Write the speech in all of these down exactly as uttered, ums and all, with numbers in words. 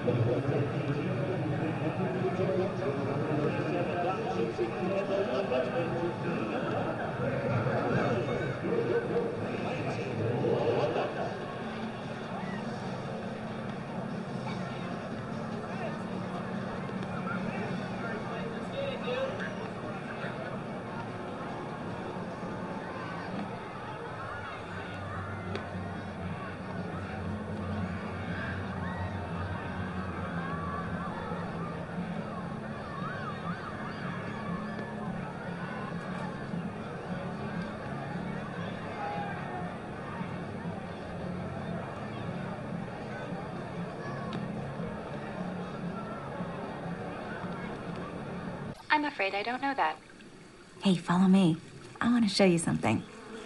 I'm afraid I don't know that. Hey, follow me. I want to show you something.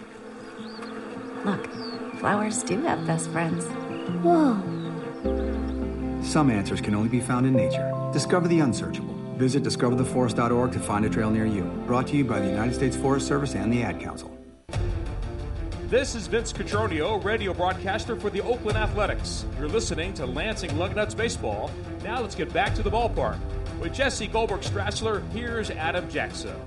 Look, flowers do have best friends. Whoa. Some answers can only be found in nature. Discover the unsearchable. Visit discover the forest dot org to find a trail near you. Brought to you by the United States Forest Service and the Ad Council. This is Vince Cotroneo, radio broadcaster for the Oakland Athletics. You're listening to Lansing Lugnuts Baseball. Now let's get back to the ballpark. With Jesse Goldberg-Strassler, here's Adam Jackson.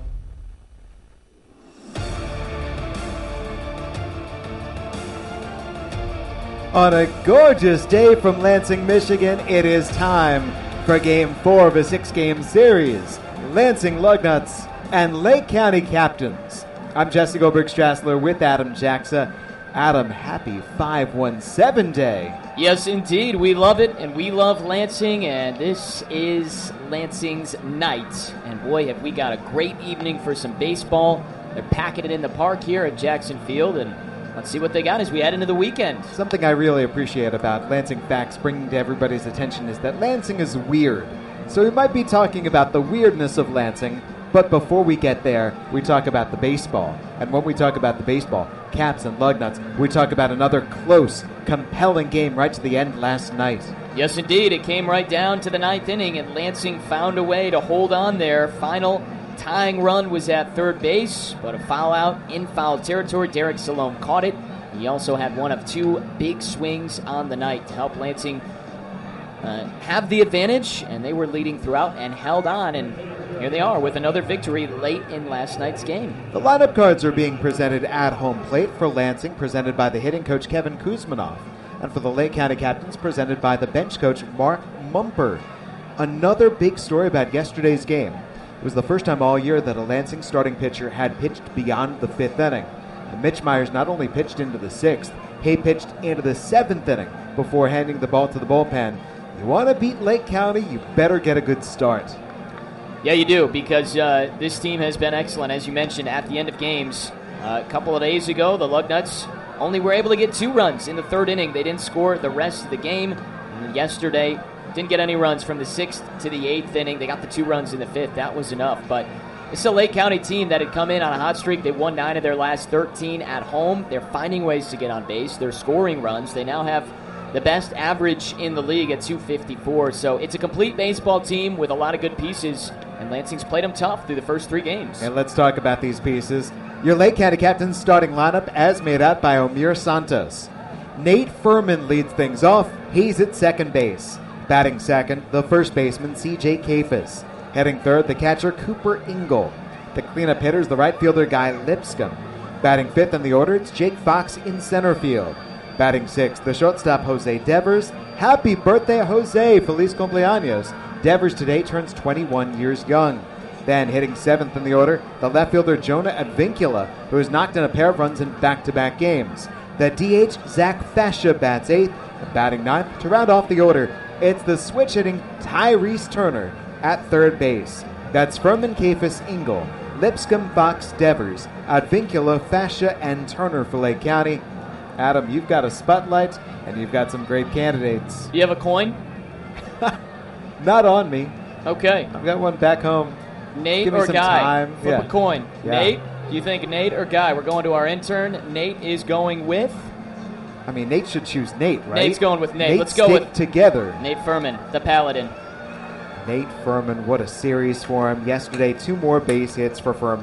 On a gorgeous day from Lansing, Michigan, it is time for Game four of a six-game series. Lansing Lugnuts and Lake County Captains. I'm Jesse Goldberg-Strassler with Adam Jackson. Adam, happy five one seven day. Yes, indeed. We love it, and we love Lansing, and this is Lansing's night. And boy, have we got a great evening for some baseball. They're packing it in the park here at Jackson Field, and let's see what they got as we head into the weekend. Something I really appreciate about Lansing Facts bringing to everybody's attention is that Lansing is weird. So we might be talking about the weirdness of Lansing, but before we get there, we talk about the baseball. And when we talk about the baseball, Caps and Lugnuts, we talk about another close, compelling game right to the end last night. Yes, indeed. It came right down to the ninth inning, and Lansing found a way to hold on there. Final tying run was at third base, but a foul out in foul territory. Derek Salome caught it. He also had one of two big swings on the night to help Lansing uh, have the advantage, and they were leading throughout and held on, and here they are with another victory late in last night's game. The lineup cards are being presented at home plate for Lansing, presented by the hitting coach Kevin Kuzmanoff, and for the Lake County Captains, presented by the bench coach Mark Mumper. Another big story about yesterday's game. It was the first time all year that a Lansing starting pitcher had pitched beyond the fifth inning. And Mitch Myers not only pitched into the sixth, he pitched into the seventh inning before handing the ball to the bullpen. You want to beat Lake County, you better get a good start. Yeah, you do, because uh, this team has been excellent, as you mentioned, at the end of games. Uh, a couple of days ago, the Lugnuts only were able to get two runs in the third inning. They didn't score the rest of the game. And yesterday, didn't get any runs from the sixth to the eighth inning. They got the two runs in the fifth. That was enough. But it's a Lake County team that had come in on a hot streak. They won nine of their last thirteen at home. They're finding ways to get on base. They're scoring runs. They now have the best average in the league at two fifty-four. So it's a complete baseball team with a lot of good pieces, and Lansing's played them tough through the first three games. And let's talk about these pieces. Your Lake County Captains starting lineup as made out by Omir Santos. Nate Furman leads things off. He's at second base. Batting second, the first baseman, C J Kafis. Heading third, the catcher, Cooper Ingle. The cleanup hitters, the right fielder, Guy Lipscomb. Batting fifth in the order, it's Jake Fox in center field. Batting sixth, the shortstop, Jose Devers. Happy birthday, Jose! Feliz cumpleaños. Devers today turns twenty-one years young. Then hitting seventh in the order, the left fielder, Jonah Advincula, who has knocked in a pair of runs in back-to-back games. The D H, Zach Fascia, bats eighth. And batting ninth, to round off the order, it's the switch-hitting Tyrese Turner at third base. That's Furman, Kafis, Ingle, Lipscomb, Fox, Devers, Advincula, Fascia, and Turner for Lake County. Adam, you've got a spotlight, and you've got some great candidates. Do you have a coin? Not on me. Okay. I've got one back home. Nate Give me or some Guy? time. Flip Yeah. a coin. Yeah. Nate, do you think Nate or Guy? We're going to our intern. Nate is going with? I mean, Nate should choose Nate, right? Nate's going with Nate. Nate Let's go stick with together. Nate Furman, the Paladin. Nate Furman, what a series for him. Yesterday, two more base hits for Furman.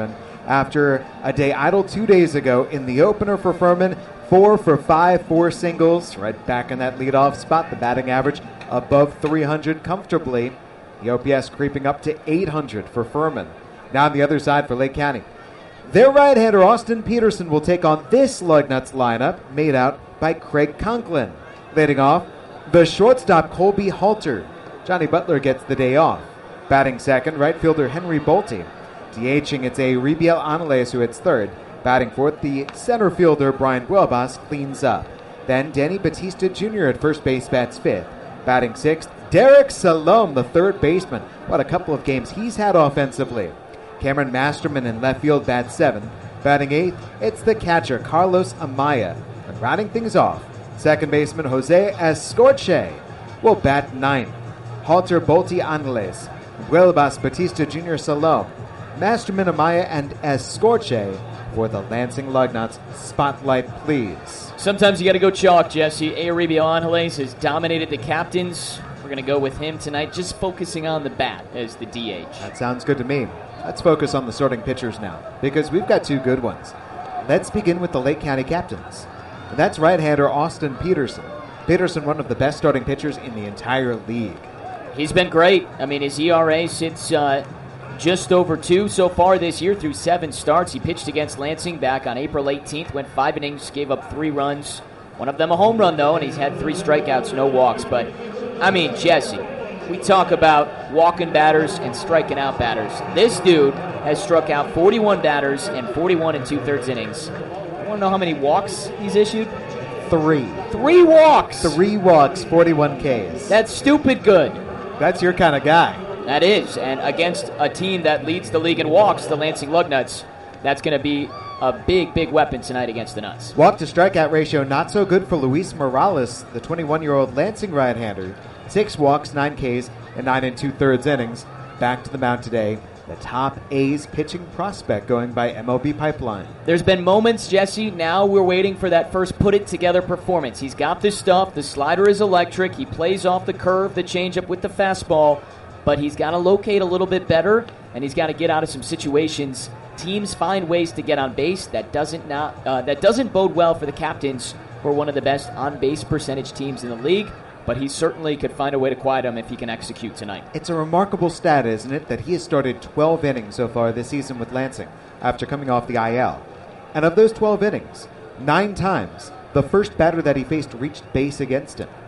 after a day idle two days ago in the opener for Furman. Four for five, four singles, right back in that leadoff spot. The batting average above three hundred comfortably. The O P S creeping up to eight hundred for Furman. Now on the other side for Lake County. Their right-hander, Austin Peterson, will take on this Lugnuts lineup made out by Craig Conklin. Leading off, the shortstop, Colby Halter. Johnny Butler gets the day off. Batting second, right fielder Henry Bolte. DHing, it's a Rebiel Anales who hits third. Batting fourth, the center fielder, Brian Guelbas, cleans up. Then Danny Batista Junior at first base bats fifth. Batting sixth, Derek Salome, the third baseman. What a couple of games he's had offensively. Cameron Masterman in left field bats seventh. Batting eighth, it's the catcher, Carlos Amaya. And rounding things off, second baseman Jose Escorche will bat ninth. Halter, Bolte, Angeles, Guelbas, Batista Junior, Salome, Masterman, Amaya, and Escorche for the Lansing Lugnuts. Spotlight, please. Sometimes you got to go chalk, Jesse. Euribiel Angeles has dominated the captains. We're going to go with him tonight, just focusing on the bat as the D H. That sounds good to me. Let's focus on the starting pitchers now, because we've got two good ones. Let's begin with the Lake County captains. And that's right-hander Austin Peterson. Peterson, one of the best starting pitchers in the entire league. He's been great. I mean, his E R A sits uh, just over two so far this year through seven starts. He pitched against Lansing back on April eighteenth, went five innings, gave up three runs. One of them a home run, though, and he's had three strikeouts, no walks. But, I mean, Jesse, we talk about walking batters and striking out batters. This dude has struck out forty-one batters in forty-one and two-thirds innings. I want to know how many walks he's issued? Three. Three walks! Three walks, forty-one Ks. That's stupid good. That's your kind of guy. That is, and against a team that leads the league in walks, the Lansing Lugnuts, that's going to be a big, big weapon tonight against the Nuts. Walk to strikeout ratio not so good for Luis Morales, the twenty-one-year-old Lansing right-hander. Six walks, nine Ks, and nine and two-thirds innings. Back to the mound today, the top A's pitching prospect going by M L B Pipeline. There's been moments, Jesse, now we're waiting for that first put-it-together performance. He's got this stuff. The slider is electric. He plays off the curve, the changeup with the fastball, but he's got to locate a little bit better, and he's got to get out of some situations. Teams find ways to get on base. That doesn't not uh, that doesn't bode well for the captains, who are one of the best on-base percentage teams in the league. But he certainly could find a way to quiet him if he can execute tonight. It's a remarkable stat, isn't it, that he has started twelve innings so far this season with Lansing after coming off the I L. And of those twelve innings, nine times, the first batter that he faced reached base against him.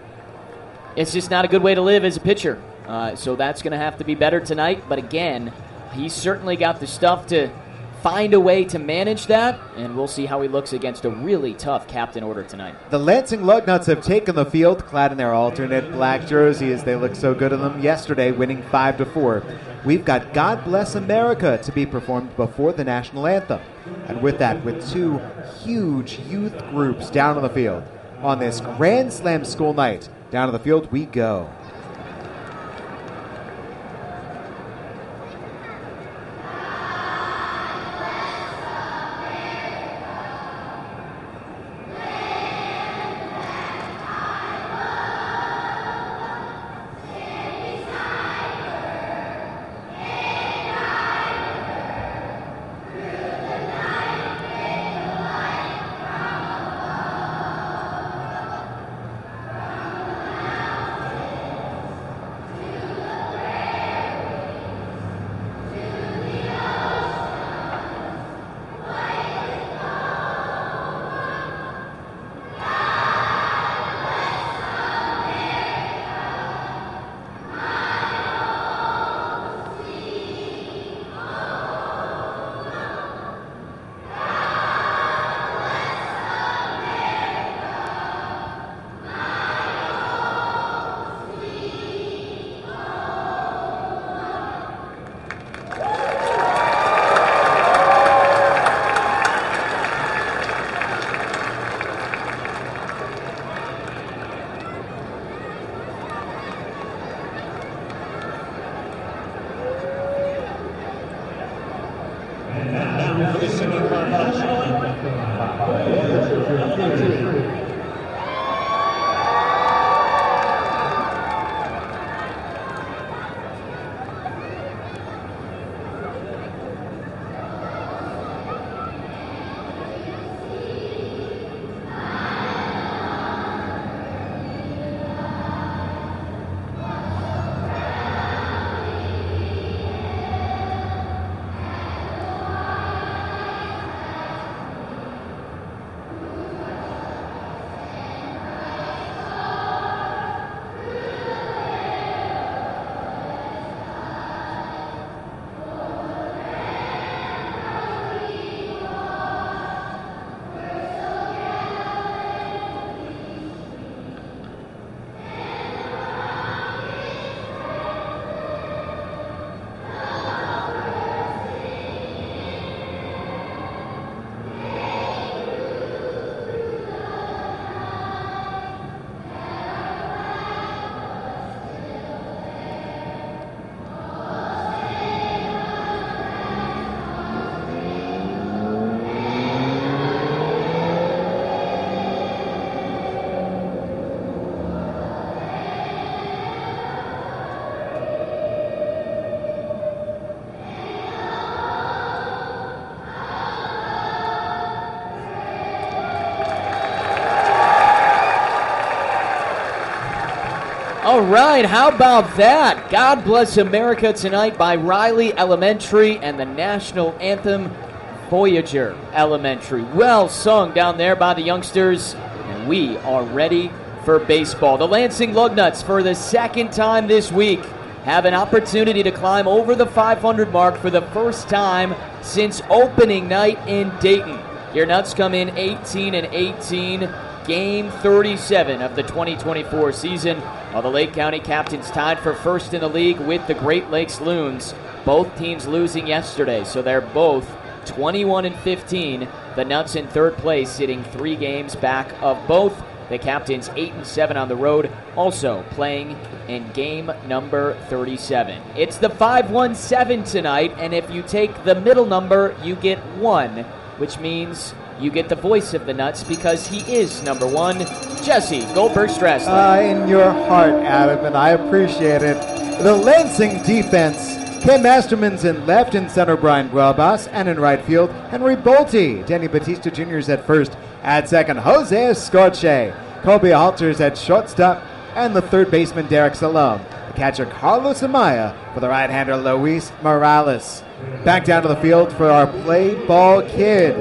It's just not a good way to live as a pitcher. Uh, so that's going to have to be better tonight. But again, he's certainly got the stuff to find a way to manage that, and we'll see how he looks against a really tough captain order tonight. The Lansing Lugnuts have taken the field, clad in their alternate black jerseys. They look so good in them yesterday, winning five to four. We've got God Bless America to be performed before the national anthem. And with that, with two huge youth groups down on the field, on this Grand Slam school night, down on the field we go. All right, how about that? God Bless America Tonight by Riley Elementary and the national anthem, Voyager Elementary. Well sung down there by the youngsters, and we are ready for baseball. The Lansing Lugnuts, for the second time this week, have an opportunity to climb over the five hundred mark for the first time since opening night in Dayton. Your Nuts come in eighteen and eighteen, game thirty-seven of the twenty twenty-four season, while the Lake County Captains tied for first in the league with the Great Lakes Loons. Both teams losing yesterday, so they're both twenty-one and fifteen. The Nuts in third place, sitting three games back of both. The Captains eight and seven on the road, also playing in game number thirty-seven. It's the five one seven tonight, and if you take the middle number, you get one, which means you get the voice of the Nuts because he is number one, Jesse Goldberg-Strassler. Uh, in your heart, Adam, and I appreciate it. The Lansing defense, Ken Masterman's in left, in center Brian Guelbas, and in right field, Henry Bolte. Danny Batista Junior is at first. At second, Jose Escorche. Colby Halters at shortstop, and the third baseman, Derek Salome. The catcher, Carlos Amaya, for the right-hander, Luis Morales. Back down to the field for our play ball kid.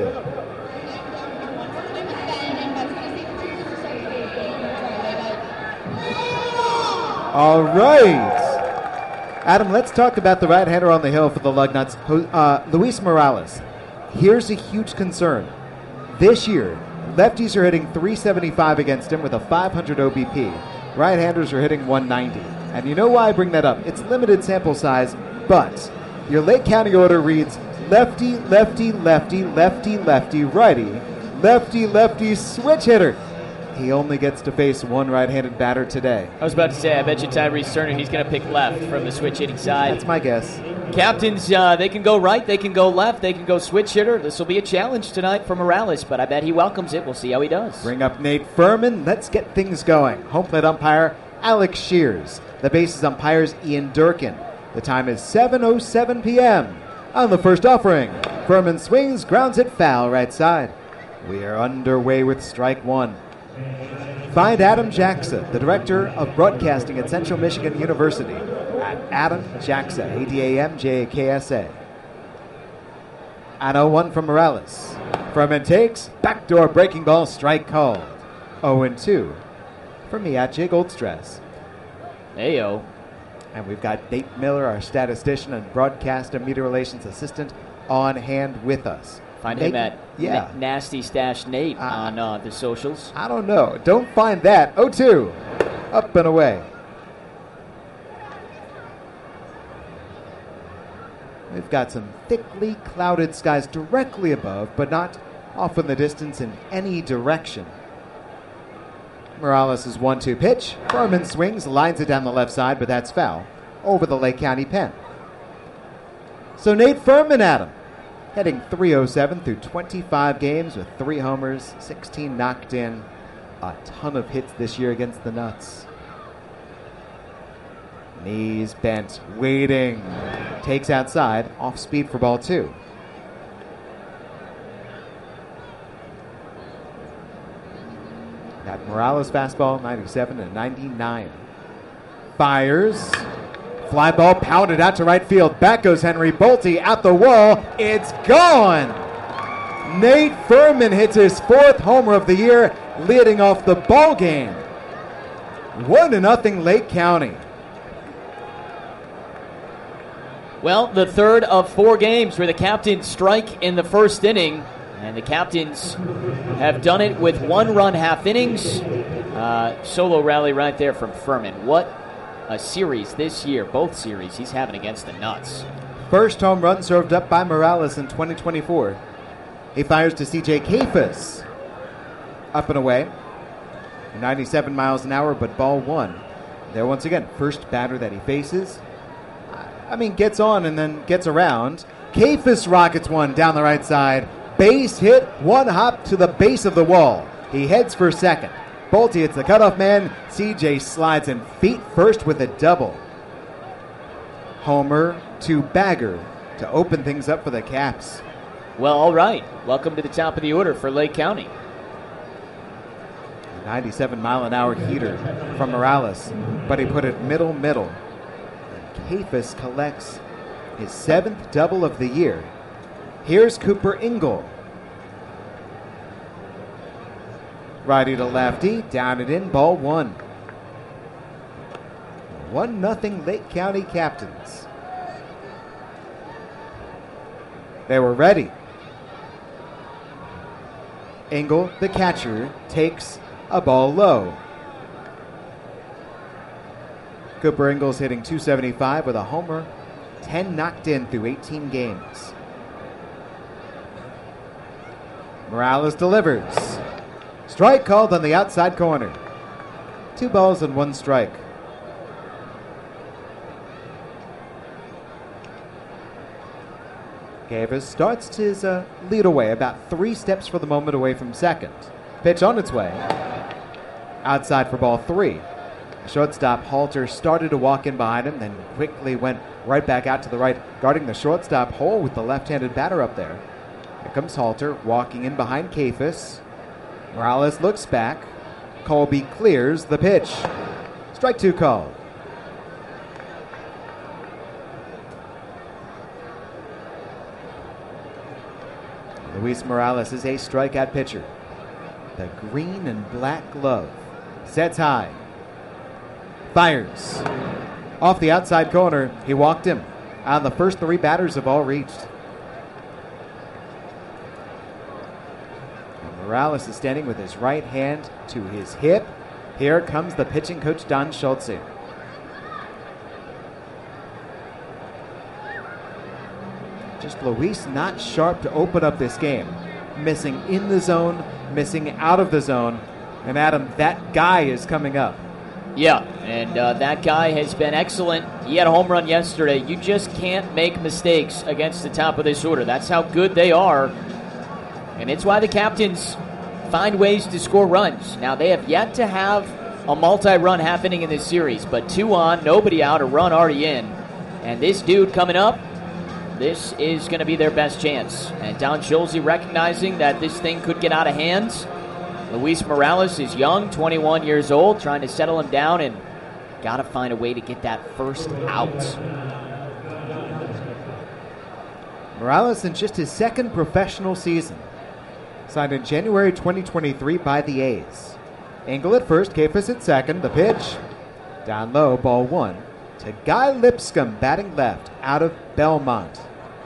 All right. Adam, let's talk about the right-hander on the hill for the Lugnuts, uh, Luis Morales. Here's a huge concern. This year, lefties are hitting three seventy-five against him with a five hundred O B P. Right-handers are hitting one ninety. And you know why I bring that up? It's limited sample size, but your Lake County order reads lefty, lefty, lefty, lefty, lefty, righty, lefty, lefty, switch hitter. He only gets to face one right-handed batter today. I was about to say, I bet you Tyrese Turner, he's going to pick left from the switch hitting side. That's my guess. Captains, uh, they can go right, they can go left, they can go switch hitter. This will be a challenge tonight for Morales, but I bet he welcomes it. We'll see how he does. Bring up Nate Furman. Let's get things going. Home plate umpire, Alex Shears. The bases umpires, Ian Durkin. The time is seven oh seven p.m. On the first offering, Furman swings, grounds it foul right side. We are underway with strike one. Find Adam Jackson, the Director of Broadcasting at Central Michigan University, at Adam Jackson, A D A M J A K S A. And oh one from Morales. Furman takes, backdoor breaking ball, strike called. oh and two for me at Jay Goldstrass. Ayo. And we've got Nate Miller, our statistician and broadcast and media relations assistant, on hand with us. Find Nate, him at yeah. Na- Nasty Stash Nate uh, on uh, the socials. I don't know. Don't find that. oh two. Up and away. We've got some thickly clouded skies directly above, but not off in the distance in any direction. Morales' one two pitch. Furman swings, lines it down the left side, but that's foul over the Lake County pen. So Nate Furman, Adam, heading three oh seven through twenty-five games with three homers, sixteen knocked in, a ton of hits this year against the Nuts. Knees bent, waiting. Takes outside, off speed for ball two. Got Morales fastball, ninety-seven and ninety-nine. Fires. Fly ball pounded out to right field. Back goes Henry Bolte out the wall. It's gone. Nate Furman hits his fourth homer of the year, leading off the ball game. One to nothing Lake County. Well, the third of four games where the Captains strike in the first inning, and the Captains have done it with one-run half innings. Uh, solo rally right there from Furman. What a series this year, both series he's having against the Nuts. First home run served up by Morales in twenty twenty-four. He fires to C J Kafis. Up and away. ninety-seven miles an hour, but ball one. There once again, first batter that he faces. I mean, gets on and then gets around. Kafis rockets one down the right side. Base hit, one hop to the base of the wall. He heads for second. Bolte hits the cutoff man. C J slides in feet first with a double. Homer to bagger to open things up for the Caps. Well, all right. Welcome to the top of the order for Lake County. ninety-seven mile an hour heater from Morales, but he put it middle middle. Kefis collects his seventh double of the year. Here's Cooper Ingle. Righty to lefty, down it in, ball one. One nothing Lake County Captains. They were ready. Ingle, the catcher, takes a ball low. Cooper Ingles hitting two seventy-five with a homer, ten knocked in through eighteen games. Morales delivers. Strike called on the outside corner. Two balls and one strike. Kefis starts his uh, lead away, about three steps for the moment away from second. Pitch on its way. Outside for ball three. Shortstop Halter started to walk in behind him, then quickly went right back out to the right, guarding the shortstop hole with the left-handed batter up there. Here comes Halter, walking in behind Kefis. Morales looks back. Colby clears the pitch. Strike two called. Luis Morales is a strikeout pitcher. The green and black glove. Sets high. Fires. Off the outside corner, he walked him. And the first three batters have all reached. And Morales is standing with his right hand to his hip. Here comes the pitching coach, Don Schultze. Just Luis not sharp to open up this game. Missing in the zone, missing out of the zone. And Adam, that guy is coming up. Yeah, and uh, that guy has been excellent. He had a home run yesterday. You just can't make mistakes against the top of this order. That's how good they are. And it's why the Captains find ways to score runs. Now, they have yet to have a multi-run happening in this series, but two on, nobody out, a run already in. And this dude coming up, this is going to be their best chance. And Don Schultze recognizing that this thing could get out of hand. Luis Morales is young, twenty-one years old, trying to settle him down and got to find a way to get that first out. Morales in just his second professional season. Signed in January twenty twenty-three by the A's. Ingle at first, Kefis at second. The pitch, down low, ball one. To Guy Lipscomb, batting left, out of Belmont.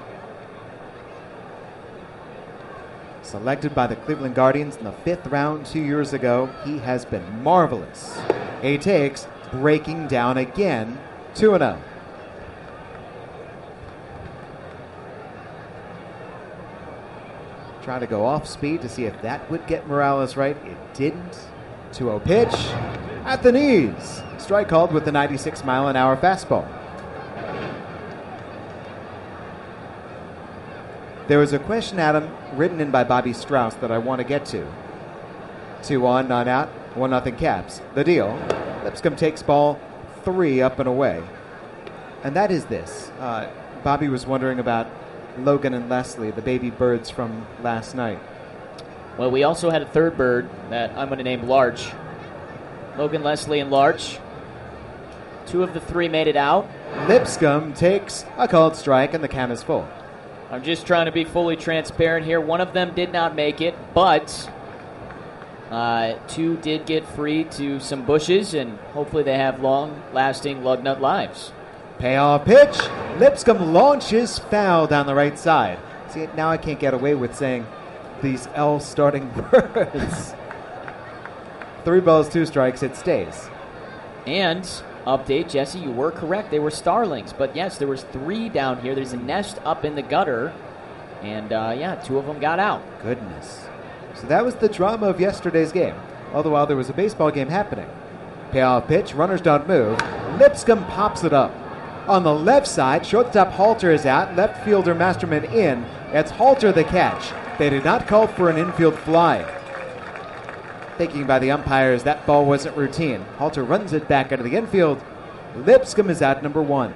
Selected by the Cleveland Guardians in the fifth round two years ago, he has been marvelous. He takes, breaking down again, two and oh. Trying to go off speed to see if that would get Morales right. It didn't. two oh pitch at the knees. Strike called with the ninety-six mile an hour fastball. There was a question, Adam, written in by Bobby Strauss that I want to get to. Two on, none out, one nothing Caps. The deal. Lipscomb takes ball three up and away. And that is this. Uh, Bobby was wondering about Logan and Leslie, the baby birds from last night. Well, we also had a third bird that I'm going to name Larch. Logan, Leslie, and Larch. Two of the three made it out. Lipscomb takes a called strike, and the count is full. I'm just trying to be fully transparent here. One of them did not make it, but uh, two did get free to some bushes, and hopefully they have long-lasting lugnut lives. Payoff pitch. Lipscomb launches foul down the right side. See, now I can't get away with saying these L starting birds. Three balls, two strikes, it stays. And update, Jesse, you were correct. They were starlings, but yes, there was three down here. There's a nest up in the gutter, and uh, yeah, two of them got out. Goodness. So that was the drama of yesterday's game. All the while there was a baseball game happening. Payoff pitch, runners don't move. Lipscomb pops it up. On the left side, shortstop Halter is out, left fielder Masterman in. It's Halter the catch. They did not call for an infield fly. Thinking by the umpires that ball wasn't routine. Halter runs it back into the infield. Lipscomb is out number one.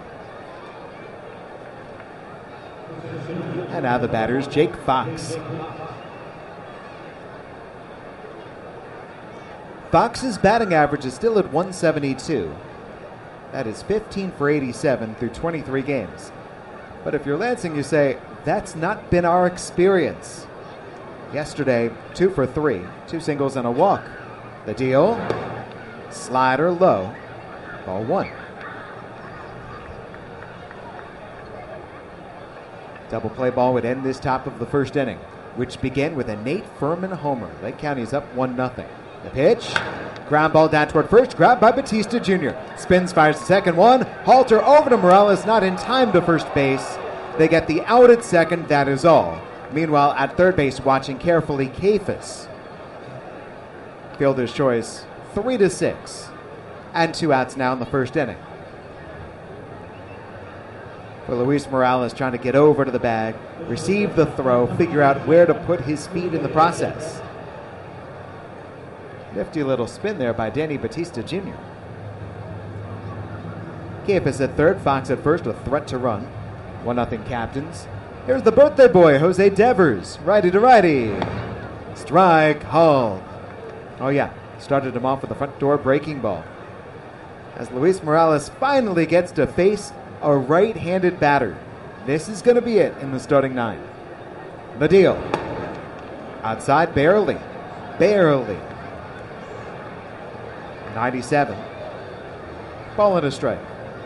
And now the batters, Jake Fox. Fox's batting average is still at one seventy-two. That is fifteen for eighty-seven through twenty-three games. But if you're Lansing, you say, that's not been our experience. Yesterday, two for three, two singles and a walk. The deal, slider low, ball one. Double play ball would end this top of the first inning, which began with a Nate Furman homer. Lake County's up one nothing. The pitch, ground ball down toward first, grabbed by Batista Junior Spins, fires the second one. Halter over to Morales, not in time to first base. They get the out at second, that is all. Meanwhile, at third base, watching carefully, Kafis. Fielder's choice, three to six. And two outs now in the first inning. For Luis Morales, trying to get over to the bag, receive the throw, figure out where to put his feet in the process. Nifty little spin there by Danny Batista Junior Kafis at third, Fox at first, a threat to run. one nothing Captains. Here's the birthday boy, Jose Devers, righty to righty. Strike, hauled. Oh yeah, started him off with a front door breaking ball. As Luis Morales finally gets to face a right-handed batter. This is going to be it in the starting nine. The deal. Outside, barely. Barely. ninety-seven. Ball and a strike.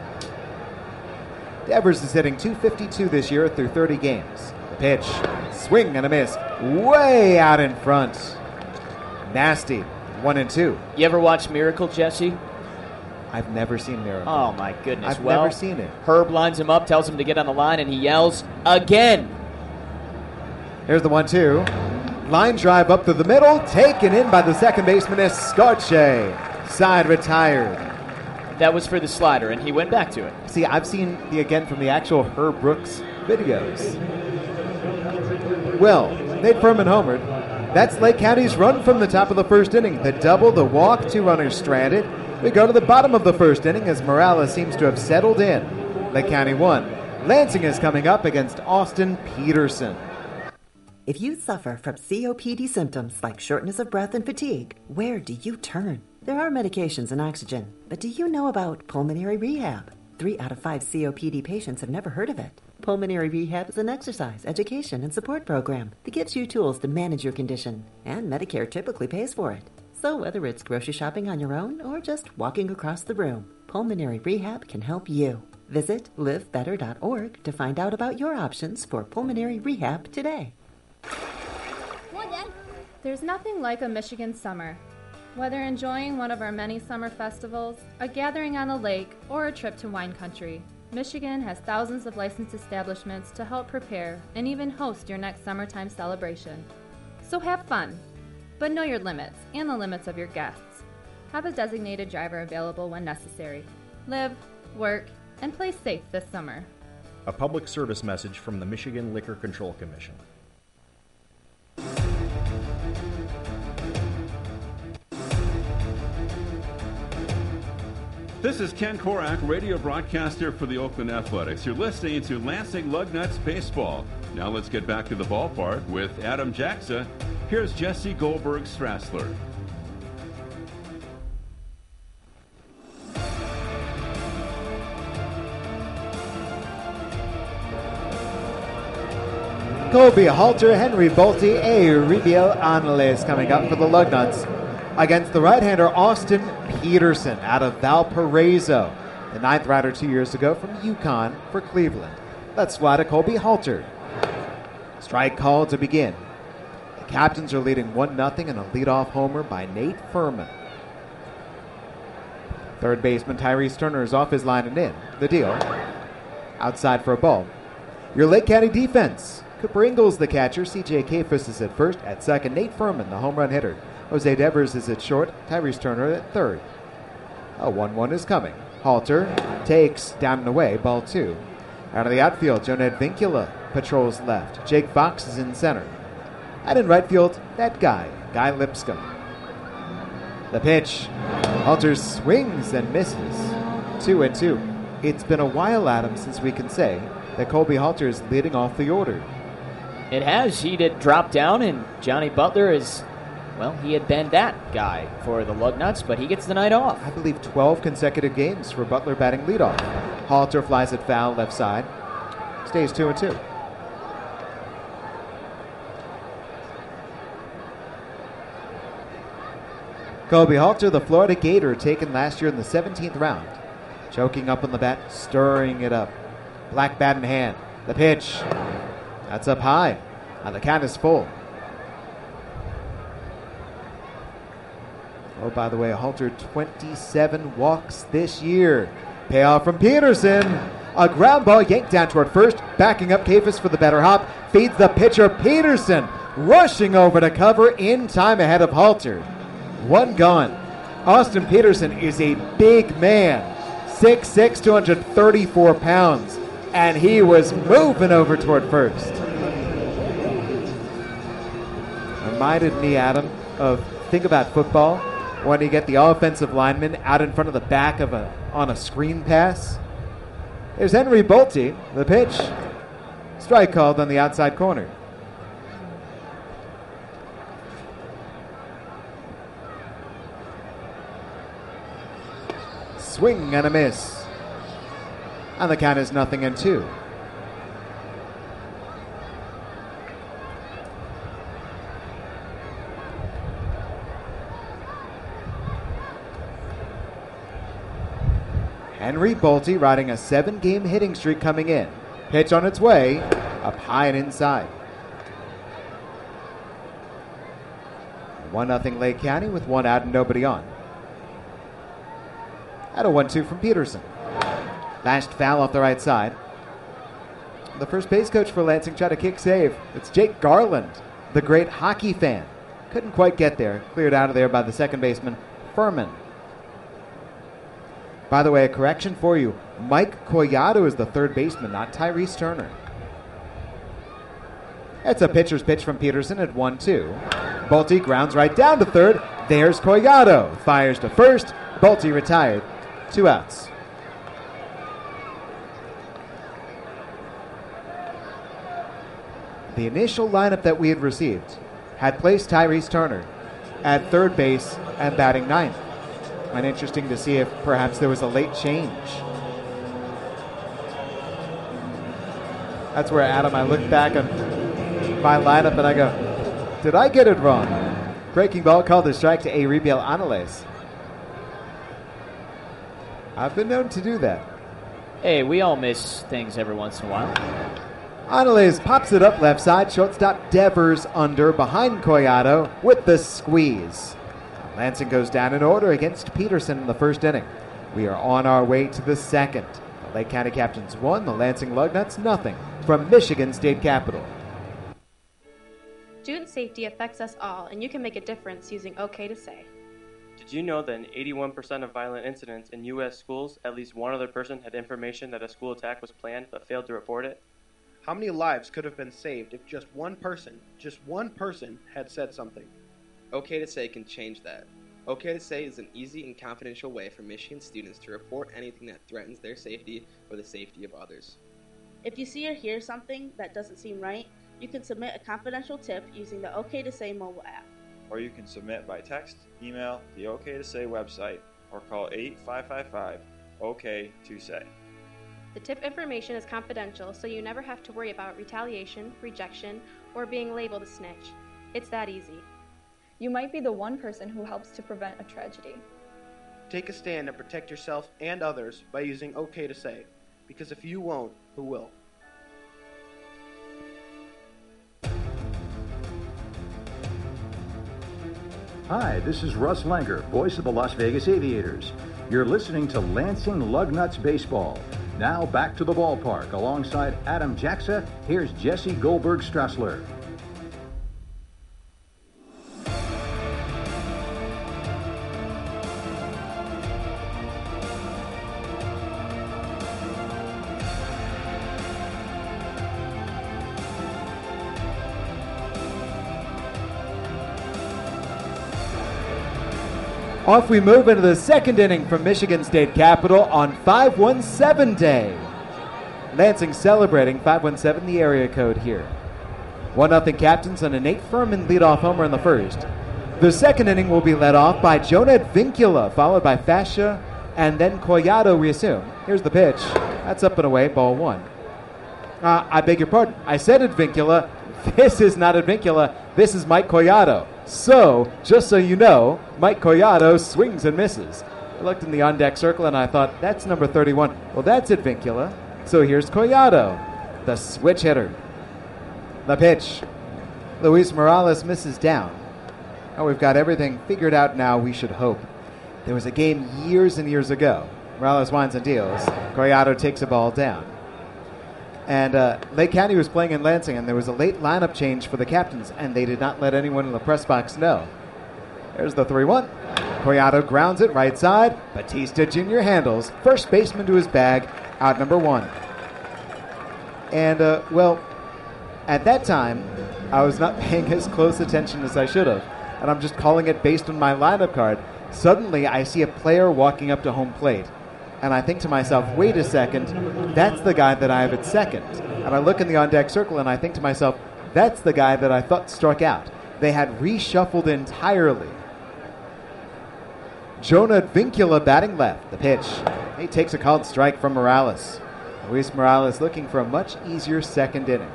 Devers is hitting two fifty-two this year through thirty games. The pitch. Swing and a miss. Way out in front. Nasty. One and two. You ever watch Miracle, Jesse? I've never seen Miracle. Oh, my goodness. I've well, never seen it. Herb lines him up, tells him to get on the line, and he yells, again. Here's the one two. Line drive up to the middle, taken in by the second baseman, Escarche. Side retired. That was for the slider, and he went back to it. See, I've seen the again from the actual Herb Brooks videos. Well, Nate Furman homered. That's Lake County's run from the top of the first inning. The double, the walk, two runners stranded. We go to the bottom of the first inning as Morales seems to have settled in. Lake County won. Lansing is coming up against Austin Peterson. If you suffer from C O P D symptoms like shortness of breath and fatigue, where do you turn? There are medications and oxygen, but do you know about pulmonary rehab? Three out of five C O P D patients have never heard of it. Pulmonary Rehab is an exercise, education, and support program that gives you tools to manage your condition, and Medicare typically pays for it. So whether it's grocery shopping on your own or just walking across the room, Pulmonary Rehab can help you. Visit live better dot org to find out about your options for pulmonary rehab today. There's nothing like a Michigan summer. Whether enjoying one of our many summer festivals, a gathering on a lake, or a trip to wine country, Michigan has thousands of licensed establishments to help prepare and even host your next summertime celebration. So have fun, but know your limits and the limits of your guests. Have a designated driver available when necessary. Live, work, and play safe this summer. A public service message from the Michigan Liquor Control Commission. This is Ken Korak, radio broadcaster for the Oakland Athletics. You're listening to Lansing Lugnuts Baseball. Now let's get back to the ballpark with Adam Jaxa. Here's Jesse Goldberg-Strassler. Colby Halter, Henry Bolte, A. Ribiel Angeles coming up for the Lugnuts against the right-hander Austin Peterson out of Valparaiso, the ninth rounder two years ago from UConn for Cleveland. Let's fly to Colby Halter. Strike call to begin. The Captains are leading one nothing and a leadoff homer by Nate Furman. Third baseman Tyrese Turner is off his line and in. The deal. Outside for a ball. Your Lake County defense. Cooper Ingalls, the catcher. C J Kafis is at first. At second, Nate Furman, the home run hitter. Jose Devers is at short. Tyrese Turner at third. A one one is coming. Halter takes down and away. Ball two. Out of the outfield, Joned Vincula patrols left. Jake Fox is in center. And in right field, that guy, Guy Lipscomb. The pitch. Halter swings and misses. Two and two. It's been a while, Adam, since we can say that Colby Halter is leading off the order. It has. He did drop down, and Johnny Butler has well, he had been that guy for the Lugnuts, but he gets the night off. I believe twelve consecutive games for Butler batting leadoff. Halter flies it foul left side. Stays two and two. Kobe Halter, the Florida Gator, taken last year in the seventeenth round. Choking up on the bat, stirring it up. Black bat in hand. The pitch. That's up high. And the count is full. Oh, by the way, Halter, twenty-seven walks this year. Payoff from Peterson. A ground ball yanked down toward first. Backing up Kafis for the better hop. Feeds the pitcher, Peterson. Rushing over to cover in time ahead of Halter. One gone. Austin Peterson is a big man. six six, two hundred thirty-four pounds. And he was moving over toward first. Reminded me, Adam, of, think about football, when you get the offensive lineman out in front of the back of a on a screen pass. There's Henry Bolte, the pitch. Strike called on the outside corner. Swing and a miss. And the count is nothing and two. Henry Bolte riding a seven-game hitting streak coming in. Pitch on its way, up high and inside. one nothing Lake County with one out and nobody on. And a one two from Peterson. Lashed foul off the right side. The first base coach for Lansing tried a kick save. It's Jake Garland, the great hockey fan. Couldn't quite get there. Cleared out of there by the second baseman, Furman. By the way, a correction for you. Mike Collado is the third baseman, not Tyrese Turner. It's a pitcher's pitch from Peterson at one two. Bolte grounds right down to third. There's Collado. Fires to first. Bolte retired. Two outs. The initial lineup that we had received had placed Tyrese Turner at third base and batting ninth. And interesting to see if perhaps there was a late change. That's where, Adam, I look back on my lineup and I go, did I get it wrong? Breaking ball called a strike to Euribiel Anales. I've been known to do that. Hey, we all miss things every once in a while. Anales pops it up left side. Shortstop Devers under behind Collado with the squeeze. Lansing goes down in order against Peterson in the first inning. We are on our way to the second. The Lake County Captains one, the Lansing Lugnuts nothing from Michigan State Capitol. Student safety affects us all, and you can make a difference using OK to Say. Did you know that in eighty-one percent of violent incidents in U S schools, at least one other person had information that a school attack was planned but failed to report it? How many lives could have been saved if just one person, just one person, had said something? OK to Say can change that. OK to Say is an easy and confidential way for Michigan students to report anything that threatens their safety or the safety of others. If you see or hear something that doesn't seem right, you can submit a confidential tip using the OK to Say mobile app. Or you can submit by text, email, the OK to Say website, or call eight five five five O K to Say. The tip information is confidential, so you never have to worry about retaliation, rejection, or being labeled a snitch. It's that easy. You might be the one person who helps to prevent a tragedy. Take a stand and protect yourself and others by using OK to Say, because if you won't, who will? Hi, this is Russ Langer, voice of the Las Vegas Aviators. You're listening to Lansing Lugnuts Baseball. Now back to the ballpark. Alongside Adam Jaxa, here's Jesse Goldberg-Strassler. Off we move into the second inning from Michigan State Capitol on five one seven Day. Lansing celebrating five one seven, the area code here. one nothing Captains on a Nate Furman leadoff homer in the first. The second inning will be led off by Jonah Advincula, followed by Fascia, and then Collado, we assume. Here's the pitch. That's up and away, ball one. Uh, I beg your pardon. I said Advincula. This is not Advincula. This is Mike Collado. So, just so you know, Mike Collado swings and misses. I looked in the on-deck circle and I thought, that's number thirty-one. Well, that's Advincula. So here's Collado, the switch hitter. The pitch. Luis Morales misses down. Oh, we've got everything figured out now, we should hope. There was a game years and years ago. Morales winds and deals. Collado takes a ball down. And uh, Lake County was playing in Lansing, and there was a late lineup change for the captains, and they did not let anyone in the press box know. There's the three one. Collado grounds it right side. Batista Junior handles. First baseman to his bag, out number one. And, uh, well, at that time, I was not paying as close attention as I should have, and I'm just calling it based on my lineup card. Suddenly, I see a player walking up to home plate, and I think to myself, wait a second, that's the guy that I have at second. And I look in the on-deck circle, and I think to myself, that's the guy that I thought struck out. They had reshuffled entirely. Jonah Advincula batting left. The pitch. He takes a called strike from Morales. Luis Morales looking for a much easier second inning.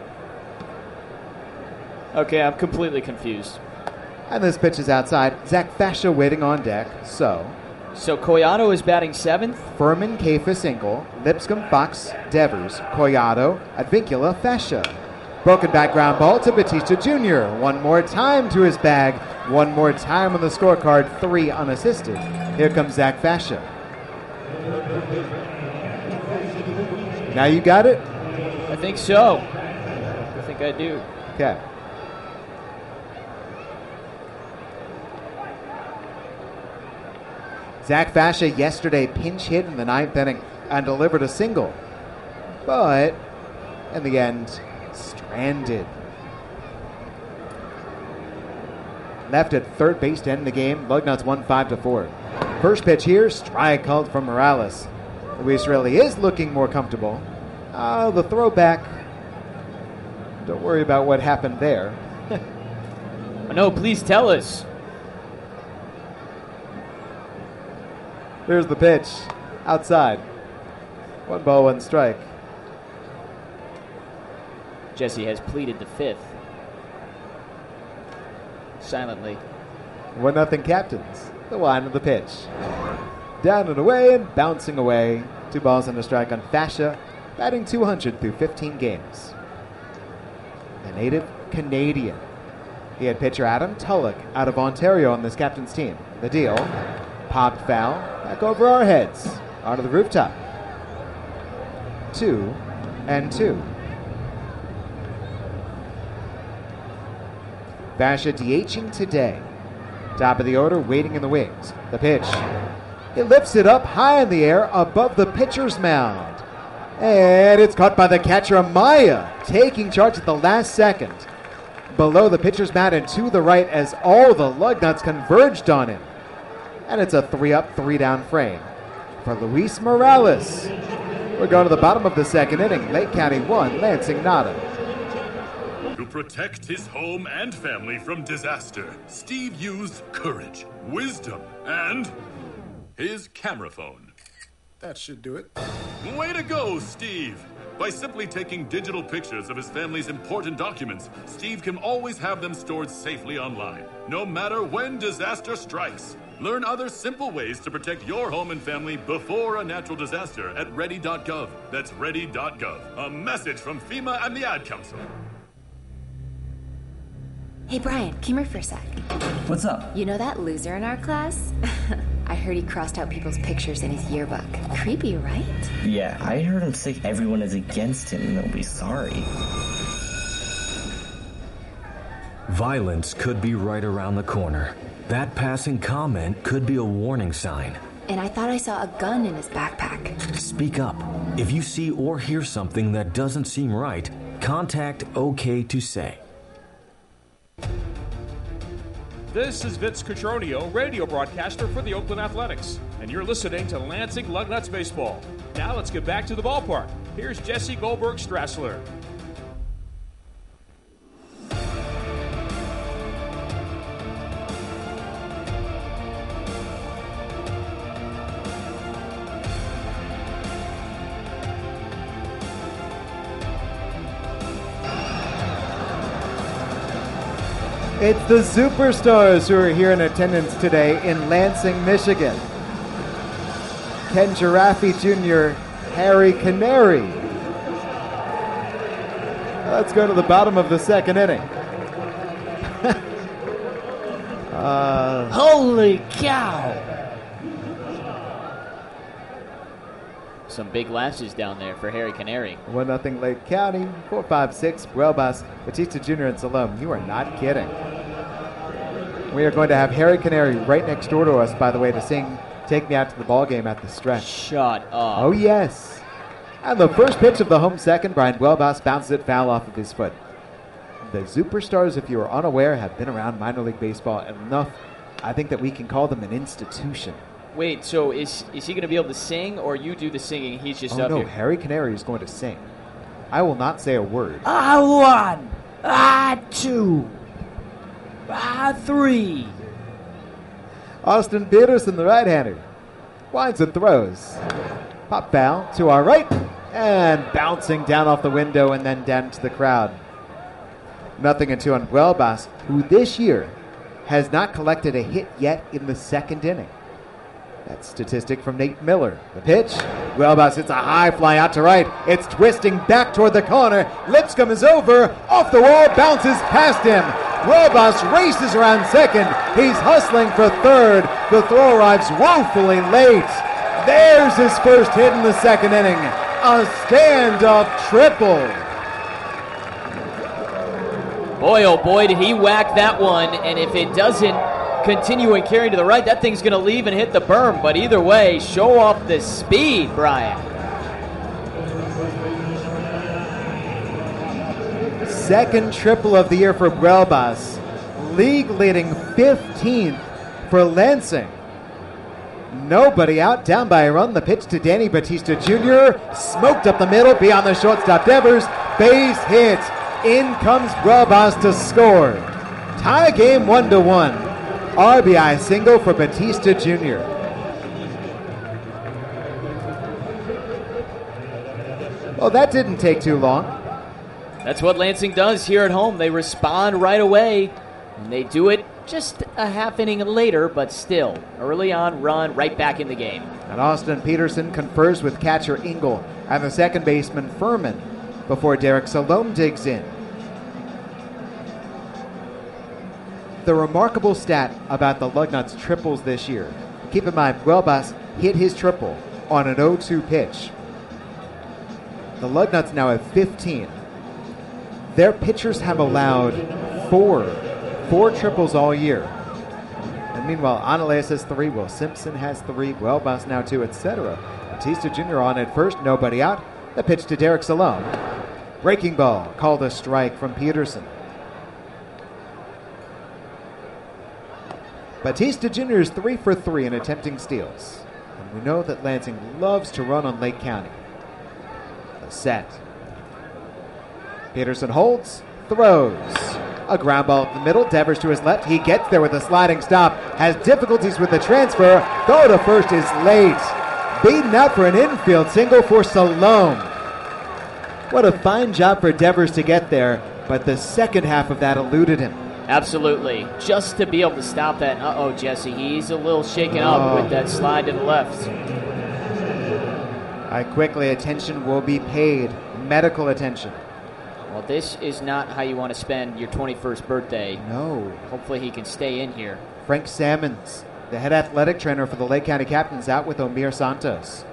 Okay, I'm completely confused. And this pitch is outside. Zach Fascia waiting on deck. So. So Collado is batting seventh? Furman, Kafis, Ingle, Lipscomb, Fox, Devers, Collado, Advincula, Fascia. Broken back ground ball to Batista Junior One more time to his bag. One more time on the scorecard. Three unassisted. Here comes Zach Fascia. Now you got it? I think so. I think I do. Okay. Zach Fascia yesterday pinch hit in the ninth inning and delivered a single. But in the end, stranded. Left at third base to end the game. Lugnuts won five to four. First pitch here, strike called from Morales. Luis really is looking more comfortable. Uh, the throwback. Don't worry about what happened there. No, please tell us. Here's the pitch. Outside. One ball, one strike. Jesse has pleaded the fifth. Silently. One nothing captains. The line of the pitch. Down and away and bouncing away. Two balls and a strike on Fascia, batting two hundred through fifteen games. The native Canadian. He had pitcher Adam Tulloch out of Ontario on this captain's team. The deal. Popped foul. Back over our heads. Onto the rooftop. Two and two. Fascia DHing today. Top of the order, waiting in the wings. The pitch. He lifts it up high in the air above the pitcher's mound. And it's caught by the catcher, Amaya, taking charge at the last second. Below the pitcher's mound and to the right as all the Lugnuts converged on him. And it's a three-up, three-down frame for Luis Morales. We're going to the bottom of the second inning. Lake County one, Lansing nada. To protect his home and family from disaster, Steve used courage, wisdom, and his camera phone. That should do it. Way to go, Steve! By simply taking digital pictures of his family's important documents, Steve can always have them stored safely online, no matter when disaster strikes. Learn other simple ways to protect your home and family before a natural disaster at ready dot gov. That's ready dot gov. A message from FEMA and the Ad Council. Hey, Brian, come here for a sec. What's up? You know that loser in our class? I heard he crossed out people's pictures in his yearbook. Creepy, right? Yeah, I heard him say everyone is against him and they'll be sorry. Violence could be right around the corner. That passing comment could be a warning sign. And I thought I saw a gun in his backpack. Speak up. If you see or hear something that doesn't seem right, contact OK to say. This is Vince Cotroneo, radio broadcaster for the Oakland Athletics, and you're listening to Lansing Lugnuts Baseball. Now let's get back to the ballpark. Here's Jesse Goldberg-Strassler. It's the Superstars who are here in attendance today in Lansing, Michigan. Ken Giraffe Junior, Harry Canary. Let's go to the bottom of the second inning. uh, Holy cow! Some big lashes down there for Harry Canary. one nothing Lake County, four five six, Buelbas, Batista Junior and Salome. You are not kidding. We are going to have Harry Canary right next door to us, by the way, to sing Take Me Out to the Ball Game at the stretch. Shut up. Oh, yes. And the first pitch of the home second, Brian Buelbas bounces it foul off of his foot. The Superstars, if you are unaware, have been around minor league baseball enough. I think that we can call them an institution. Wait, so is is he going to be able to sing, or you do the singing? He's just oh, up no, here. Harry Canary is going to sing. I will not say a word. I one, I two, I three. Austin Peterson, the right-hander, winds and throws. Pop foul to our right, and bouncing down off the window and then down to the crowd. Nothing and two on Buelbas, who this year has not collected a hit yet in the second inning. That statistic from Nate Miller. The pitch. Buelbas hits a high fly out to right. It's twisting back toward the corner. Lipscomb is over. Off the wall. Bounces past him. Buelbas races around second. He's hustling for third. The throw arrives woefully late. There's his first hit in the second inning. A stand-up triple. Boy, oh boy, did he whack that one. And if it doesn't continue and carry to the right, that thing's going to leave and hit the berm. But either way, show off the speed, Brian. Second triple of the year for Buelbas. League leading fifteenth for Lansing. Nobody out, down by a run. The pitch to Danny Batista Junior Smoked up the middle, beyond the shortstop Devers. Base hit. In comes Buelbas to score. Tie game one to one. R B I single for Batista Junior Well, that didn't take too long. That's what Lansing does here at home. They respond right away, and they do it just a half inning later, but still, early on run, right back in the game. And Austin Peterson confers with catcher Engel and the second baseman Furman before Derek Salome digs in. The remarkable stat about the Lugnuts triples this year. Keep in mind, Buelbas hit his triple on an oh two pitch. The Lugnuts now have fifteen. Their pitchers have allowed four, four triples all year. And meanwhile, Anales has three, Will Simpson has three, Buelbas now two, et cetera. Batista Junior on at first, nobody out. The pitch to Derek Salome. Breaking ball, called a strike from Peterson. Batista Junior is three for three in attempting steals. And we know that Lansing loves to run on Lake County. The set. Peterson holds, throws. A ground ball up the middle, Devers to his left. He gets there with a sliding stop. Has difficulties with the transfer. Throw to first is late. Beaten out for an infield single for Salome. What a fine job for Devers to get there, but the second half of that eluded him. Absolutely. Just to be able to stop that. Uh-oh, Jesse. He's a little shaken oh. up with that slide to the left. I quickly, attention will be paid. Medical attention. Well, this is not how you want to spend your twenty-first birthday. No. Hopefully he can stay in here. Frank Sammons, the head athletic trainer for the Lake County Captains, out with Omir Santos.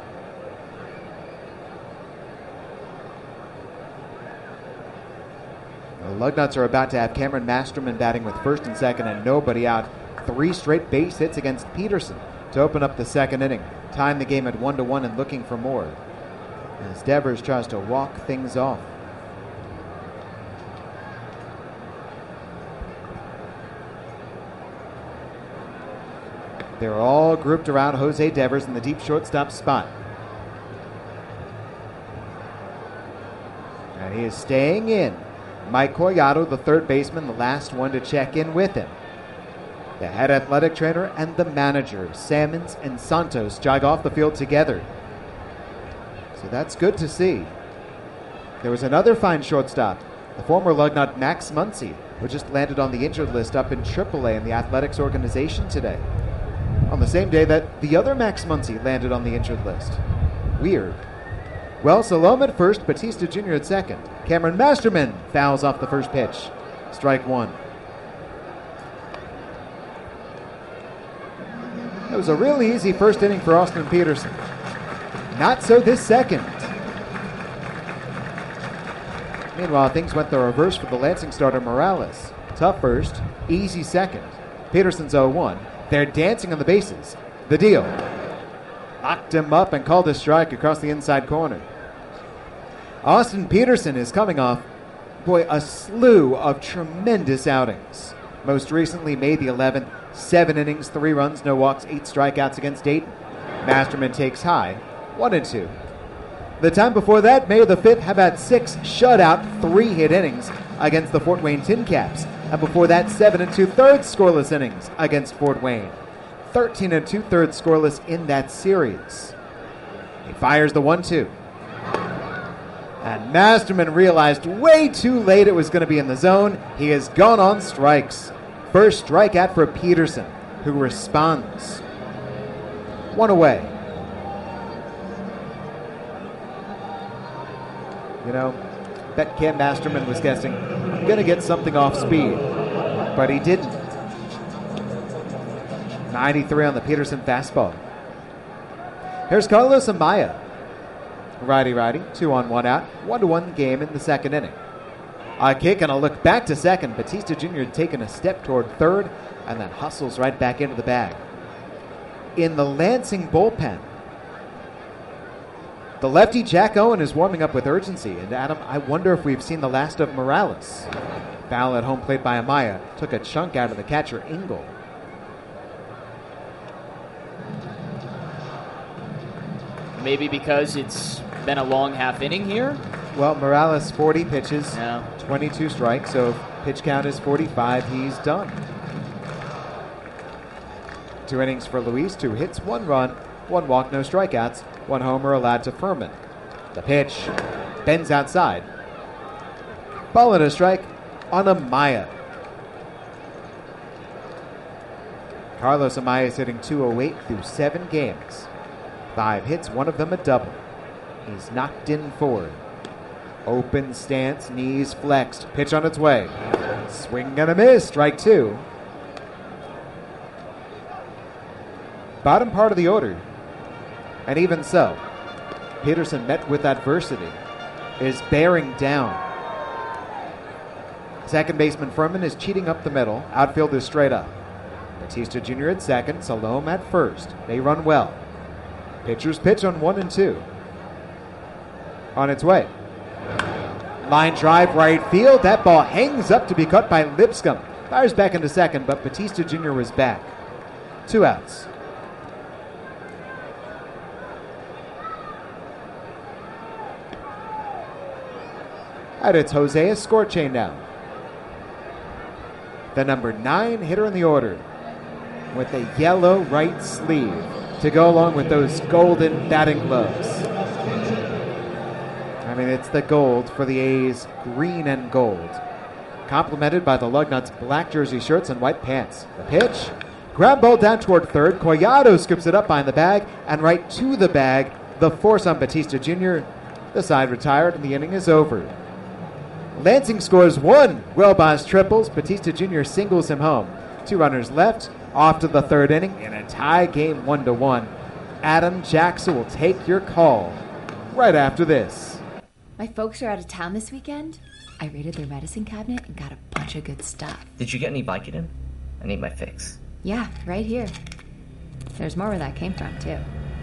The Lugnuts are about to have Cameron Masterman batting with first and second and nobody out. Three straight base hits against Peterson to open up the second inning, tying the game at one to one and looking for more. As Devers tries to walk things off. They're all grouped around Jose Devers in the deep shortstop spot. And he is staying in. Mike Collado, the third baseman, the last one to check in with him. The head athletic trainer and the manager, Sammons and Santos, jog off the field together. So that's good to see. There was another fine shortstop, the former Lugnut Max Muncy, who just landed on the injured list up in triple A in the athletics organization today. On the same day that the other Max Muncy landed on the injured list. Weird. Well, Salome at first, Batista Junior at second. Cameron Masterman fouls off the first pitch. Strike one. It was a really easy first inning for Austin Peterson. Not so this second. Meanwhile, things went the reverse for the Lansing starter Morales. Tough first, easy second. Peterson's oh one. They're dancing on the bases. The deal. Locked him up and called a strike across the inside corner. Austin Peterson is coming off, boy, a slew of tremendous outings. Most recently, May the eleventh, seven innings, three runs, no walks, eight strikeouts against Dayton. Masterman takes high, one and two. The time before that, May the fifth, have had six shutout, three hit innings against the Fort Wayne Tin Caps. And before that, seven and two-thirds scoreless innings against Fort Wayne. thirteen and two-thirds scoreless in that series. He fires the one two. And Masterman realized way too late it was going to be in the zone. He has gone on strikes. First strikeout for Peterson, who responds. One away. You know, bet Cam Masterman was guessing, I'm going to get something off speed. But he didn't. ninety-three on the Peterson fastball. Here's Carlos Amaya. Righty-righty, two on, one out. One-to-one game in the second inning. A kick and a look back to second. Batista Junior had taken a step toward third and then hustles right back into the bag. In the Lansing bullpen, the lefty Jack Owen is warming up with urgency. And Adam, I wonder if we've seen the last of Morales. Foul at home plate by Amaya. Took a chunk out of the catcher, Engel. Maybe because it's been a long half inning here? Well, Morales, forty pitches, yeah. twenty-two strikes, so pitch count is forty-five. He's done. Two innings for Luis, two hits, one run, one walk, no strikeouts, one homer allowed to Furman. The pitch bends outside. Ball and a strike on Amaya. Carlos Amaya is hitting two oh eight through seven games. Five hits, one of them a double. He's knocked in forward. Open stance, knees flexed. Pitch on its way. Swing and a miss. Strike two. Bottom part of the order. And even so, Peterson, met with adversity, is bearing down. Second baseman Furman is cheating up the middle. Outfield is straight up. Batista Junior at second. Salome at first. They run well. Pitcher's pitch on one and two. On its way. Line drive right field. That ball hangs up to be caught by Lipscomb. Fires back into second, but Batista Junior was back. Two outs. And it's Jose Escorche now. The number nine hitter in the order, with a yellow right sleeve to go along with those golden batting gloves. I mean, it's the gold for the A's, green and gold. Complemented by the Lugnuts black jersey shirts and white pants. The pitch, ground ball down toward third. Collado scoops it up behind the bag and right to the bag. The force on Batista Junior The side retired and the inning is over. Lansing scores one. Wilbos triples. Batista Junior singles him home. Two runners left. Off to the third inning in a tie game one to one. Adam Jackson will take your call right after this. My folks are out of town this weekend. I raided their medicine cabinet and got a bunch of good stuff. Did you get any Vicodin? I need my fix. Yeah, right here. There's more where that came from, too.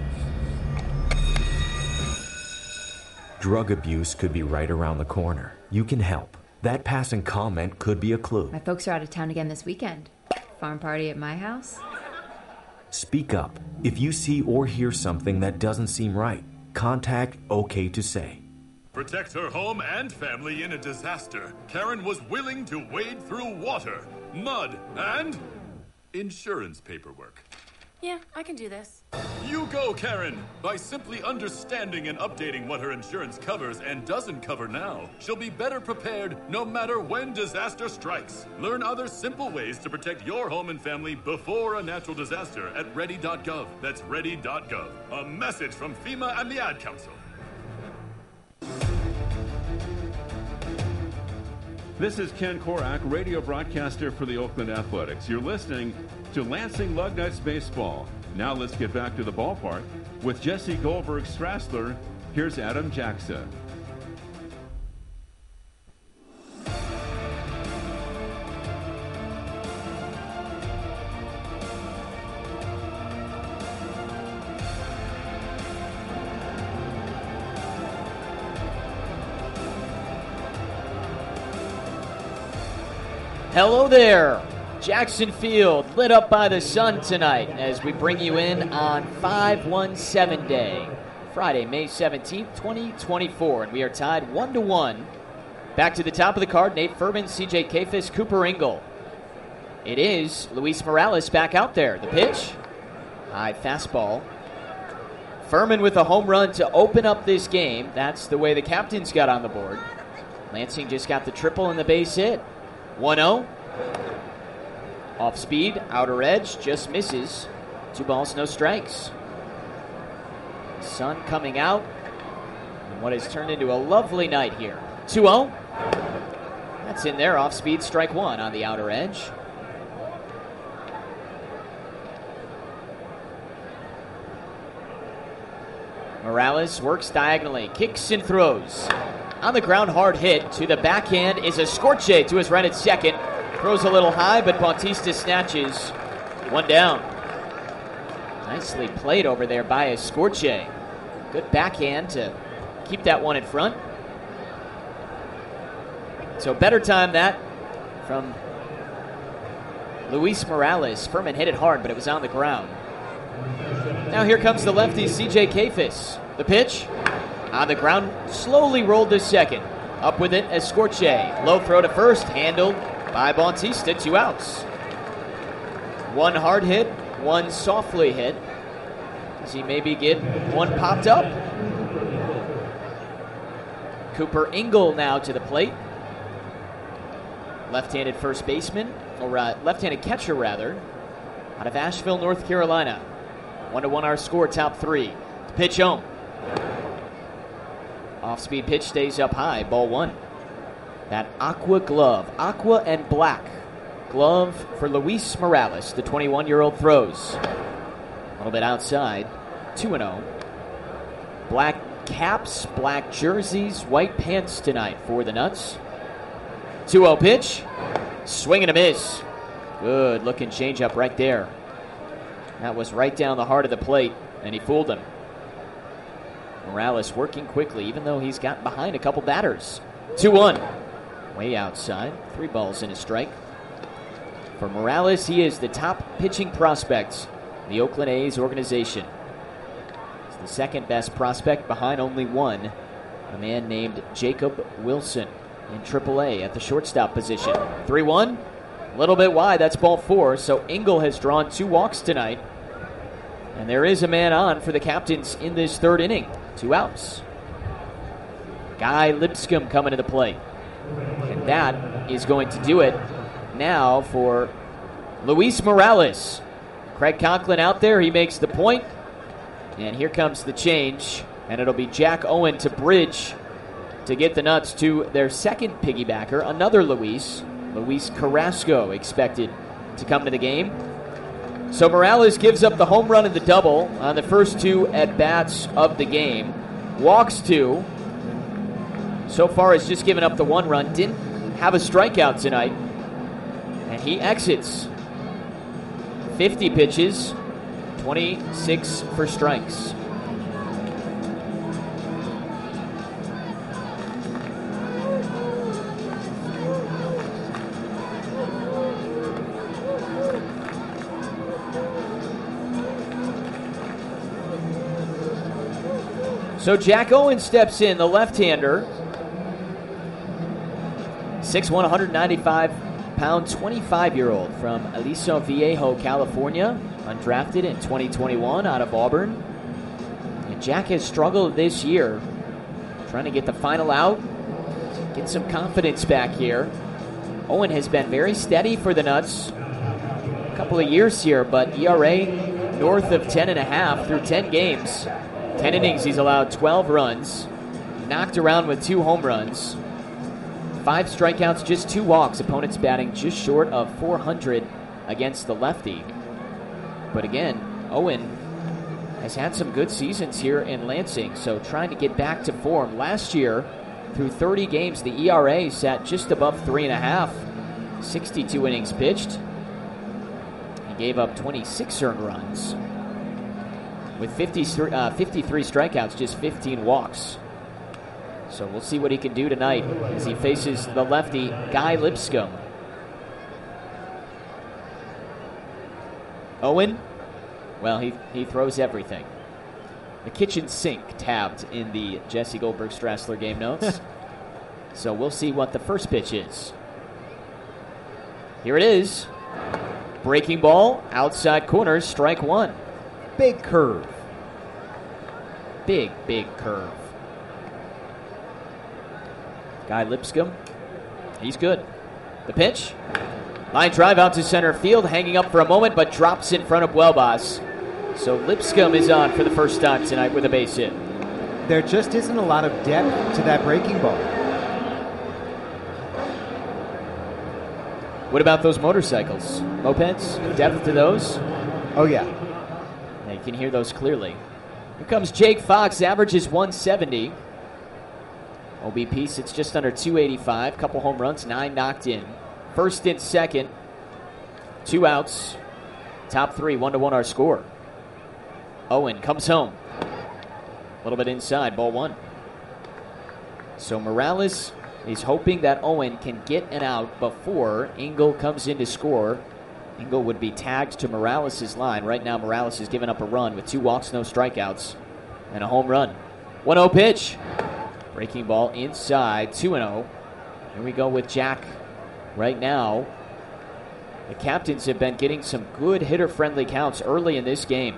Drug abuse could be right around the corner. You can help. That passing comment could be a clue. My folks are out of town again this weekend. Farm party at my house? Speak up. If you see or hear something that doesn't seem right, contact OK to Say. Protect her home and family in a disaster. Karen was willing to wade through water, mud, and insurance paperwork. Yeah, I can do this. You go, Karen! By simply understanding and updating what her insurance covers and doesn't cover now, she'll be better prepared no matter when disaster strikes. Learn other simple ways to protect your home and family before a natural disaster at ready dot gov. That's ready dot gov. A message from FEMA and the Ad Council. This is Ken Korak, radio broadcaster for the Oakland Athletics. You're listening to Lansing Lugnuts Baseball. Now let's get back to the ballpark with Jesse Goldberg Strassler. Here's Adam Jacksa. Hello there. Jackson Field lit up by the sun tonight as we bring you in on five one seven Day, Friday, May seventeenth, twenty twenty-four, and we are tied one to one. Back to the top of the card, Nate Furman, C J Kafis, Cooper Engel. It is Luis Morales back out there. The pitch, high fastball. Furman with a home run to open up this game. That's the way the captains got on the board. Lansing just got the triple and the base hit. one oh. Off speed, outer edge, just misses. Two balls, no strikes. Sun coming out. And what has turned into a lovely night here. two oh. That's in there, off speed, strike one on the outer edge. Morales works diagonally, kicks and throws. On the ground, hard hit to the backhand is Escorche to his right at second. Throws a little high, but Bautista snatches one down. Nicely played over there by Escorche. Good backhand to keep that one in front. So better time that from Luis Morales. Furman hit it hard, but it was on the ground. Now here comes the lefty, C J Kafis. The pitch on the ground, slowly rolled to second. Up with it, Escorche. Low throw to first, handled by Bautista, two outs. One hard hit, one softly hit. Does he maybe get one popped up? Cooper Engel now to the plate. Left-handed first baseman, or uh, left-handed catcher rather, out of Asheville, North Carolina. One to one our score, top three. Pitch home. Off-speed pitch stays up high, ball one. That aqua glove, aqua and black glove for Luis Morales, the twenty-one-year-old throws. A little bit outside, two and oh. Black caps, black jerseys, white pants tonight for the Nuts. two oh pitch, swing and a miss. Good looking changeup right there. That was right down the heart of the plate, and he fooled him. Morales working quickly, even though he's gotten behind a couple batters. two one. Way outside. Three balls and a strike. For Morales, he is the top pitching prospect in the Oakland A's organization. He's the second best prospect behind only one, a man named Jacob Wilson in triple A at the shortstop position. three one. A little bit wide. That's ball four. So Engel has drawn two walks tonight. And there is a man on for the captains in this third inning. Two outs. Guy Lipscomb coming to the plate. And that is going to do it now for Luis Morales. Craig Conklin out there. He makes the point. And here comes the change. And it'll be Jack Owen to bridge to get the Nuts to their second piggybacker. Another Luis. Luis Carrasco expected to come to the game. So Morales gives up the home run and the double on the first two at-bats of the game. Walks two. So far has just given up the one run. Didn't have a strikeout tonight. And he exits. fifty pitches, twenty-six for strikes. So Jack Owen steps in, the left-hander. six one, one ninety-five pound twenty-five-year-old from Aliso Viejo, California, undrafted in twenty twenty-one out of Auburn. And Jack has struggled this year, trying to get the final out, get some confidence back here. Owen has been very steady for the Nuts a couple of years here, but E R A north of ten and a half through ten games. ten innings, he's allowed twelve runs, knocked around with two home runs. Five strikeouts, just two walks. Opponents batting just short of four hundred against the lefty. But again, Owen has had some good seasons here in Lansing, so trying to get back to form. Last year, through thirty games, the E R A sat just above three and a half. sixty-two innings pitched. He gave up twenty-six earned runs. With fifty, uh, fifty-three strikeouts, just fifteen walks. So we'll see what he can do tonight as he faces the lefty, Guy Lipscomb. Owen, well, he, he throws everything. The kitchen sink tabbed in the Jesse Goldberg Strassler game notes. So we'll see what the first pitch is. Here it is. Breaking ball, outside corner, strike one. Big curve. Big, big curve. Guy Lipscomb, he's good. The pitch. Line drive out to center field, hanging up for a moment, but drops in front of Welbas. So Lipscomb is on for the first time tonight with a base hit. There just isn't a lot of depth to that breaking ball. What about those motorcycles? Mopeds? Depth to those? Oh, yeah. yeah. You can hear those clearly. Here comes Jake Fox, averages one seventy. O B P sits just under two eighty-five. Couple home runs, nine knocked in. First and second, two outs. Top three, one to one our score. Owen comes home. A little bit inside, ball one. So Morales is hoping that Owen can get an out before Engel comes in to score. Engel would be tagged to Morales' line. Right now, Morales has given up a run with two walks, no strikeouts, and a home run. one oh pitch. Breaking ball inside, two and oh. Here we go with Jack right now. The captains have been getting some good hitter-friendly counts early in this game.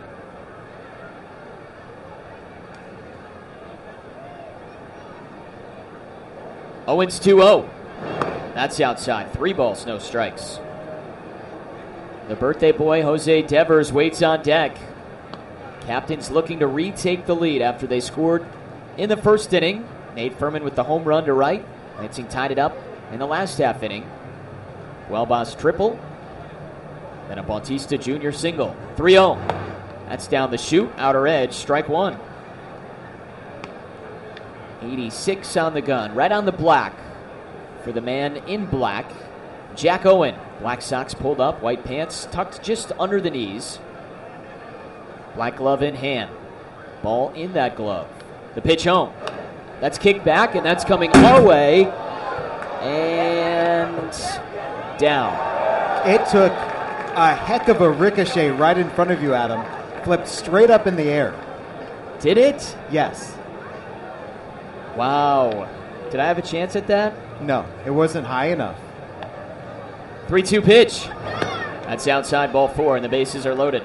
Owens two oh. That's outside. Three balls, no strikes. The birthday boy, Jose Devers, waits on deck. Captains looking to retake the lead after they scored in the first inning. Nate Furman with the home run to right. Lansing tied it up in the last half inning. Welbas triple. Then a Bautista Junior single. three oh. That's down the chute. Outer edge. Strike one. eighty-six on the gun. Right on the black for the man in black. Jack Owen. Black socks pulled up. White pants tucked just under the knees. Black glove in hand. Ball in that glove. The pitch home. That's kicked back, and that's coming our way. And down. It took a heck of a ricochet right in front of you, Adam. Flipped straight up in the air. Did it? Yes. Wow. Did I have a chance at that? No, it wasn't high enough. three two pitch. That's outside, ball four, and the bases are loaded.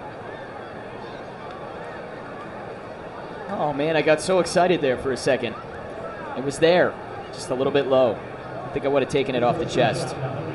Oh, man, I got so excited there for a second. It was there, just a little bit low. I think I would have taken it off the chest.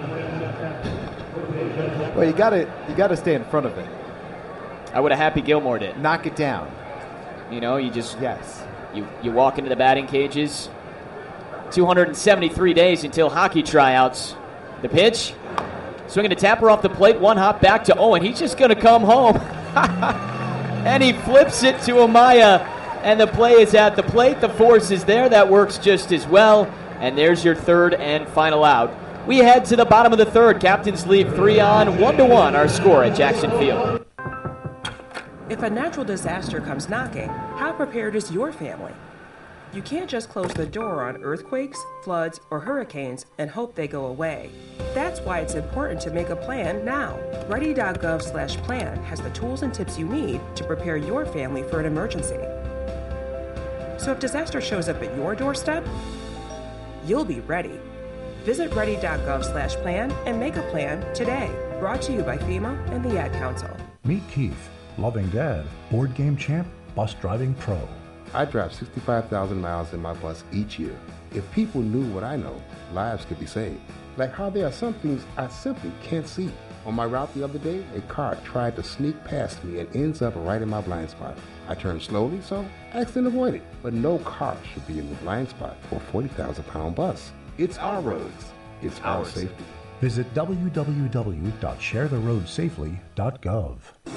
Well, you got to you got to stay in front of it. I would have Happy Gilmore did. Knock it down. You know, you just yes. You you walk into the batting cages. two hundred seventy-three days until hockey tryouts. The pitch, swinging a tapper off the plate. One hop back to Owen. He's just going to come home, and he flips it to Amaya. And the play is at the plate. The force is there. That works just as well. And there's your third and final out. We head to the bottom of the third. Captains leave three on, one to one. Our score at Jackson Field. If a natural disaster comes knocking, how prepared is your family? You can't just close the door on earthquakes, floods, or hurricanes and hope they go away. That's why it's important to make a plan now. Ready dot gov slash plan has the tools and tips you need to prepare your family for an emergency. So if disaster shows up at your doorstep, you'll be ready. Visit ready.gov slash plan and make a plan today. Brought to you by FEMA and the Ad Council. Meet Keith, loving dad, board game champ, bus driving pro. I drive sixty-five thousand miles in my bus each year. If people knew what I know, lives could be saved. Like how there are some things I simply can't see. On my route the other day, a car tried to sneak past me and ends up right in my blind spot. I turned slowly, so I accident avoided. But no car should be in the blind spot for a forty thousand pound bus. It's our roads. It's our safety. Visit w w w dot share the road safely dot gov.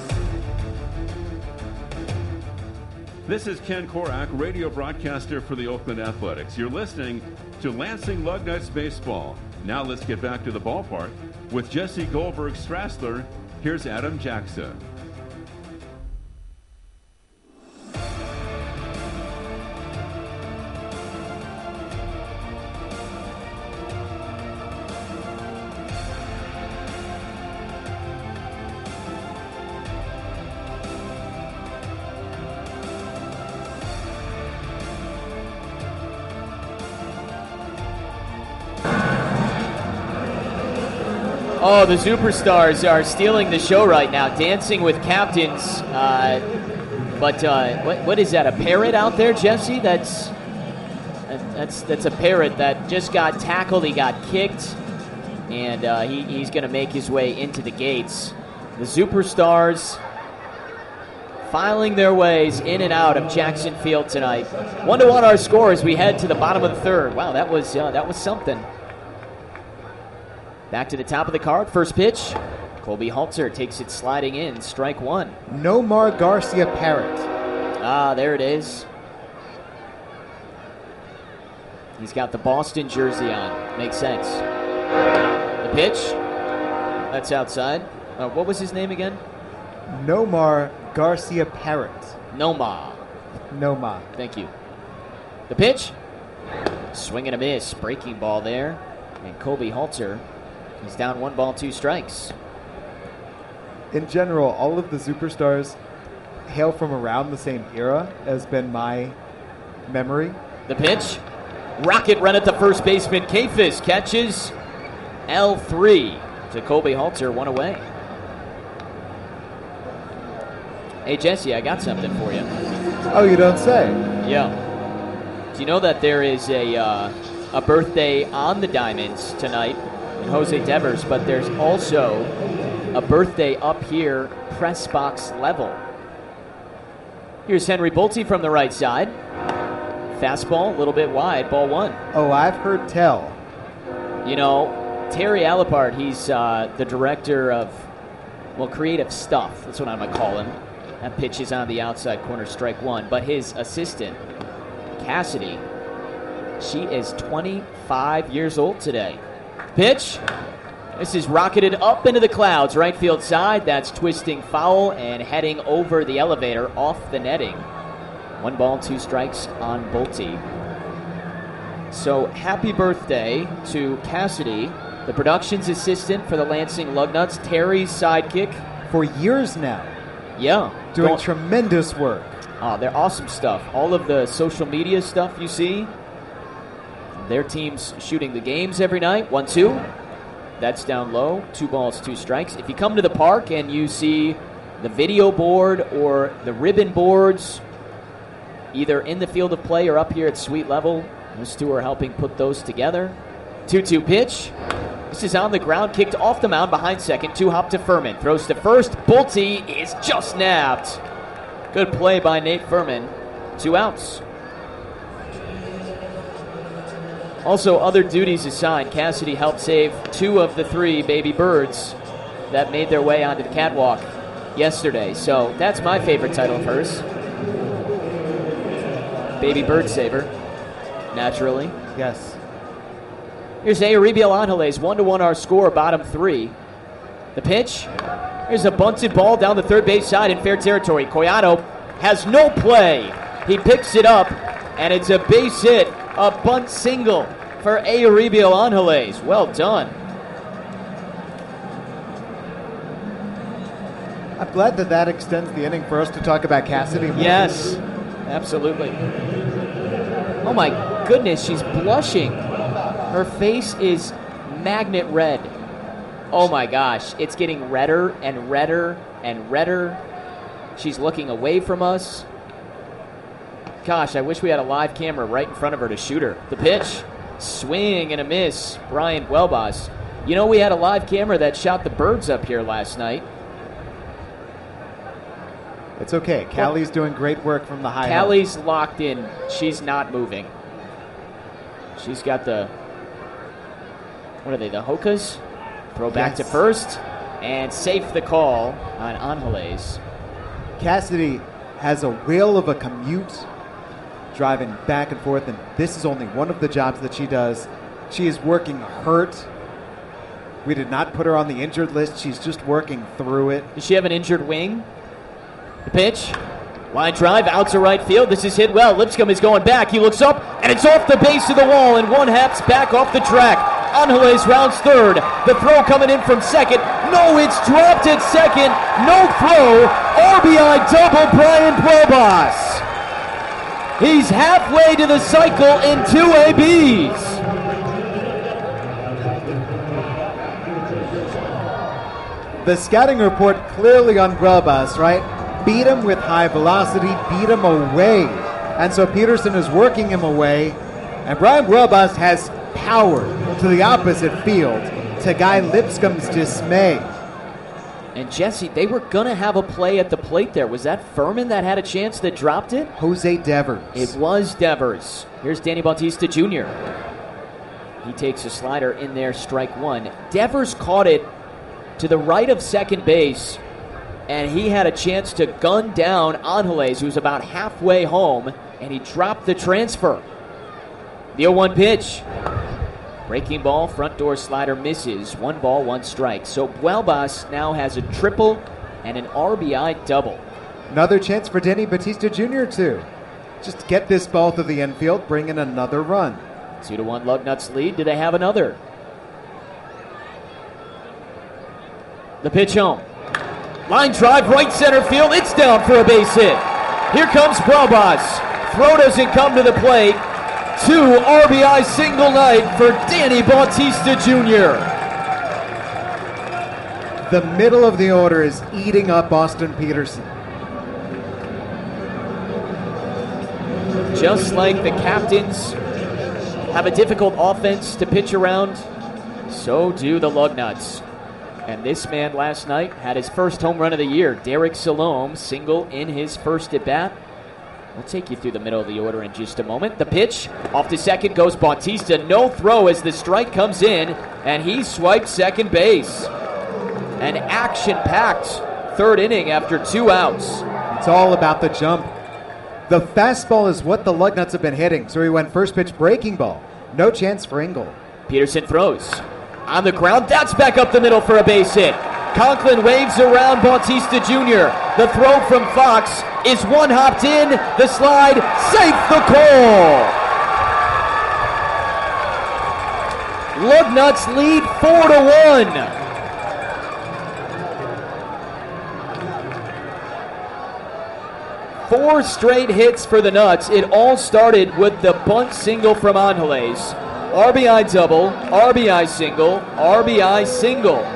This is Ken Korak, radio broadcaster for the Oakland Athletics. You're listening to Lansing Lugnuts Baseball. Now let's get back to the ballpark with Jesse Goldberg Strassler. Here's Adam Jackson. Oh, the Superstars are stealing the show right now, dancing with captains. Uh, but uh, what, what is that? A parrot out there, Jesse? That's that's that's a parrot that just got tackled. He got kicked, and uh, he, he's going to make his way into the gates. The Superstars filing their ways in and out of Jackson Field tonight. One to one our score as we head to the bottom of the third. Wow, that was uh, that was something. Back to the top of the card. First pitch. Colby Halter takes it sliding in. Strike one. Nomar Garcia Parrott. Ah, there it is. He's got the Boston jersey on. Makes sense. The pitch. That's outside. Uh, what was his name again? Nomar Garcia Parrott. Nomar. Nomar. Thank you. The pitch. Swing and a miss. Breaking ball there. And Colby Halter is down one ball, two strikes. In general, all of the Superstars hail from around the same era, has been my memory. The pitch. Rocket run at the first baseman. Kafis catches L three to Colby Halter, one away. Hey, Jesse, I got something for you. Oh, you don't say? Yeah. Do you know that there is a uh, a birthday on the Diamonds tonight in Jose Devers, but there's also a birthday up here, press box level. Here's Henry Bolte from the right side. Fastball, a little bit wide, ball one. Oh, I've heard tell. You know, Terry Alipart, he's uh, the director of, well, creative stuff. That's what I'm going to call him. That pitch is on the outside corner, strike one. But his assistant, Cassidy, she is twenty-five years old today. Pitch. This is rocketed up into the clouds, right field side. That's twisting foul and heading over the elevator off the netting. One ball, two strikes on Bolte. So happy birthday to Cassidy, the production's assistant for the Lansing Lugnuts, Terry's sidekick. For years now. Yeah. Doing Go- tremendous work. Oh, they're awesome stuff. All of the social media stuff you see, their team's shooting the games every night. One, two. That's down low. Two balls, two strikes. If you come to the park and you see the video board or the ribbon boards, either in the field of play or up here at suite level, those two are helping put those together. two two pitch. This is on the ground, kicked off the mound behind second. Two hop to Furman. Throws to first. Bolte is just nabbed. Good play by Nate Furman. Two outs. Also, other duties assigned. Cassidy helped save two of the three baby birds that made their way onto the catwalk yesterday. So that's my favorite title of hers. Baby bird saver, naturally. Yes. Here's Euribiel Angeles, one to one our score, bottom three. The pitch. Here's a bunted ball down the third base side in fair territory. Collado has no play. He picks it up, and it's a base hit. A bunt single for Euribiel Angeles. Well done. I'm glad that that extends the inning for us to talk about Cassidy. Yes, absolutely. Oh my goodness, she's blushing. Her face is magnet red. Oh my gosh, it's getting redder and redder and redder. She's looking away from us. Gosh, I wish we had a live camera right in front of her to shoot her. The pitch, swing and a miss. Brian Buelbas. You know, we had a live camera that shot the birds up here last night. It's okay. Callie's doing great work from the high. Callie's locked in. She's not moving. She's got the, what are they, the Hokas? Throw back Yes. to first and safe the call on Angeles. Cassidy has a whale of a commute driving back and forth, and this is only one of the jobs that she does. She is working hurt. We did not put her on the injured list. She's just working through it. Does she have an injured wing? The pitch. Line drive out to right field. This is hit well. Lipscomb is going back. He looks up, and it's off the base of the wall, and one haps back off the track. Angeles rounds third. The throw coming in from second. No, it's dropped at second. No throw. R B I double Brian Buelbas. He's halfway to the cycle in two A Bs. The scouting report clearly on Buelbas, right? Beat him with high velocity, beat him away. And so Peterson is working him away. And Brian Buelbas has power to the opposite field, to Guy Lipscomb's dismay. And Jesse, they were going to have a play at the plate there. Was that Furman that had a chance that dropped it? Jose Devers. It was Devers. Here's Danny Bautista Junior He takes a slider in there, strike one. Devers caught it to the right of second base, and he had a chance to gun down Angeles, who's about halfway home, and he dropped the transfer. The oh one pitch. Breaking ball, front door slider misses. One ball, one strike. So Buelbas now has a triple and an R B I double. Another chance for Danny Batista Junior to just get this ball to the infield, bring in another run. Two to one Lugnuts lead. Do they have another? The pitch home. Line drive, right center field. It's down for a base hit. Here comes Buelbas. Throw doesn't come to the plate. Two R B I single night for Danny Bautista Junior The middle of the order is eating up Austin Peterson. Just like the Captains have a difficult offense to pitch around, so do the Lugnuts. And this man last night had his first home run of the year. Derek Salome, single in his first at-bat. We'll take you through the middle of the order in just a moment. The pitch, off to second goes Bautista. No throw as the strike comes in, and he swiped second base. An action-packed third inning after two outs. It's all about the jump. The fastball is what the Lugnuts have been hitting, so he went first pitch breaking ball. No chance for Engel. Peterson throws. On the ground, that's back up the middle for a base hit. Conklin waves around Bautista Junior The throw from Fox is one hopped in. The slide, safe the call. Lugnuts lead four to one. Four straight hits for the Nuts. It all started with the bunt single from Angeles. R B I double, R B I single, R B I single.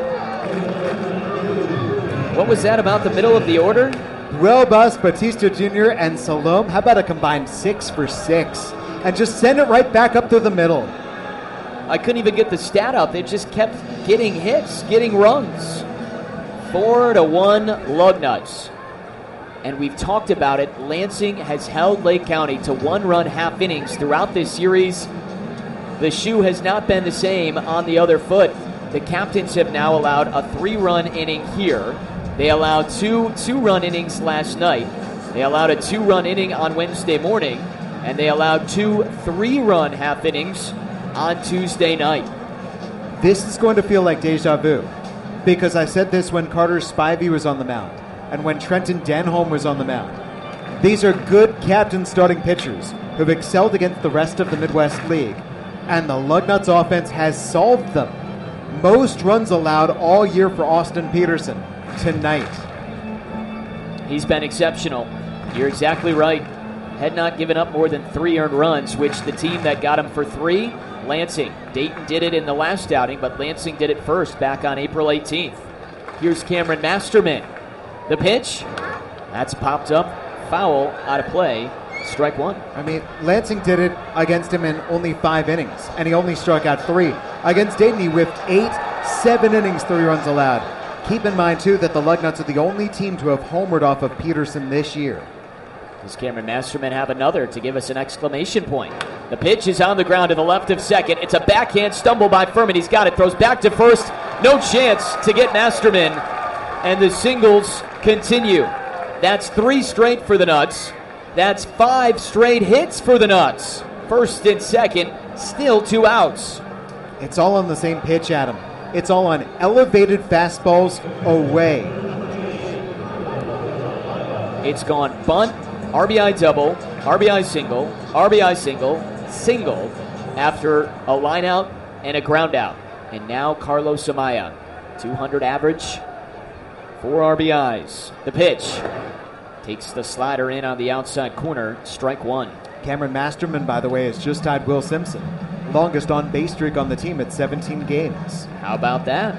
What was that about the middle of the order? Buelbas, Batista Junior, and Salome. How about a combined six for six? And just send it right back up to the middle. I couldn't even get the stat out. They just kept getting hits, getting runs. Four to one Lugnuts. And we've talked about it. Lansing has held Lake County to one-run half innings throughout this series. The shoe has not been the same on the other foot. The Captains have now allowed a three-run inning here. They allowed two two-run innings last night. They allowed a two-run inning on Wednesday morning, and they allowed two three-run half innings on Tuesday night. This is going to feel like deja vu, because I said this when Carter Spivey was on the mound and when Trenton Denholm was on the mound. These are good Captain starting pitchers who've excelled against the rest of the Midwest League, and the Lugnuts offense has solved them. Most runs allowed all year for Austin Peterson tonight. He's been exceptional. You're exactly right. Had not given up more than three earned runs, which the team that got him for three Lansing. Dayton did it in the last outing, but Lansing did it first back on April eighteenth. Here's Cameron Masterman. The pitch. That's popped up. Foul out of play. Strike one. I mean, Lansing did it against him in only five innings, and he only struck out three. Against Dayton, he whiffed eight, seven innings, three runs allowed. Keep in mind, too, that the Lugnuts are the only team to have homered off of Peterson this year. Does Cameron Masterman have another to give us an exclamation point? The pitch is on the ground to the left of second. It's a backhand stumble by Furman. He's got it. Throws back to first. No chance to get Masterman. And the singles continue. That's three straight for the Nuts. That's five straight hits for the Nuts. First and second, still two outs. It's all on the same pitch, Adam. It's all on elevated fastballs away. It's gone bunt, R B I double, R B I single, R B I single, single after a line out and a ground out. And now Carlos Amaya, two hundred average, four R B Is. The pitch takes the slider in on the outside corner, strike one. Cameron Masterman, by the way, has just tied Will Simpson. Longest on-base streak on the team at seventeen games. How about that?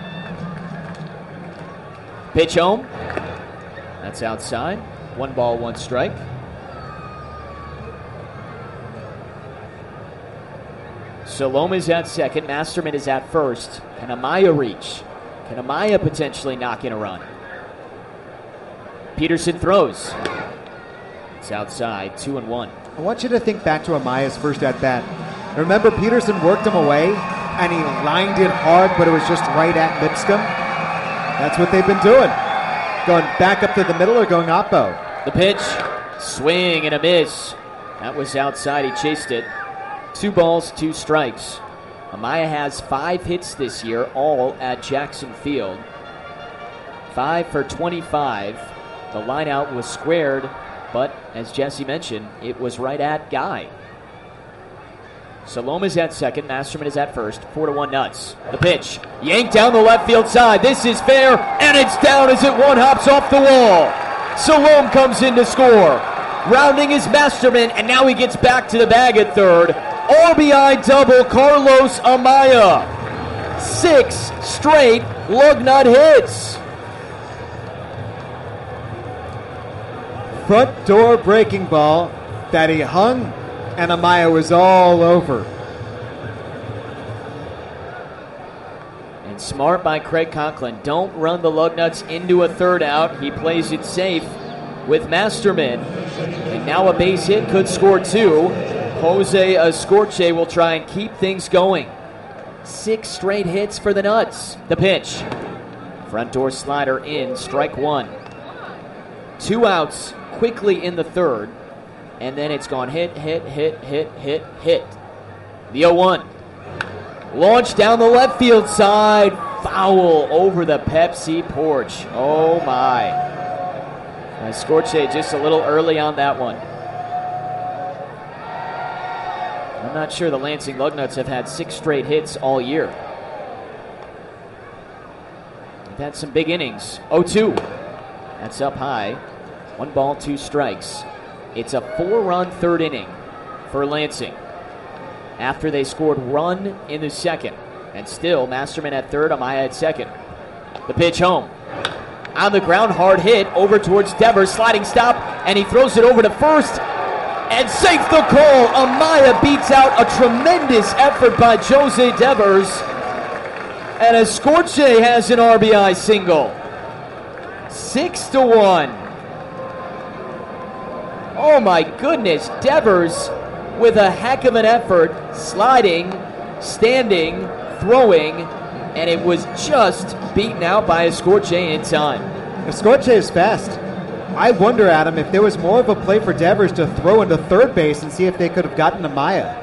Pitch home. That's outside. One ball, one strike. Salome is at second. Masterman is at first. Can Amaya reach? Can Amaya potentially knock in a run? Peterson throws. It's outside, two and one. I want you to think back to Amaya's first at-bat. Remember, Peterson worked him away, and he lined it hard, but it was just right at Lipscomb? That's what they've been doing. Going back up to the middle or going oppo. The pitch, swing and a miss. That was outside, he chased it. Two balls, two strikes. Amaya has five hits this year, all at Jackson Field. Five for twenty-five. The line out was squared, but as Jesse mentioned, it was right at Guy. Salome's at second, Masterman is at first. Four to one Nuts. The pitch, yanked down the left field side. This is fair, and it's down as it one hops off the wall. Salome comes in to score. Rounding is Masterman, and now he gets back to the bag at third. R B I double, Carlos Amaya. Six straight Lugnut hits. Front door breaking ball that he hung, and Amaya was all over. And smart by Craig Conklin. Don't run the Lugnuts into a third out. He plays it safe with Masterman. And now a base hit could score two. Jose Escorche will try and keep things going. Six straight hits for the Nuts. The pitch. Front door slider in, strike one. Two outs quickly in the third. And then it's gone hit, hit, hit, hit, hit, hit. The oh one. Launched down the left field side. Foul over the Pepsi porch. Oh my. Escorche just a little early on that one. I'm not sure the Lansing Lugnuts have had six straight hits all year. They've had some big innings. oh two. That's up high. One ball, two strikes. It's a four-run third inning for Lansing after they scored run in the second. And still, Masterman at third, Amaya at second. The pitch home. On the ground, hard hit over towards Devers. Sliding stop, and he throws it over to first. And safe the call. Amaya beats out a tremendous effort by Jose Devers. And Escorche has an R B I single. Six to one. Oh my goodness, Devers with a heck of an effort, sliding, standing, throwing, and it was just beaten out by Escorche in time. Escorche is fast. I wonder, Adam, if there was more of a play for Devers to throw into third base and see if they could have gotten Amaya.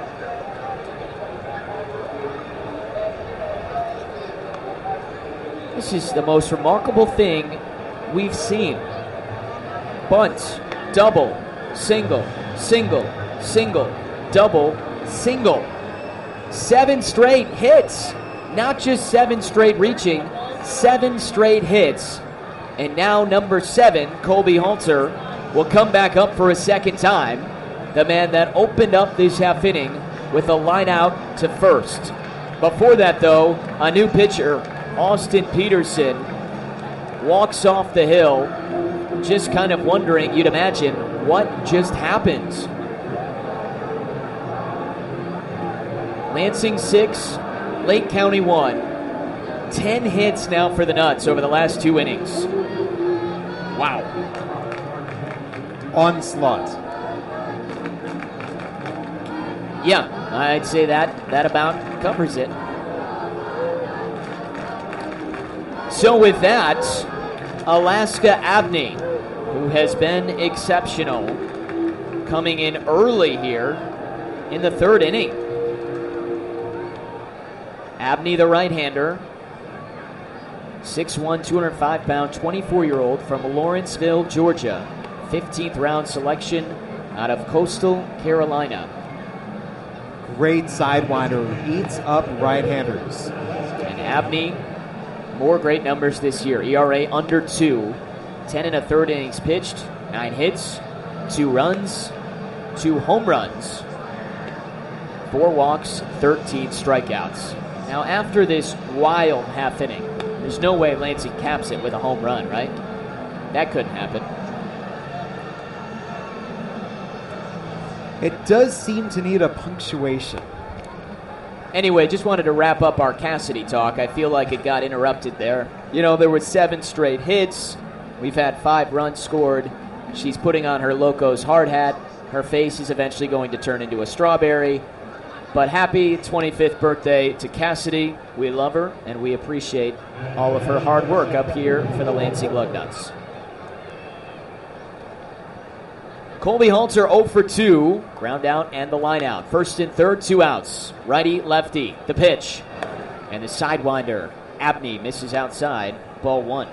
This is the most remarkable thing we've seen. Bunt, double, single, single, single, double, single. Seven straight hits. Not just seven straight reaching, seven straight hits. And now number seven, Colby Halter, will come back up for a second time. The man that opened up this half inning with a line out to first. Before that, though, a new pitcher, Austin Peterson, walks off the hill, just kind of wondering, you'd imagine, what just happened. Lansing six, Lake County one. Ten hits now for the Nuts over the last two innings. Wow. Onslaught. Yeah, I'd say that that about covers it. So with that, Alaska Abney, who has been exceptional, coming in early here in the third inning. Abney, the right-hander, six one, two hundred five pound, twenty-four-year-old from Lawrenceville, Georgia. fifteenth round selection out of Coastal Carolina. Great sidewinder who eats up right-handers. And Abney, more great numbers this year. E R A under two. ten and a third innings pitched. Nine hits, two runs, two home runs, four walks, thirteen strikeouts. Now, after this wild half inning, there's no way Lansing caps it with a home run, right? That couldn't happen. It does seem to need a punctuation. Anyway, just wanted to wrap up our Cassidy talk. I feel like it got interrupted there. You know, there were seven straight hits. We've had five runs scored. She's putting on her Locos hard hat. Her face is eventually going to turn into a strawberry. But happy twenty-fifth birthday to Cassidy. We love her, and we appreciate all of her hard work up here for the Lansing Lugnuts. Colby Halter oh for two. Ground out and the line out. First and third, two outs. Righty, lefty. The pitch. And the sidewinder. Abney misses outside. Ball one.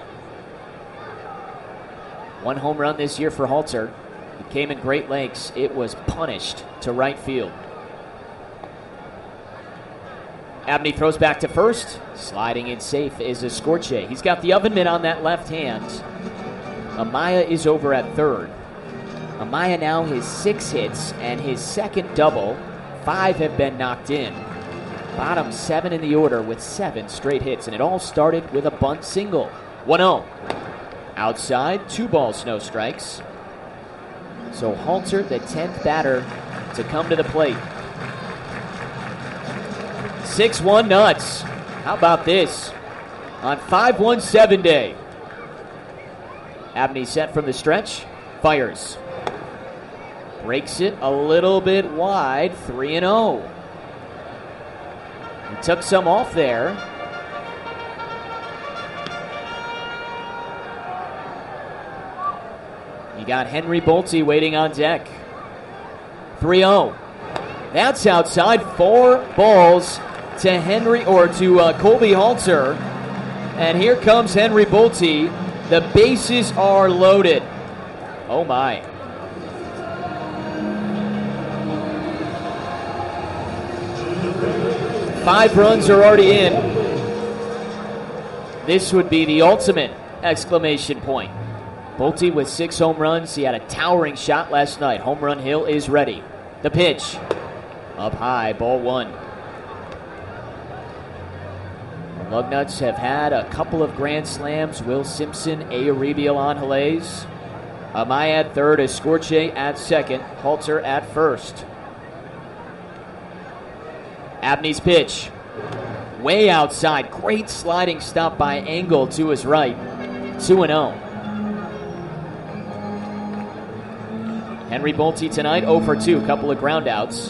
One home run this year for Halter. It came in Great Lakes. It was punished to right field. Abney throws back to first. Sliding in safe is Escorche. He's got the oven mitt on that left hand. Amaya is over at third. Amaya now has six hits and his second double. Five have been knocked in. Bottom seven in the order with seven straight hits, and it all started with a bunt single. one oh. Outside, two balls, no strikes. So Halter, the tenth batter to come to the plate. six one Nuts. How about this? On five one seven day. Abney set from the stretch. Fires. Breaks it a little bit wide. three and oh. He took some off there. You got Henry Bolte waiting on deck. three oh. That's outside. Four balls to Henry or to uh, Colby Halter. And here comes Henry Bolte. The bases are loaded. Oh my. Five runs are already in. This would be the ultimate exclamation point. Bolte with six home runs. He had a towering shot last night. Home run hill is ready. The pitch. Up high, ball one. The Lugnuts have had a couple of grand slams. Will Simpson, Aribiel Angeles. Amaya at third, Escorche at second, Halter at first. Abney's pitch. Way outside. Great sliding stop by Engel to his right. two and oh. Henry Bolte tonight oh for two. Couple of ground outs.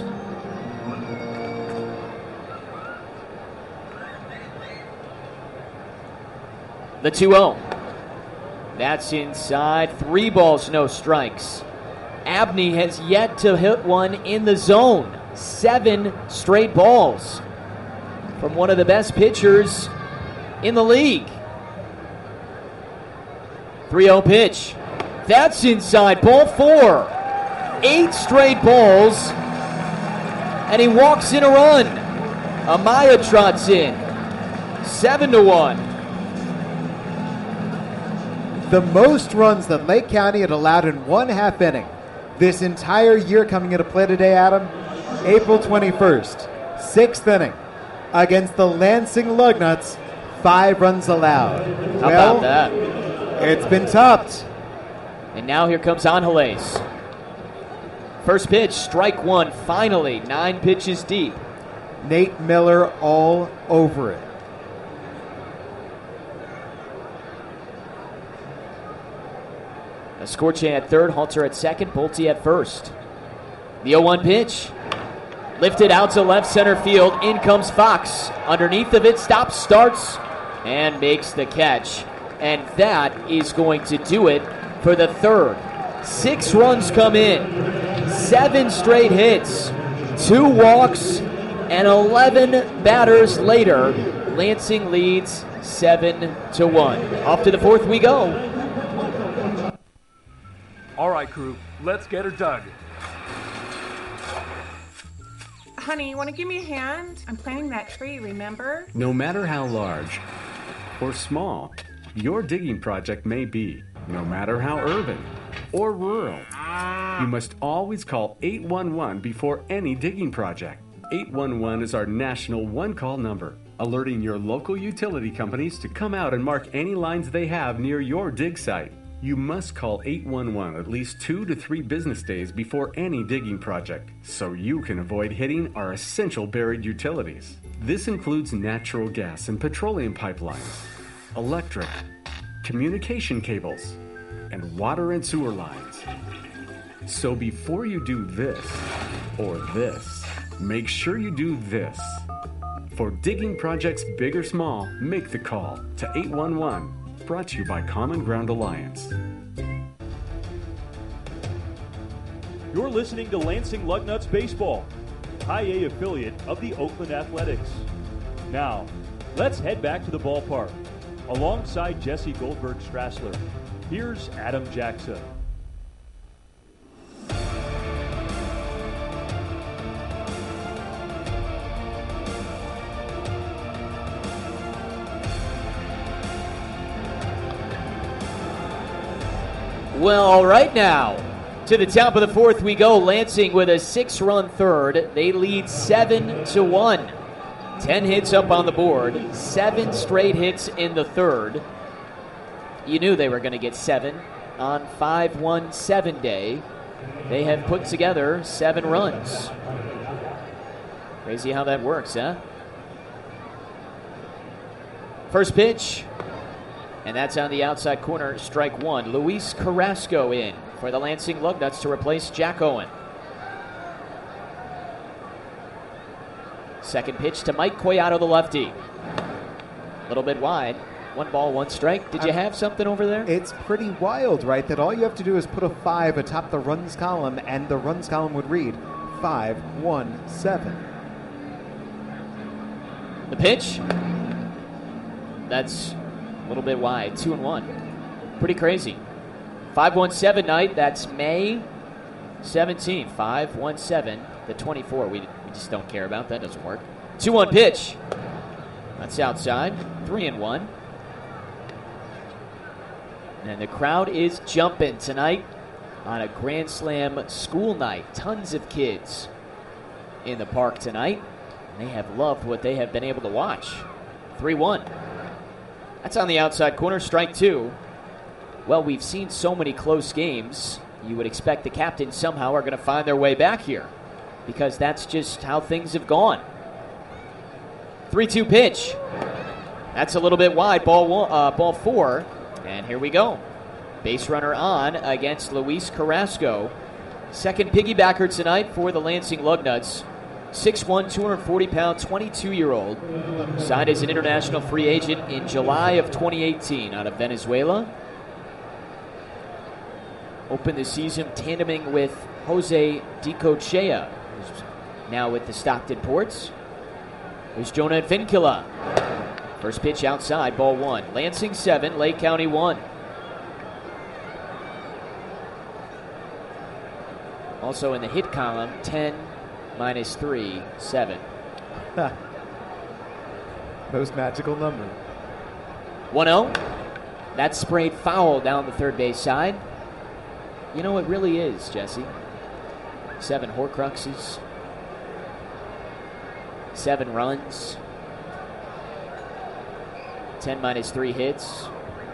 The two oh. That's inside. Three balls, no strikes. Abney has yet to hit one in the zone. Seven straight balls from one of the best pitchers in the league. three oh pitch. That's inside. Ball four. Eight straight balls. And he walks in a run. Amaya trots in. Seven to one. The most runs that Lake County had allowed in one half inning this entire year coming into play today, Adam. April twenty-first, sixth inning. Against the Lansing Lugnuts, five runs allowed. How well, about that? It's been topped. And now here comes Angeles. First pitch, strike one, finally, nine pitches deep. Nate Miller all over it. Escorche at third, Halter at second, Bolte at first. The oh one pitch. Lifted out to left center field. In comes Fox. Underneath of it, stops, starts, and makes the catch. And that is going to do it for the third. Six runs come in. Seven straight hits. Two walks. And eleven batters later, Lansing leads seven to one. Off to the fourth we go. All right, crew, let's get her dug. Honey, want to give me a hand? I'm planting that tree, remember? No matter how large or small your digging project may be, no matter how urban or rural, you must always call eight one one before any digging project. eight one one is our national one-call number, alerting your local utility companies to come out and mark any lines they have near your dig site. You must call eight one one at least two to three business days before any digging project, so you can avoid hitting our essential buried utilities. This includes natural gas and petroleum pipelines, electric, communication cables, and water and sewer lines. So before you do this or this, make sure you do this. For digging projects big or small, make the call to eight one one. Brought to you by Common Ground Alliance. You're listening to Lansing Lugnuts Baseball, High A affiliate of the Oakland Athletics. Now, let's head back to the ballpark. Alongside Jesse Goldberg-Strassler, here's Adam Jackson. Well, all right now, to the top of the fourth we go. Lansing with a six-run third. They lead seven to one. Ten hits up on the board. Seven straight hits in the third. You knew they were going to get seven on five one seven day. They have put together seven runs. Crazy how that works, huh? First pitch. And that's on the outside corner, strike one. Luis Carrasco in for the Lansing Lugnuts to replace Jack Owen. Second pitch to Mike Collado, the lefty. A little bit wide. One ball, one strike. Did you have something over there? It's pretty wild, right? That all you have to do is put a five atop the runs column, and the runs column would read five one seven. The pitch. That's a little bit wide, two and one. Pretty crazy. five one seven night, that's May seventeenth. five one seven, the twenty-four, we, we just don't care about. That doesn't work. two one pitch. That's outside, three and one. And the crowd is jumping tonight on a Grand Slam school night. Tons of kids in the park tonight. They have loved what they have been able to watch. three one. That's on the outside corner, strike two. Well, we've seen so many close games, you would expect the captains somehow are going to find their way back here, because that's just how things have gone. three two pitch. That's a little bit wide, ball one, uh, ball four, and here we go. Base runner on against Luis Carrasco. Second piggybacker tonight for the Lansing Lugnuts. six one, two hundred forty pound, twenty-two-year-old. Signed as an international free agent in July of twenty eighteen out of Venezuela. Opened the season tandeming with Jose Dicochea, who's now with the Stockton Ports. There's Jonah Vincula. First pitch outside, ball one. Lansing seven, Lake County one. Also in the hit column, ten minus three, seven. Most magical number. one oh. That's sprayed foul down the third base side. You know, it really is, Jesse. Seven Horcruxes. seven runs, ten minus three hits.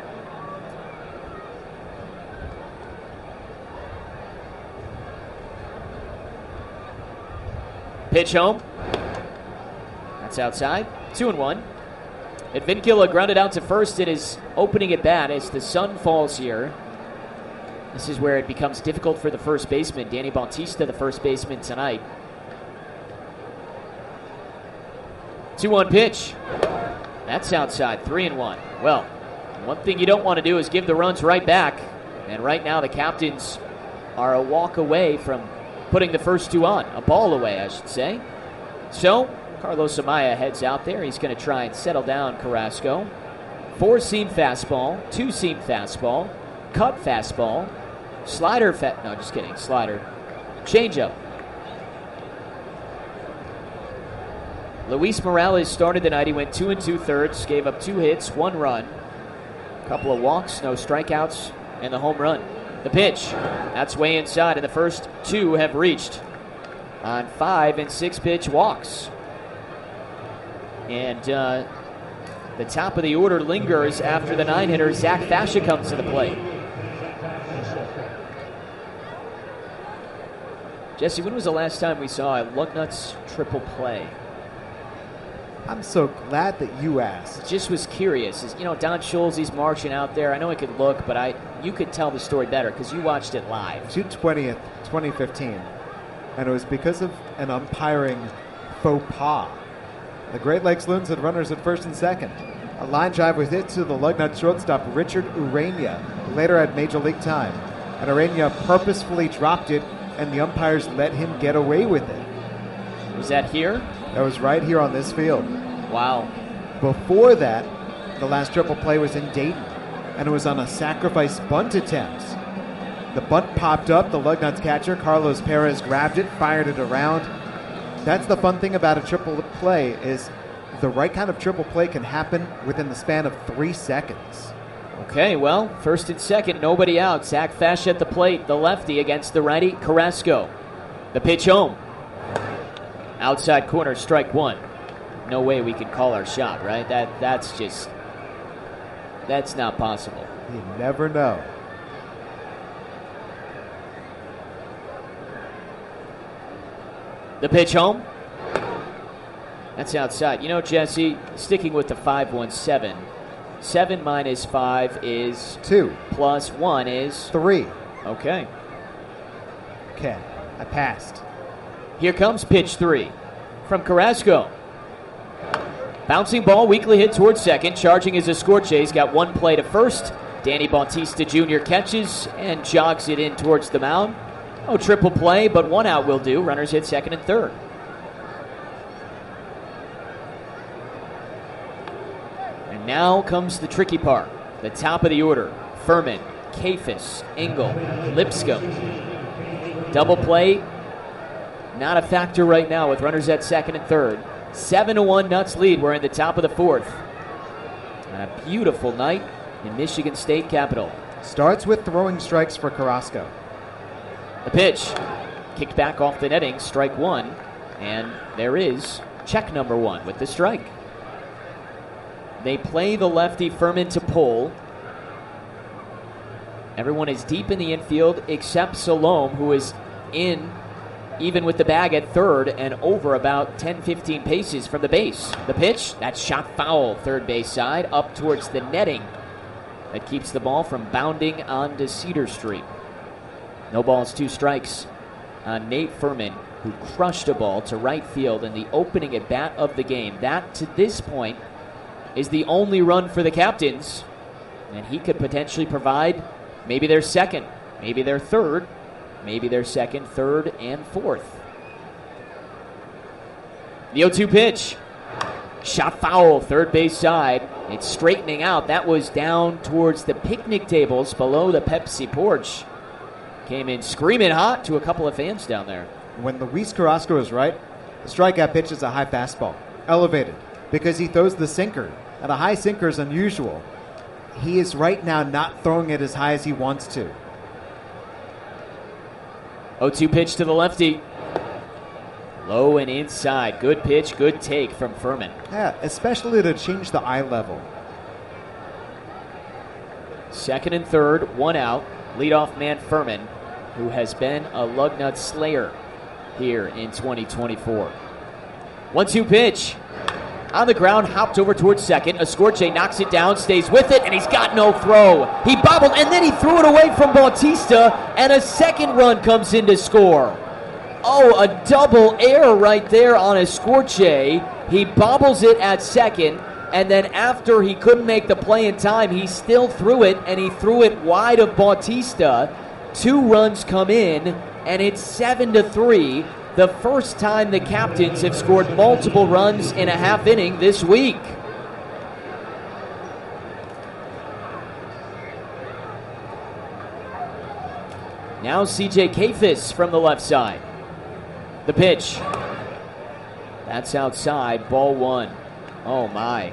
Pitch home. That's outside. Two and one. Advincula grounded out to first in his opening at bat as the sun falls here. This is where it becomes difficult for the first baseman, Danny Bautista, the first baseman tonight. two one pitch. That's outside. Three and one. Well, one thing you don't want to do is give the runs right back. And right now the Captains are a walk away from putting the first two on. A ball away, I should say. So, Carlos Amaya heads out there. He's going to try and settle down Carrasco. Four-seam fastball, two-seam fastball, cut fastball, slider fa- no, just kidding, slider, changeup. Luis Morales started the night. He went two and two-thirds, gave up two hits, one run, a couple of walks, no strikeouts, and the home run. The pitch, that's way inside, and the first two have reached on five and six pitch walks. And uh, the top of the order lingers after the nine hitter, Zach Fascia, comes to the plate. Jesse, when was the last time we saw a Lugnuts triple play? I'm so glad that you asked. Just was curious. You know, Don Schultz, he's marching out there. I know I could look, but I you could tell the story better because you watched it live. June twentieth, twenty fifteen. And it was because of an umpiring faux pas. The Great Lakes Loons had runners at first and second. A line drive was hit to the Lugnut shortstop, Richard Urania, who later had major league time. And Urania purposefully dropped it, and the umpires let him get away with it. Was that here? That was right here on this field. Wow. Before that, the last triple play was in Dayton, and it was on a sacrifice bunt attempt. The bunt popped up, the Lugnuts catcher, Carlos Perez, grabbed it, fired it around. That's the fun thing about a triple play, is the right kind of triple play can happen within the span of three seconds. Okay, well, first and second, nobody out. Zach Fascia at the plate, the lefty against the righty, Carrasco. The pitch home. Outside corner, strike one. No way we could call our shot, right? That That's just, that's not possible. You never know. The pitch home. That's outside. You know, Jesse, sticking with the five one seven, seven minus five is two. Plus one is three. Okay. Okay, I passed. Here comes pitch three from Carrasco. Bouncing ball, weakly hit towards second. Charging is a score chase. Got one play to first. Danny Bautista Junior catches and jogs it in towards the mound. Oh, triple play, but one out will do. Runners hit second and third. And now comes the tricky part. The top of the order. Furman, Kafis, Engel, Lipscomb. Double play. Not a factor right now with runners at second and third. Seven to one Nuts lead. We're in the top of the fourth. And a beautiful night in Michigan State Capitol. Starts with throwing strikes for Carrasco. The pitch kicked back off the netting, strike one, and there is check number one with the strike. They play the lefty Furman to pull. Everyone is deep in the infield except Salome, who is in even with the bag at third and over about ten fifteen paces from the base. The pitch, that's shot foul, third base side, up towards the netting. That keeps the ball from bounding onto Cedar Street. No balls, two strikes on Nate Furman, who crushed a ball to right field in the opening at bat of the game. That, to this point, is the only run for the Captains, and he could potentially provide maybe their second, maybe their third, maybe their second, third, and fourth. The oh two pitch. Shot foul, third base side. It's straightening out. That was down towards the picnic tables below the Pepsi porch. Came in screaming hot to a couple of fans down there. When Luis Carrasco is right, the strikeout pitch is a high fastball, elevated, because he throws the sinker. And a high sinker is unusual. He is right now not throwing it as high as he wants to. oh two pitch to the lefty. Low and inside. Good pitch, good take from Furman. Yeah, especially to change the eye level. Second and third, one out. Leadoff man Furman, who has been a Lugnut slayer here in twenty twenty-four. one two pitch. On the ground, hopped over towards second. Escorche knocks it down, stays with it, and he's got no throw. He bobbled, and then he threw it away from Bautista, and a second run comes in to score. Oh, a double error right there on Escorche. He bobbles it at second, and then after he couldn't make the play in time, he still threw it, and he threw it wide of Bautista. Two runs come in, and it's seven to three. The first time the Captains have scored multiple runs in a half inning this week. Now C J Kafis from the left side. The pitch. That's outside, ball one. Oh my.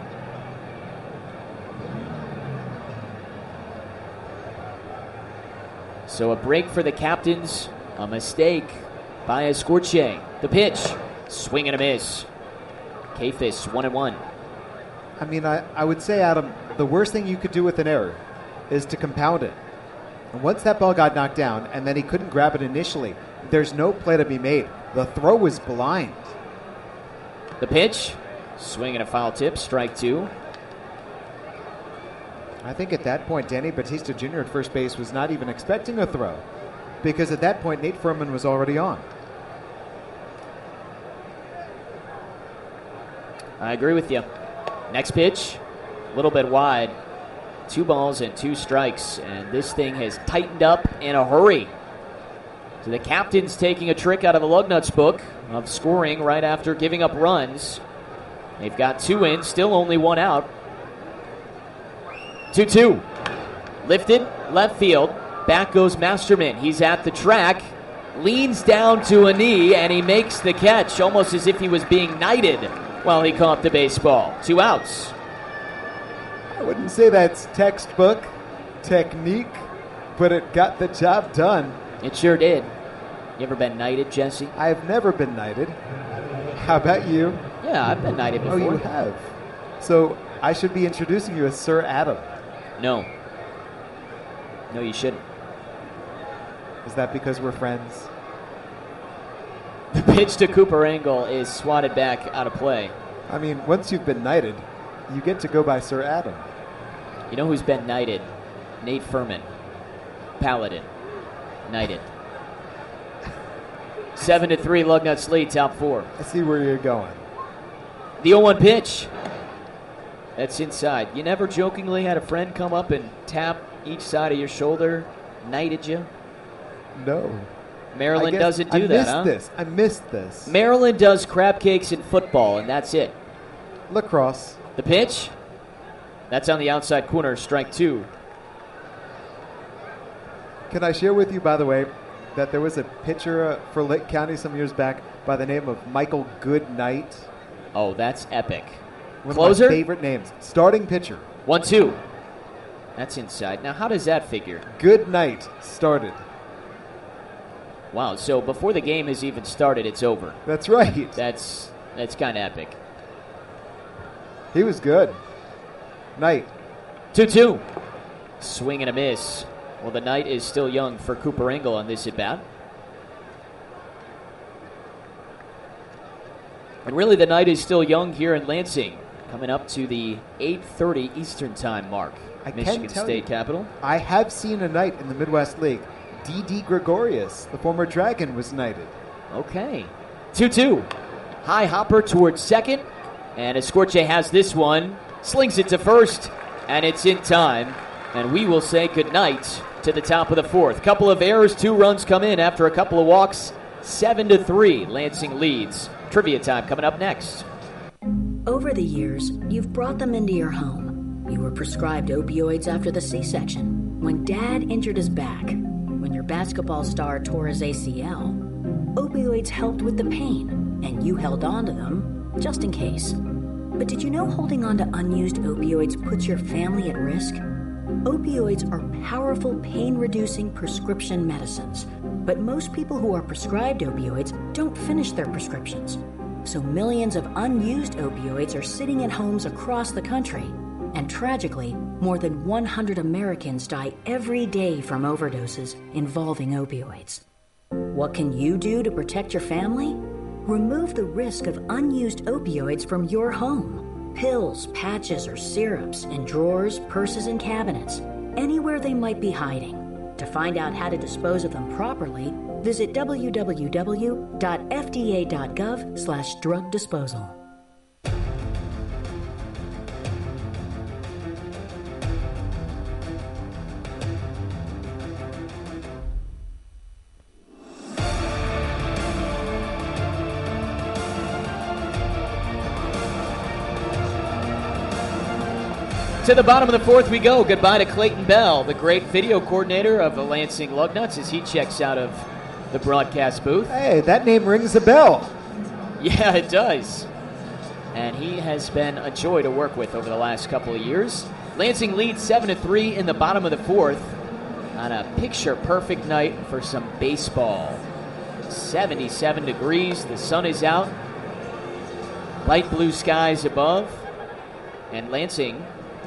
So a break for the Captains, a mistake by Escorche. The pitch. Swing and a miss. Kafis, one and one. I mean, I, I would say, Adam, the worst thing you could do with an error is to compound it. And once that ball got knocked down and then he couldn't grab it initially, there's no play to be made. The throw was blind. The pitch. Swing and a foul tip. Strike two. I think at that point, Danny Batista Junior at first base was not even expecting a throw, because at that point, Nate Furman was already on. I agree with you. Next pitch, a little bit wide. Two balls and two strikes, and this thing has tightened up in a hurry. So the Captains taking a trick out of the Lugnuts book of scoring right after giving up runs. They've got two in, still only one out. two two. Lifted, left field. Back goes Masterman. He's at the track, leans down to a knee, and he makes the catch, almost as if he was being knighted while he caught the baseball. Two outs. I wouldn't say that's textbook technique, but it got the job done. It sure did. You ever been knighted, Jesse? I have never been knighted. How about you? Yeah, I've been knighted before. Oh, you have? So I should be introducing you as Sir Adam. No. No, you shouldn't. Is that because we're friends? The pitch to Cooper Engel is swatted back out of play. I mean, once you've been knighted, you get to go by Sir Adam. You know who's been knighted? Nate Furman. Paladin. Knighted. Seven to three, Lugnuts lead, top four. I see where you're going. The oh one pitch. That's inside. You never jokingly had a friend come up and tap each side of your shoulder, knighted you? No. Maryland doesn't do I that, missed huh? this. I missed this. Maryland does crab cakes in football, and that's it. Lacrosse. The pitch. That's on the outside corner, strike two. Can I share with you, by the way, that there was a pitcher uh, for Lake County some years back by the name of Michael Goodnight? Oh, that's epic. One Closer? of my favorite names. Starting pitcher. One, two. That's inside. Now, how does that figure? Goodnight started. Wow, so before the game has even started, it's over. That's right. That's that's kind of epic. He was good. Knight. two two. Swing and a miss. Well, the night is still young for Cooper Engel on this at-bat. And really, the night is still young here in Lansing, coming up to the eight thirty Eastern Time mark. I Michigan can tell State you, Capitol. I have seen a knight in the Midwest League. D D Gregorius, the former Dragon, was knighted. Okay. two two. High hopper towards second. And Escorche has this one. Slings it to first. And it's in time. And we will say goodnight to the top of the fourth. Couple of errors. Two runs come in after a couple of walks. Seven to three. Lansing leads. Trivia time coming up next. Over the years, you've brought them into your home. You were prescribed opioids after the C-section. When Dad injured his back. When your basketball star tore his A C L. Opioids helped with the pain, and you held on to them just in case. But did you know holding on to unused opioids puts your family at risk? Opioids are powerful pain-reducing prescription medicines. But most people who are prescribed opioids don't finish their prescriptions. So millions of unused opioids are sitting in homes across the country. And tragically, more than one hundred Americans die every day from overdoses involving opioids. What can you do to protect your family? Remove the risk of unused opioids from your home. Pills, patches, or syrups in drawers, purses, and cabinets, anywhere they might be hiding. To find out how to dispose of them properly, visit w w w dot f d a dot gov slash drug disposal. To the bottom of the fourth we go. Goodbye to Clayton Bell, the great video coordinator of the Lansing Lugnuts, as he checks out of the broadcast booth. Hey, that name rings a bell. Yeah, it does. And he has been a joy to work with over the last couple of years. Lansing leads seven to three in the bottom of the fourth on a picture-perfect night for some baseball. seventy-seven degrees, the sun is out, light blue skies above, and Lansing,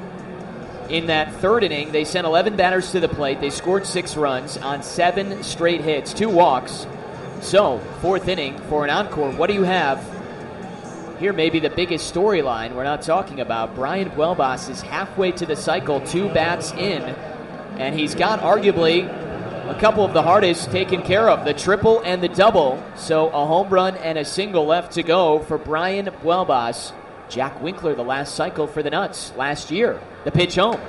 in that third inning, they sent eleven batters to the plate. They scored six runs on seven straight hits, two walks. So, fourth inning for an encore. What do you have? Here may be the biggest storyline we're not talking about. Brian Buelbas is halfway to the cycle, two bats in, and he's got arguably a couple of the hardest taken care of, the triple and the double. So a home run and a single left to go for Brian Buelbas. Jack Winkler, the last cycle for the Nuts last year. The pitch home.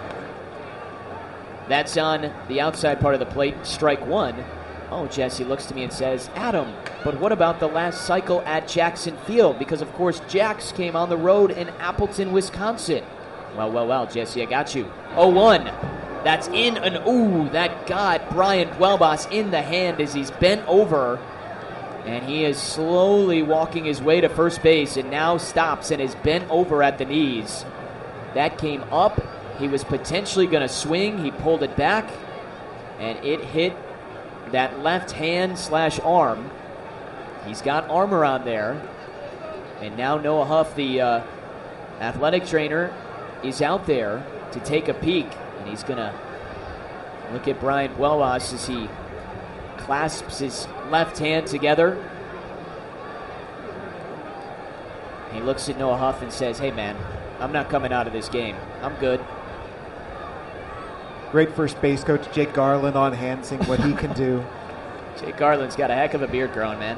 That's on the outside part of the plate, strike one. Oh, Jesse looks to me and says, Adam, but what about the last cycle at Jackson Field? Because, of course, Jax came on the road in Appleton, Wisconsin. Well, well, well, Jesse, I got you. oh one. That's in and ooh, that got Brian Buelbas in the hand as he's bent over. And he is slowly walking his way to first base and now stops and is bent over at the knees. That came up. He was potentially going to swing. He pulled it back, and it hit that left hand slash arm. He's got armor on there. And now Noah Huff, the uh, athletic trainer, is out there to take a peek. And he's going to look at Brian Buelbas as he clasps his left hand together. He looks at Noah Huff and says, hey, man, I'm not coming out of this game. I'm good. Great first base coach Jake Garland on hand, seeing what he can do. Jake Garland's got a heck of a beard growing, man.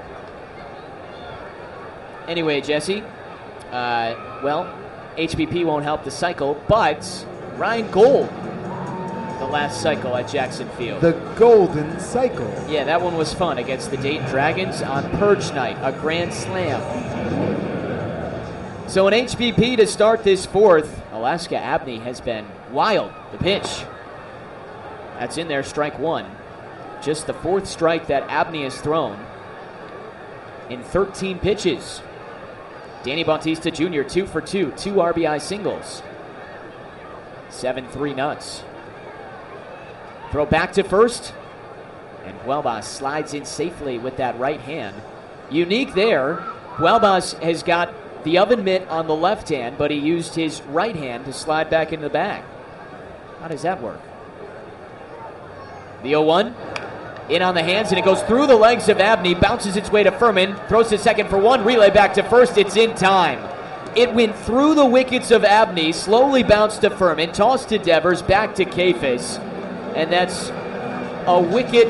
Anyway, Jesse, uh, well, H B P won't help the cycle, but Ryan Gold, the last cycle at Jackson Field. The golden cycle. Yeah, that one was fun against the Dayton Dragons on Purge Night, a grand slam. So an H B P to start this fourth. Alaska Abney has been wild. The pitch. That's in there, strike one. Just the fourth strike that Abney has thrown in thirteen pitches. Danny Bautista Junior, two for two, two R B I singles. seven three Nuts. Throw back to first, and Buelbas slides in safely with that right hand. Unique there, Buelbas has got the oven mitt on the left hand, but he used his right hand to slide back into the bag. How does that work? The oh one, in on the hands, and it goes through the legs of Abney, bounces its way to Furman, throws to second for one, relay back to first, it's in time. It went through the wickets of Abney, slowly bounced to Furman, tossed to Devers, back to Kafis, and that's a wicket,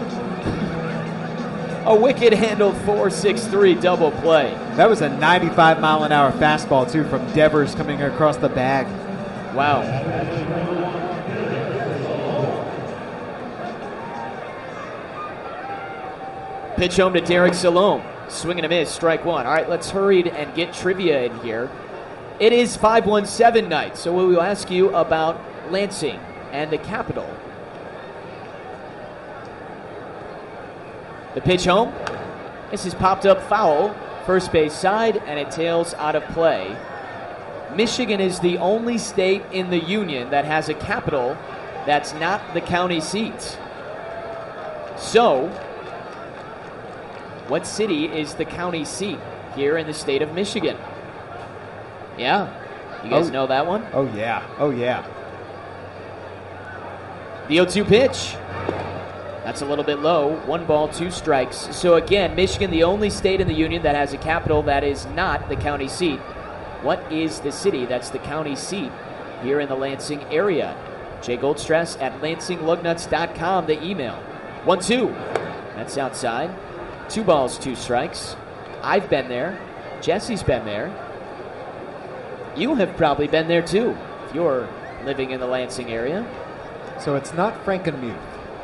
a wicket handled four six three double play. That was a ninety-five mile an hour fastball, too, from Devers coming across the bag. Wow. Pitch home to Derek Salome. Swing and a miss, strike one. All right, let's hurry and get trivia in here. It is five one seven night, so we will ask you about Lansing and the Capital. The pitch home. This is popped up foul, first base side, and it tails out of play. Michigan is the only state in the union that has a capital that's not the county seat. So, What city is the county seat here in the state of Michigan? Yeah. You guys Oh. know that one? Oh, yeah. Oh, yeah. The oh two pitch. That's a little bit low. One ball, two strikes. So again, Michigan, the only state in the union that has a capital that is not the county seat. What is the city that's the county seat here in the Lansing area? Jay Goldstrass at lansing lugnuts dot com, the email. One, two. That's outside. Two balls, two strikes. I've been there. Jesse's been there. You have probably been there too, if you're living in the Lansing area. So it's not Frankenmuth.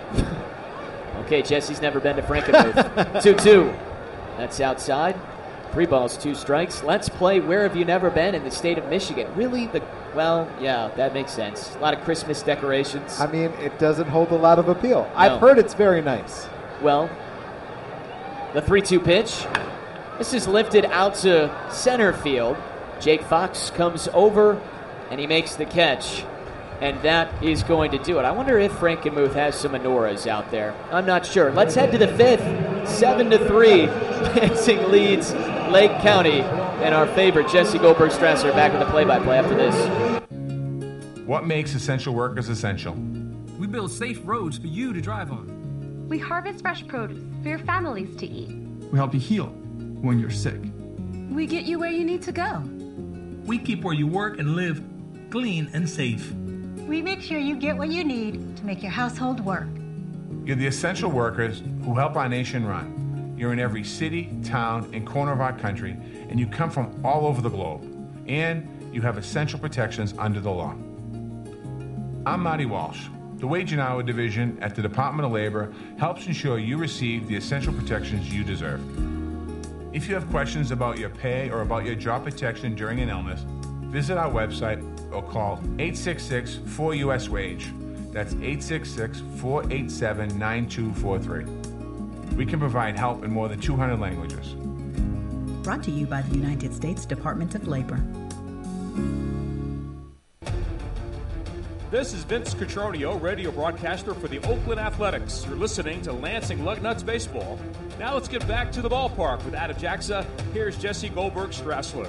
Okay, Jesse's never been to Frankenmuth. two two. That's outside. Three balls, two strikes. Let's play Where Have You Never Been in the state of Michigan. Really? The Well, yeah, that makes sense. A lot of Christmas decorations. I mean, it doesn't hold a lot of appeal. No. I've heard it's very nice. Well, the three two pitch. This is lifted out to center field. Jake Fox comes over, and he makes the catch. And that is going to do it. I wonder if Frankenmuth has some menorahs out there. I'm not sure. Let's head to the fifth. Seven to three. Lansing leads Lake County. And our favorite, Jesse Goldberg-Strasser, back with the play-by-play after this. What makes essential workers essential? We build safe roads for you to drive on. We harvest fresh produce for your families to eat. We help you heal when you're sick. We get you where you need to go. We keep where you work and live clean and safe. We make sure you get what you need to make your household work. You're the essential workers who help our nation run. You're in every city, town, and corner of our country, and you come from all over the globe. And you have essential protections under the law. I'm Marty Walsh. The Wage and Hour Division at the Department of Labor helps ensure you receive the essential protections you deserve. If you have questions about your pay or about your job protection during an illness, visit our website or call eight six six four U S wage. That's eight six six four eight seven nine two four three. We can provide help in more than two hundred languages. Brought to you by the United States Department of Labor. This is Vince Cotroneo, radio broadcaster for the Oakland Athletics. You're listening to Lansing Lugnuts Baseball. Now let's get back to the ballpark with Adam Jaxa. Here's Jesse Goldberg-Strasser.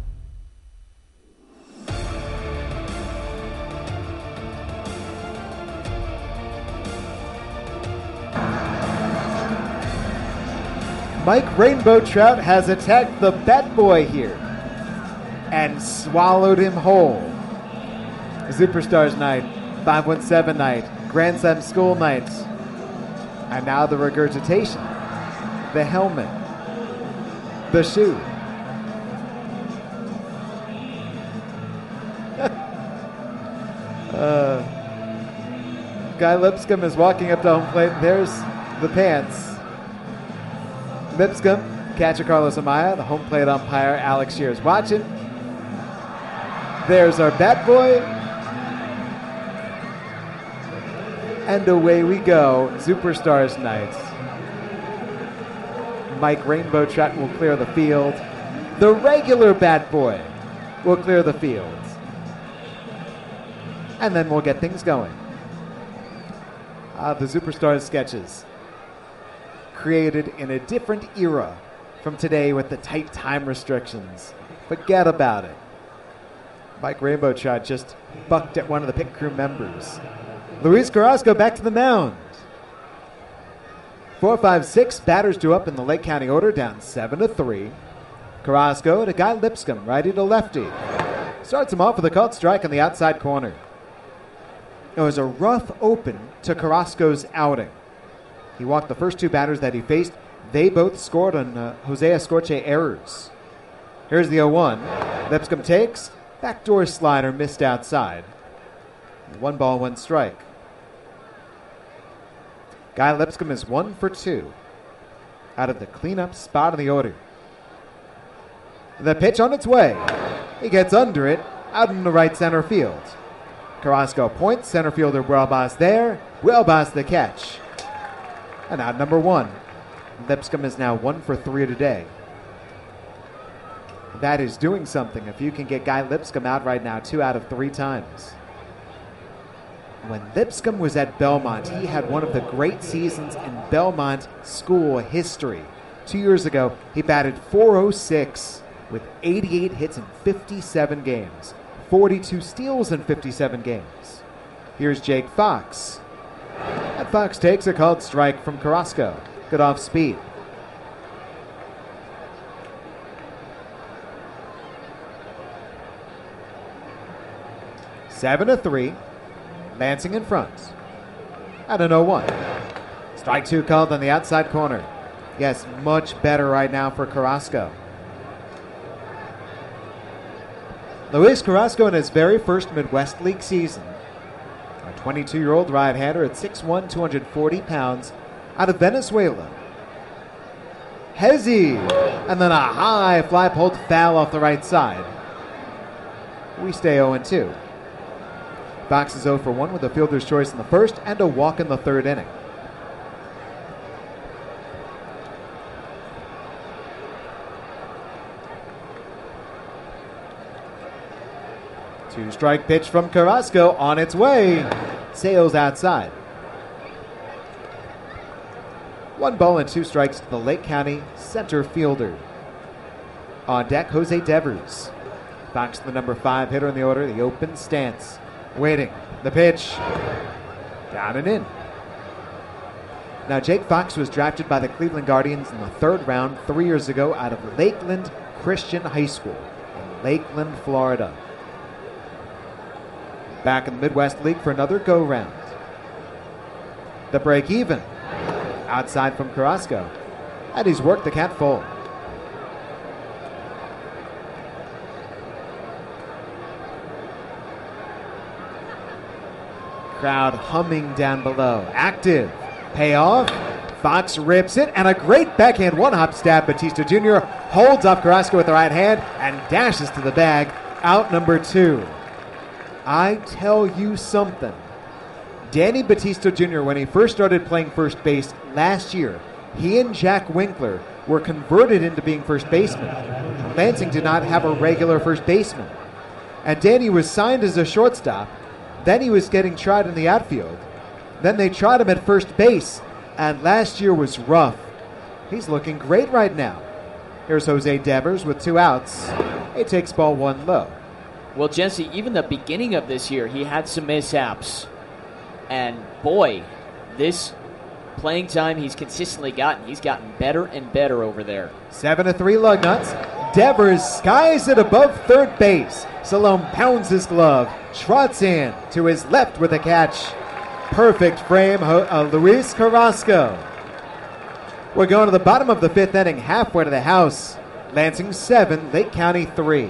Mike Rainbow Trout has attacked the bat boy here and swallowed him whole. Superstars night, five one seven night, Grand Slam school night, and now the regurgitation, the helmet, the shoe. uh, Guy Lipscomb is walking up to home plate. There's the pants. Lipscomb, catcher Carlos Amaya, the home plate umpire Alex Shears watching. There's our bat boy. And away we go, Superstars night. Mike Rainbow Trout will clear the field. The regular bat boy will clear the field. And then we'll get things going. Ah, the Superstars sketches. Created in a different era from today with the tight time restrictions. Forget about it. Mike Rainbow Trout just bucked at one of the pit crew members. Luis Carrasco back to the mound. Four, five, six batters due up in the Lake County order, down seven to three. Carrasco to Guy Lipscomb, righty to lefty. Starts him off with a called strike on the outside corner. It was a rough open to Carrasco's outing. He walked the first two batters that he faced. They both scored on uh, Jose Escorche errors. Here's the oh one. Lipscomb takes. Backdoor slider missed outside. One ball, one strike. Guy Lipscomb is one for two out of the cleanup spot in the order. The pitch on its way. He gets under it, out in the right center field. Carrasco points, center fielder Huelbas there. Huelbas the catch. And out number one. Lipscomb is now one for three today. That is doing something if you can get Guy Lipscomb out right now two out of three times. When Lipscomb was at Belmont, he had one of the great seasons in Belmont school history. Two years ago, he batted four oh six with eighty-eight hits in fifty-seven games, forty-two steals in fifty-seven games. Here's Jake Fox. And Fox takes a called strike from Carrasco. Good off speed. Seven to three. Lansing in front. At an oh one. Strike two called on the outside corner. Yes, much better right now for Carrasco. Luis Carrasco in his very first Midwest League season. A twenty-two-year-old right-hander at six one, two hundred forty pounds, out of Venezuela. Hezzy, and then a high fly pulled foul off the right side. We stay oh and two. Fox is oh for one with a fielder's choice in the first and a walk in the third inning. Two-strike pitch from Carrasco on its way. Sails outside. One ball and two strikes to the Lake County center fielder. On deck, Jose Devers. Fox, the number five hitter in the order, the open stance. Waiting. The pitch. Down and in. Now, Jake Fox was drafted by the Cleveland Guardians in the third round three years ago out of Lakeland Christian High School in Lakeland, Florida. Back in the Midwest League for another go-round. The break even. Outside from Carrasco. And he's worked the cat full. Crowd humming down below. Active. Payoff. Fox rips it. And a great backhand one-hop stab. Batista Junior holds off Carrasco with the right hand and dashes to the bag. Out number two. I tell you something. Danny Batista Junior, when he first started playing first base last year, he and Jack Winkler were converted into being first basemen. Lansing did not have a regular first baseman. And Danny was signed as a shortstop. Then he was getting tried in the outfield. Then they tried him at first base. And last year was rough. He's looking great right now. Here's Jose Devers with two outs. He takes ball one low. Well, Jesse, even the beginning of this year, he had some mishaps. And boy, this playing time he's consistently gotten, he's gotten better and better over there. Seven to three Lugnuts. Devers skies it above third base. Salome pounds his glove, trots in to his left with a catch. Perfect frame, uh, Luis Carrasco. We're going to the bottom of the fifth inning, halfway to the house. Lansing seven, Lake County three.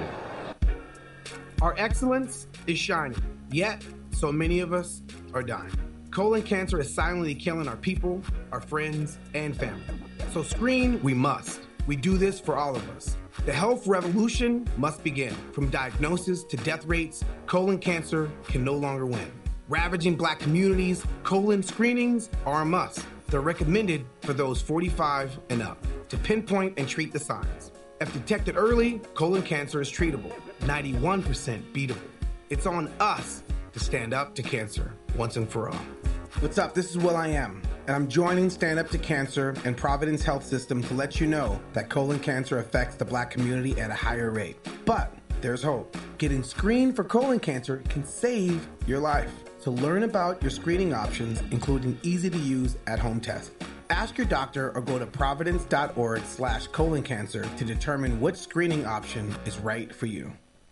Our excellence is shining, yet so many of us are dying. Colon cancer is silently killing our people, our friends, and family. So screen we must. We do this for all of us. The health revolution must begin. From diagnosis to death rates, colon cancer can no longer win. Ravaging black communities, colon screenings are a must. They're recommended for those forty-five and up to pinpoint and treat the signs. If detected early, colon cancer is treatable, ninety-one percent beatable. It's on us to stand up to cancer once and for all. What's up? This is Will I Am, and I'm joining Stand Up to Cancer and Providence Health System to let you know that colon cancer affects the black community at a higher rate. But there's hope. Getting screened for colon cancer can save your life. So learn about your screening options, including easy-to-use at-home tests. Ask your doctor or go to providence.org slash colon cancer to determine which screening option is right for you.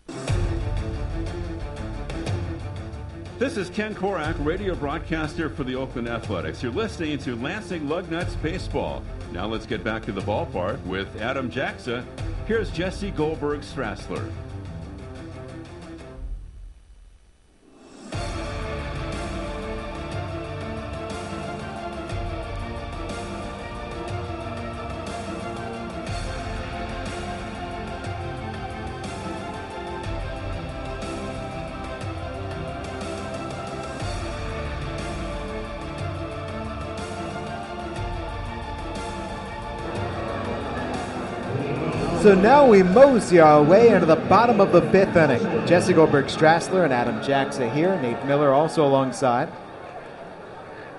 This is Ken Korak, radio broadcaster for the Oakland Athletics. You're listening to Lansing Lugnuts Baseball. Now let's get back to the ballpark with Adam Jaxa. Here's Jesse Goldberg-Strassler. So now we mosey our way into the bottom of the fifth inning. Jesse Goldberg-Strassler and Adam Jaxa here. Nate Miller also alongside.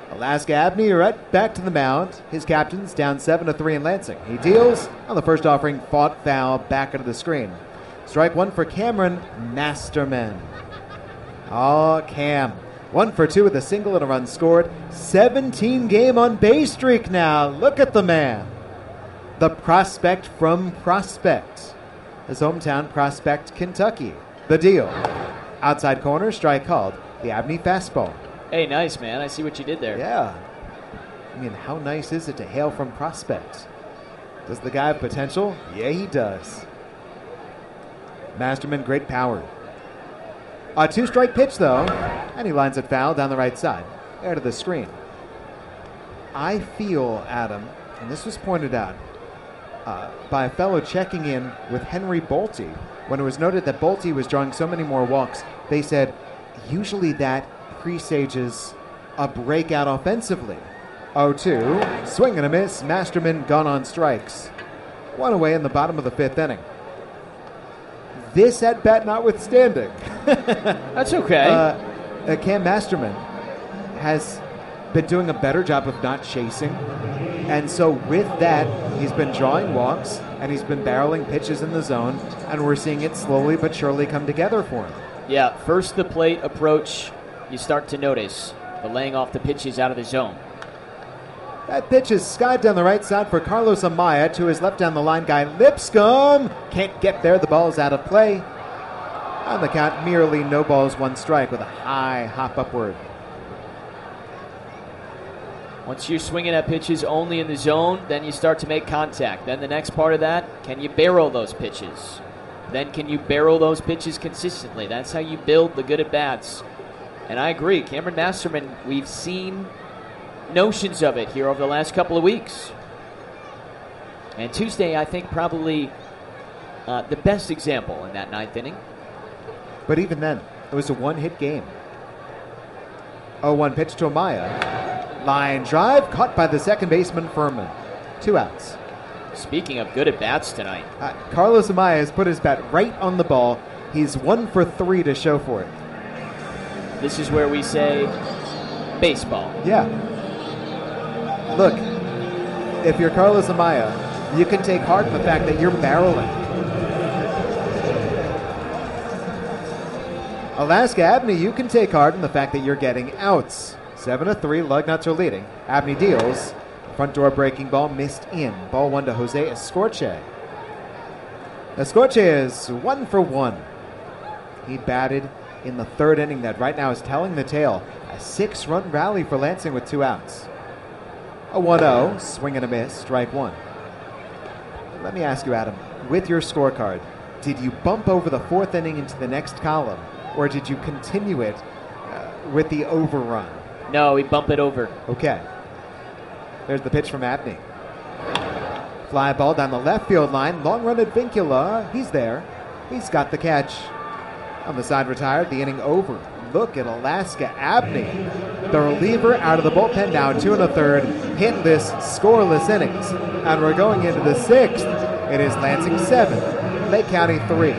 Alaska Abney right back to the mound. His captain's down seven to three in Lansing. He deals on the first offering, fought foul, back into the screen. Strike one for Cameron Masterman. Oh, Cam. One for two with a single and a run scored. seventeen game on base streak now. Look at the man. The prospect from Prospect. His hometown, Prospect, Kentucky. The deal. Outside corner, strike called. The Abney fastball. Hey, nice, man. I see what you did there. Yeah. I mean, how nice is it to hail from Prospect? Does the guy have potential? Yeah, he does. Masterman, great power. A two-strike pitch, though, and he lines it foul down the right side, air to the screen. I feel, Adam, and this was pointed out uh, by a fellow checking in with Henry Bolte, when it was noted that Bolte was drawing so many more walks, they said, usually that presages a breakout offensively. oh two, swing and a miss, Masterman gone on strikes. One away in the bottom of the fifth inning. This at-bat notwithstanding. That's okay. Uh, uh, Cam Masterman has been doing a better job of not chasing. And so with that, he's been drawing walks, and he's been barreling pitches in the zone, and we're seeing it slowly but surely come together for him. Yeah, first the plate approach, you start to notice the laying off the pitches out of the zone. That pitch is skied down the right side for Carlos Amaya to his left down the line guy Lipscomb. Can't get there. The ball is out of play. On the count, merely no balls, one strike with a high hop upward. Once you're swinging at pitches only in the zone, then you start to make contact. Then the next part of that, can you barrel those pitches? Then can you barrel those pitches consistently? That's how you build the good at-bats. And I agree, Cameron Masterman, we've seen notions of it here over the last couple of weeks. And Tuesday, I think, probably uh, the best example in that ninth inning. But even then, it was a one-hit game. oh one pitch to Amaya. Line drive, caught by the second baseman, Furman. Two outs. Speaking of good at-bats tonight. Uh, Carlos Amaya has put his bat right on the ball. He's one for three to show for it. This is where we say baseball. Yeah. Look, if you're Carlos Amaya, you can take heart in the fact that you're barreling. Alaska Abney, you can take heart in the fact that you're getting outs. Seven to three, Lugnuts are leading. Abney deals. Front door breaking ball missed in. Ball one to Jose Escorche. Escorche is one for one. He batted in the third inning that right now is telling the tale. A six-run rally for Lansing with two outs. A one oh, swing and a miss, strike one. Let me ask you, Adam, with your scorecard, did you bump over the fourth inning into the next column, or did you continue it uh, with the overrun? No, we bump it over. Okay. There's the pitch from Abney. Fly ball down the left field line, long run at Vincula. He's there. He's got the catch. On the side retired, the inning over. Look at Alaska Abney. The reliever out of the bullpen now, two and a third, hitless, scoreless innings. And we're going into the sixth. It is Lansing seven, Lake County three.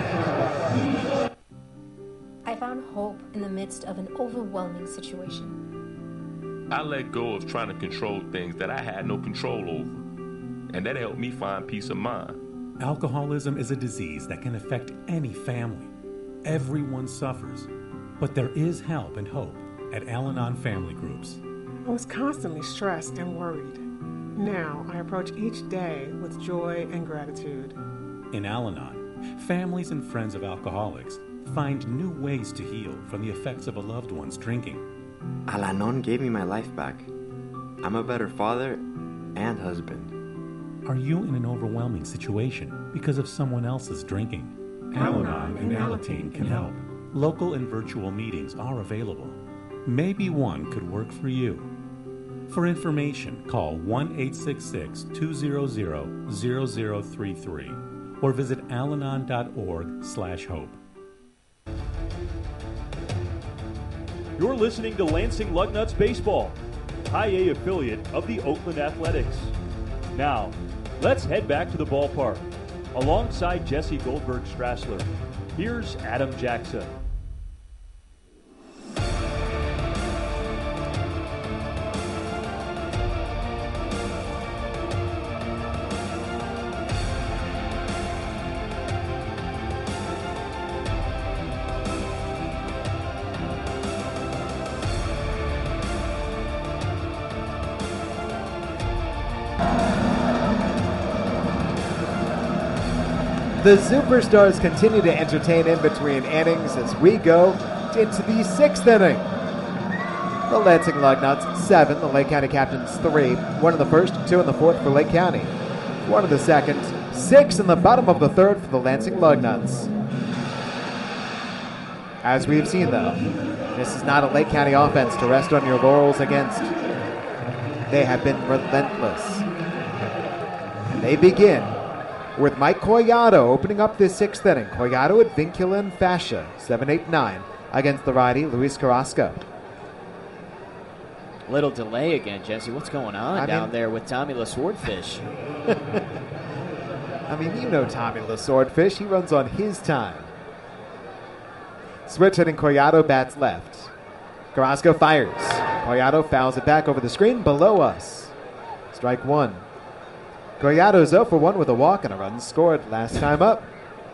I found hope in the midst of an overwhelming situation. I let go of trying to control things that I had no control over. And that helped me find peace of mind. Alcoholism is a disease that can affect any family. Everyone suffers. But there is help and hope at Al-Anon Family Groups. I was constantly stressed and worried. Now I approach each day with joy and gratitude. In Al-Anon, families and friends of alcoholics find new ways to heal from the effects of a loved one's drinking. Al-Anon gave me my life back. I'm a better father and husband. Are you in an overwhelming situation because of someone else's drinking? Al-Anon and Alateen can help. Local and virtual meetings are available. Maybe one could work for you. For information, call one eight six six, two zero zero, zero zero three three or visit alanon dot org slash hope. You're listening to Lansing Lugnuts Baseball, High A affiliate of the Oakland Athletics. Now, let's head back to the ballpark. Alongside Jesse Goldberg-Strassler, here's Adam Jackson. The Superstars continue to entertain in between innings as we go into the sixth inning. The Lansing Lugnuts, seven. The Lake County Captains, three. One in the first, two in the fourth for Lake County. One in the second, six in the bottom of the third for the Lansing Lugnuts. As we've seen, though, this is not a Lake County offense to rest on your laurels against. They have been relentless. They begin with Mike Collado opening up this sixth inning. Collado, Advincula, and Fascia, seven, eight, nine, against the righty, Luis Carrasco. Little delay again, Jesse. What's going on I down mean- there with Tommy La Swordfish? I mean, you know Tommy La Swordfish. He runs on his time. Switch hitting Collado bats left. Carrasco fires. Collado fouls it back over the screen below us. Strike one. Collado's oh for one with a walk and a run scored last time up.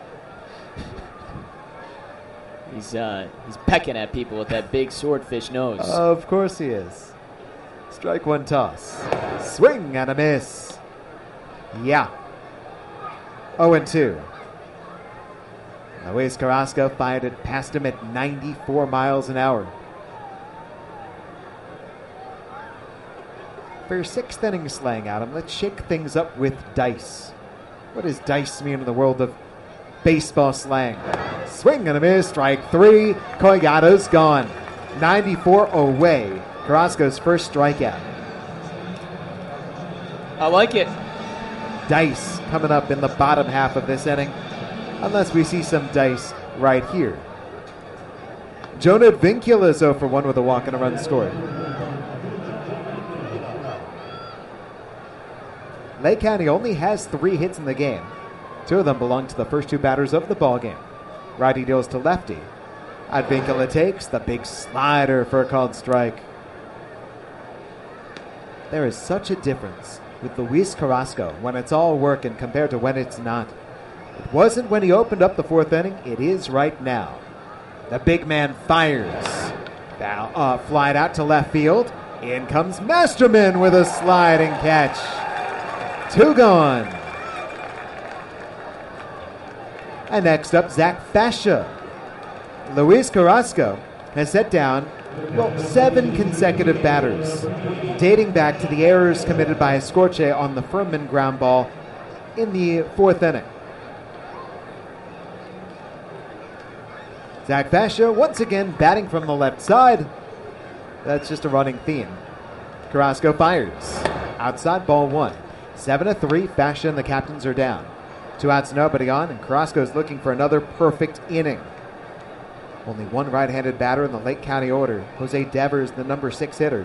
He's uh, he's pecking at people with that big swordfish nose. Of course he is. Strike one toss. Swing and a miss. Yeah. oh and two. Luis Carrasco fired it past him at ninety-four miles an hour. For your sixth inning slang, Adam, let's shake things up with dice. What does dice mean in the world of baseball slang? Swing and a miss, strike three. Collado's gone. ninety-four away. Carrasco's first strikeout. I like it. Dice coming up in the bottom half of this inning, unless we see some dice right here. Jonah Advincula is oh for one with a walk and a run scored. Lake County only has three hits in the game. Two of them belong to the first two batters of the ballgame. Righty deals to lefty. Advincula takes the big slider for a called strike. There is such a difference with Luis Carrasco when it's all working compared to when it's not. It wasn't when he opened up the fourth inning. It is right now. The big man fires. Foul, uh, flied out to left field. In comes Masterman with a sliding catch. Two gone. And next up, Zach Fascia. Luis Carrasco has set down, well, seven consecutive batters, dating back to the errors committed by Escorche on the Furman ground ball in the fourth inning. Zach Fascia once again batting from the left side. That's just a running theme. Carrasco fires. Outside, ball one. Seven to three, Fascia and the captains are down. Two outs, nobody on, and Carrasco's looking for another perfect inning. Only one right-handed batter in the Lake County order. Jose Devers, the number six hitter.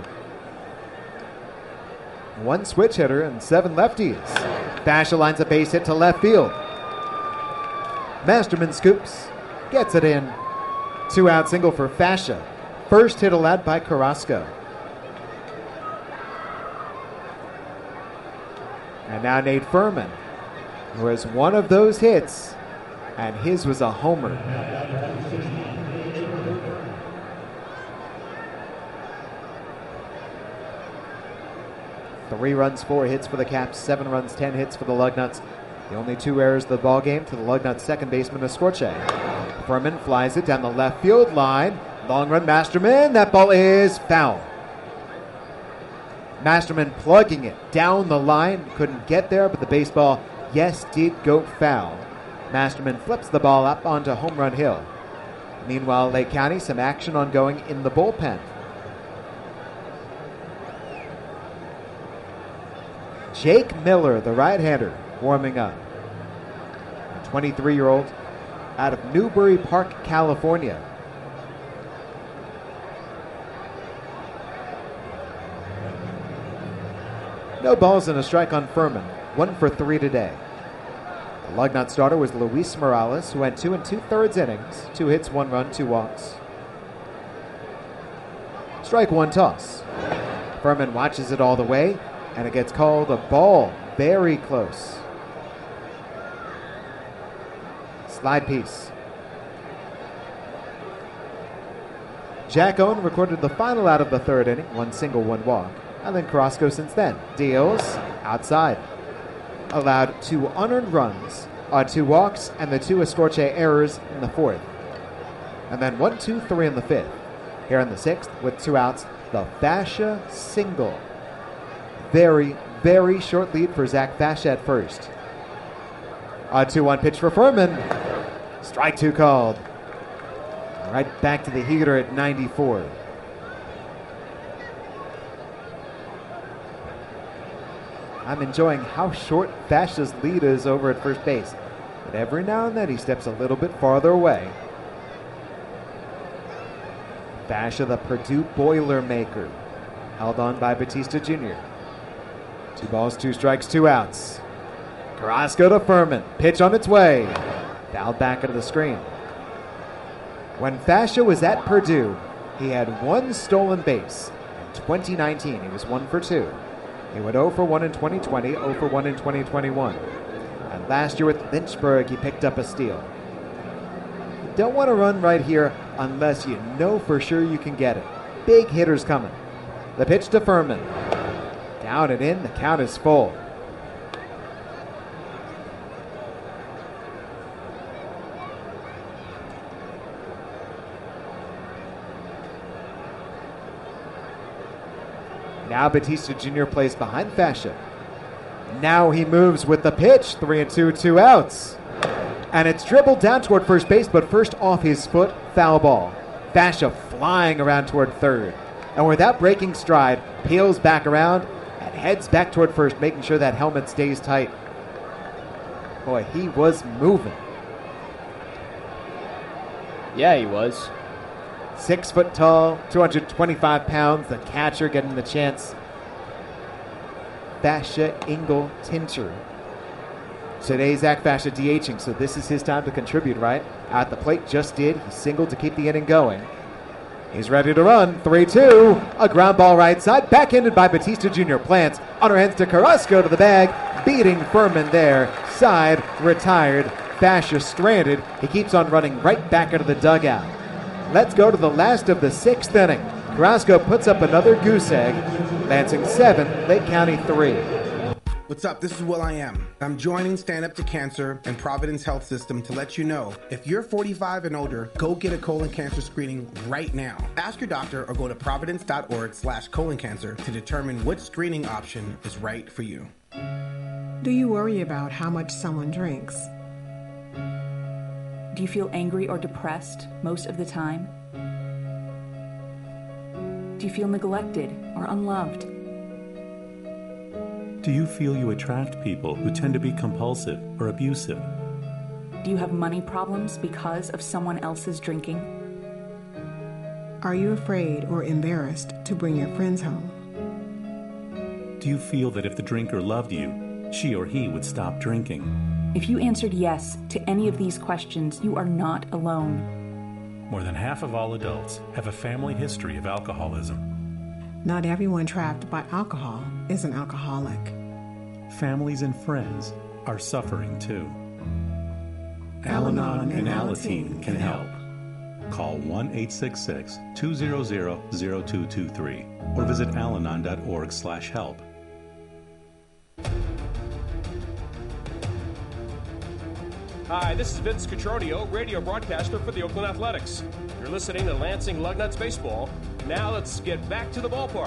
One switch hitter and seven lefties. Fascia lines a base hit to left field. Masterman scoops, gets it in. Two-out single for Fascia. First hit allowed by Carrasco. And now Nate Furman, who has one of those hits, and his was a homer. Three runs, four hits for the Caps, seven runs, ten hits for the Lugnuts. The only two errors of the ball game to the Lugnuts second baseman, Escorche. Furman flies it down the left field line. Long run, Masterman. That ball is foul. Masterman plugging it down the line. Couldn't get there, but the baseball, yes, did go foul. Masterman flips the ball up onto Home Run Hill. Meanwhile, Lake County, some action ongoing in the bullpen. Jake Miller, the right-hander, warming up. A twenty-three-year-old out of Newbury Park, California. No balls and a strike on Furman. One for three today. The Lugnut starter was Luis Morales, who went two and two-thirds innings. Two hits, one run, two walks. Strike one toss. Furman watches it all the way, and it gets called a ball. Very close. Slide piece. Jack Owen recorded the final out of the third inning. One single, one walk. And then Carrasco since then deals outside. Allowed two unearned runs on two walks and the two Escorche errors in the fourth. And then one, two, three in the fifth. Here in the sixth, with two outs, the Fascia single. Very, very short lead for Zach Fascia at first. On two one pitch for Furman. Strike two called. Right back to the heater at ninety-four. I'm enjoying how short Fascia's lead is over at first base. But every now and then he steps a little bit farther away. Fascia, the Purdue Boilermaker, held on by Batista Junior Two balls, two strikes, two outs. Carrasco to Furman. Pitch on its way. Fouled back into the screen. When Fascia was at Purdue, he had one stolen base. In twenty nineteen, he was one for two. He went oh for one in twenty twenty, oh for one in twenty twenty-one. And last year with Lynchburg, he picked up a steal. You don't want to run right here unless you know for sure you can get it. Big hitters coming. The pitch to Furman. Down and in, the count is full. Now Batista Junior plays behind Fascia. Now he moves with the pitch. Three and two, two outs. And it's dribbled down toward first base, but first off his foot, foul ball. Fascia flying around toward third. And without breaking stride, peels back around and heads back toward first, making sure that helmet stays tight. Boy, he was moving. Yeah, he was. Six foot tall, two hundred twenty-five pounds, the catcher getting the chance. Fascia Engel Tinter. Today, Zach Fascia DHing, so this is his time to contribute, right? At the plate, just did. He singled to keep the inning going. He's ready to run. three two. A ground ball right side. Backhanded by Batista Junior Plants. Underhands to Carrasco to the bag. Beating Furman there. Side retired. Fascia stranded. He keeps on running right back into the dugout. Let's go to the last of the sixth inning. Carrasco puts up another goose egg. Lansing seven, Lake County three. What's up? This is Will I Am. I'm joining Stand Up to Cancer and Providence Health System to let you know if you're forty-five and older, go get a colon cancer screening right now. Ask your doctor or go to providence.org slash colon cancer to determine which screening option is right for you. Do you worry about how much someone drinks? Do you feel angry or depressed most of the time? Do you feel neglected or unloved? Do you feel you attract people who tend to be compulsive or abusive? Do you have money problems because of someone else's drinking? Are you afraid or embarrassed to bring your friends home? Do you feel that if the drinker loved you, she or he would stop drinking? If you answered yes to any of these questions, you are not alone. More than half of all adults have a family history of alcoholism. Not everyone trapped by alcohol is an alcoholic. Families and friends are suffering too. Al-Anon and Alateen can help. Call one eight six six, two zero zero, zero two two three or visit alanon.org slash help. Hi, this is Vince Cotroneo, radio broadcaster for the Oakland Athletics. You're listening to Lansing Lugnuts Baseball. Now let's get back to the ballpark.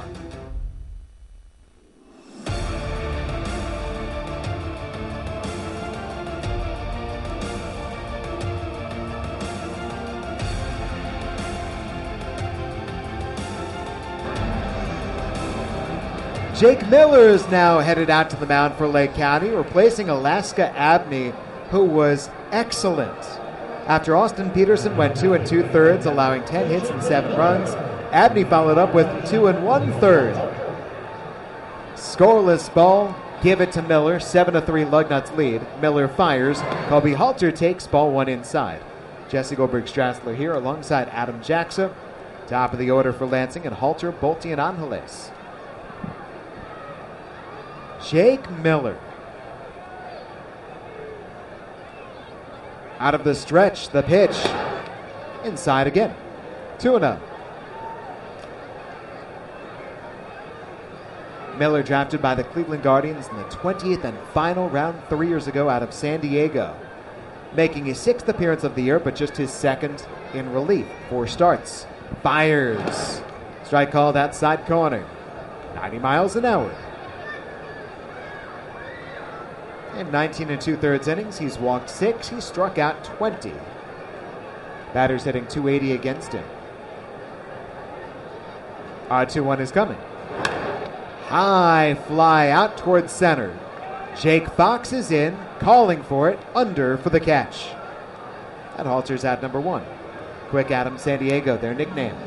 Jake Miller is now headed out to the mound for Lake County, replacing Alaska Abney, who was excellent. After Austin Peterson went two and two-thirds, allowing ten hits and seven runs, Abney followed up with two and one-third. Scoreless ball, give it to Miller, seven to three Lugnuts lead. Miller fires, Colby Halter takes ball one inside. Jesse Goldberg-Strassler here alongside Adam Jackson. Top of the order for Lansing, and Halter, Bolte, and Angeles. Jake Miller. Out of the stretch, the pitch. Inside again. two and oh. Miller drafted by the Cleveland Guardians in the twentieth and final round three years ago out of San Diego. making his sixth appearance of the year, but just his second in relief. Four starts. Fires. Strike called outside corner. ninety miles an hour. In nineteen and two-thirds innings, he's walked six. He struck out twenty. Batters hitting two eighty against him. Our two one is coming. High fly out towards center. Jake Fox is in, calling for it, under for the catch. That halters at number one. Quick Adam San Diego, their nickname.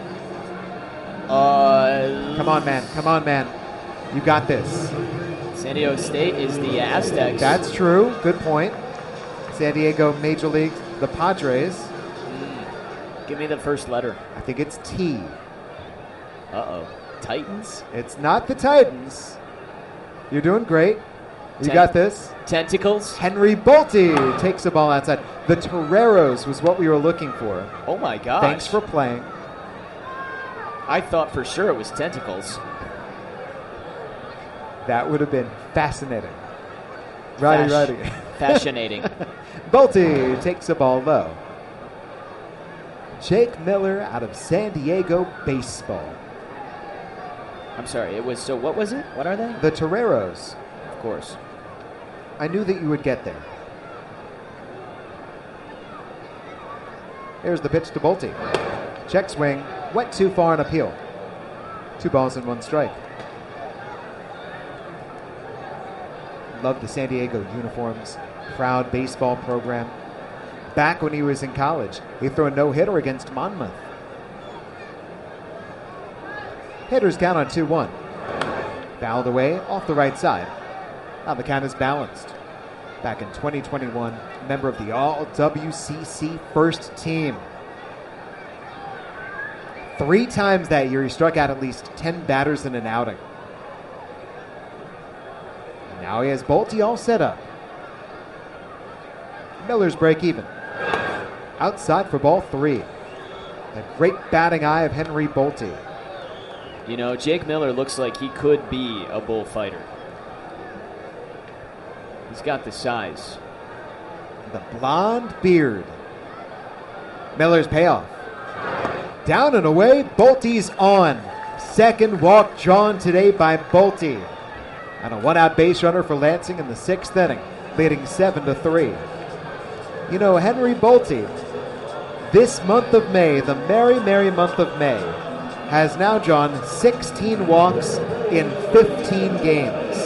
Uh, come on, man. Come on, man. You got this. San Diego State is the Aztecs. That's true. Good point. San Diego Major League, the Padres. Mm. Give me the first letter. I think it's T. Uh-oh. Titans? It's not the Titans. You're doing great. You Tent- got this. Tentacles? Henry Bolte takes the ball outside. The Toreros was what we were looking for. Oh, my gosh. Thanks for playing. I thought for sure it was tentacles. That would have been fascinating. Righty, Fash- righty. Fascinating. Bolte takes the ball low. Jake Miller out of San Diego Baseball. I'm sorry, it was, so what was it? What are they? The Toreros. Of course. I knew that you would get there. Here's the pitch to Bolte. Check swing. Went too far and appeal. Two balls and one strike. Loved the San Diego uniforms. Proud baseball program. Back when he was in college, he threw a no-hitter against Monmouth. Hitters count on two one. Fouled away off the right side. Now the count is balanced. Back in twenty twenty-one, member of the All-W C C first team. Three times that year, he struck out at least ten batters in an outing. And now he has Bolte all set up. Miller's break even. Outside for ball three. The great batting eye of Henry Bolte. You know, Jake Miller looks like he could be a bullfighter. He's got the size. The blonde beard. Miller's payoff. Down and away, Bolte's on. Second walk drawn today by Bolte. And a one-out base runner for Lansing in the sixth inning, leading seven to three. You know, Henry Bolte, this month of May, the merry, merry month of May, has now drawn sixteen walks in fifteen games.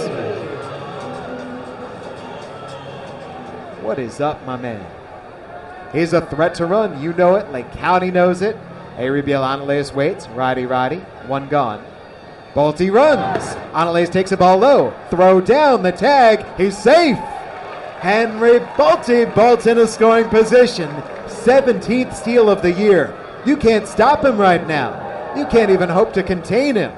What is up, my man? He's a threat to run. You know it. Lake County knows it. Aribiel Anales waits. Righty, righty. One gone. Bolte runs. Anales takes the ball low. Throw down the tag. He's safe. Henry Bolte bolts in a scoring position. seventeenth steal of the year. You can't stop him right now. You can't even hope to contain him.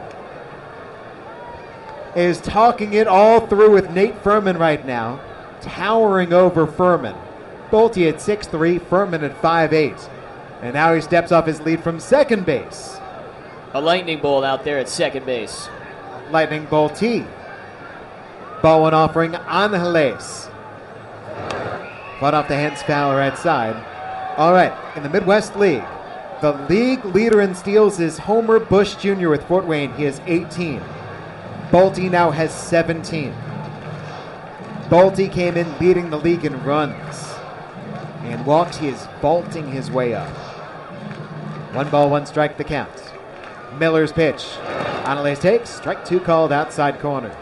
Is talking it all through with Nate Furman right now. Towering over Furman. Bolte at six three, Furman at five eight. And now he steps off his lead from second base. A lightning bolt out there at second base. Lightning Bolte. Ball one offering Angeles. Fought off the hands foul right side. All right, in the Midwest League, the league leader in steals is Homer Bush Junior with Fort Wayne. He has eighteen. Bolte now has seventeen. Bolte came in leading the league in runs. And walks, he is vaulting his way up. One ball, one strike, the count. Miller's pitch. Anales takes. Strike two called outside corner.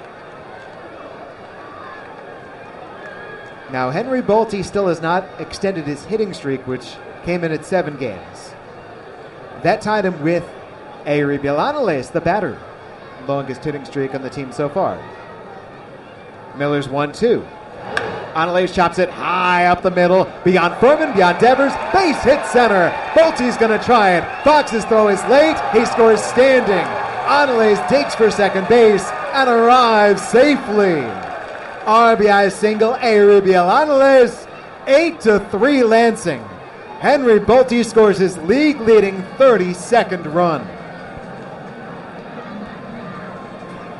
Now, Henry Bolte still has not extended his hitting streak, which came in at seven games. That tied him with Aribiel Anales, the batter. Longest hitting streak on the team so far. Miller's one two. Anales chops it high up the middle. Beyond Furman, beyond Devers. Base hit center. Bolte's going to try it. Fox's throw is late. He scores standing. Anales digs for second base and arrives safely. R B I single, Aribiel Anales. eight to three Lansing. Henry Bolte scores his league-leading thirty-second run.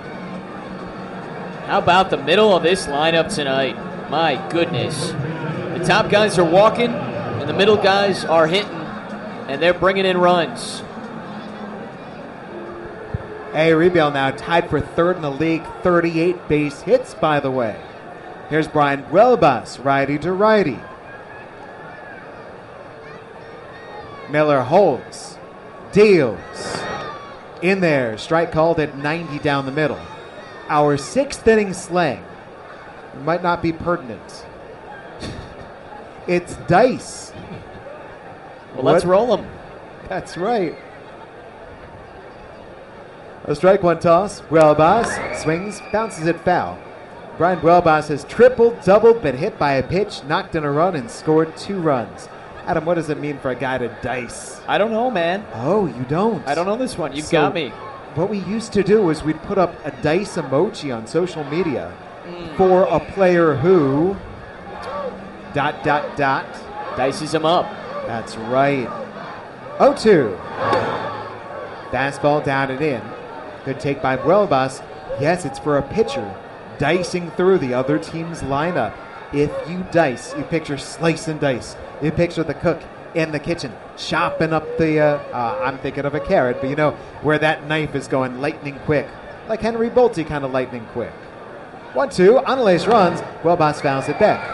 How about the middle of this lineup tonight? My goodness. The top guys are walking, and the middle guys are hitting, and they're bringing in runs. A. Rebiel now tied for third in the league, thirty-eight base hits, by the way. Here's Brian Huelbas, righty to righty. Miller holds, deals. In there, strike called at ninety down the middle. Our sixth inning slang might not be pertinent. It's dice. Well, let's What? roll them. That's right. A strike one toss. Huelbas swings, bounces it foul. Brian Huelbas has tripled, doubled, been hit by a pitch, knocked in a run, and scored two runs. Adam, what does it mean for a guy to dice? I don't know, man. Oh, you don't? I don't know this one. You've So, got me. What we used to do was we'd put up a dice emoji on social media Mm. for a player who dot dot dot dices him up. That's right. oh two. Fastball down and in. Good take by Huelbas. Yes, it's for a pitcher dicing through the other team's lineup. If you dice, you picture slice and dice. You picture the cook in the kitchen chopping up the, uh, uh, I'm thinking of a carrot, but you know, where that knife is going lightning quick. Like Henry Bolte kind of lightning quick. one two, Angeles runs, Huelbas fouls it back.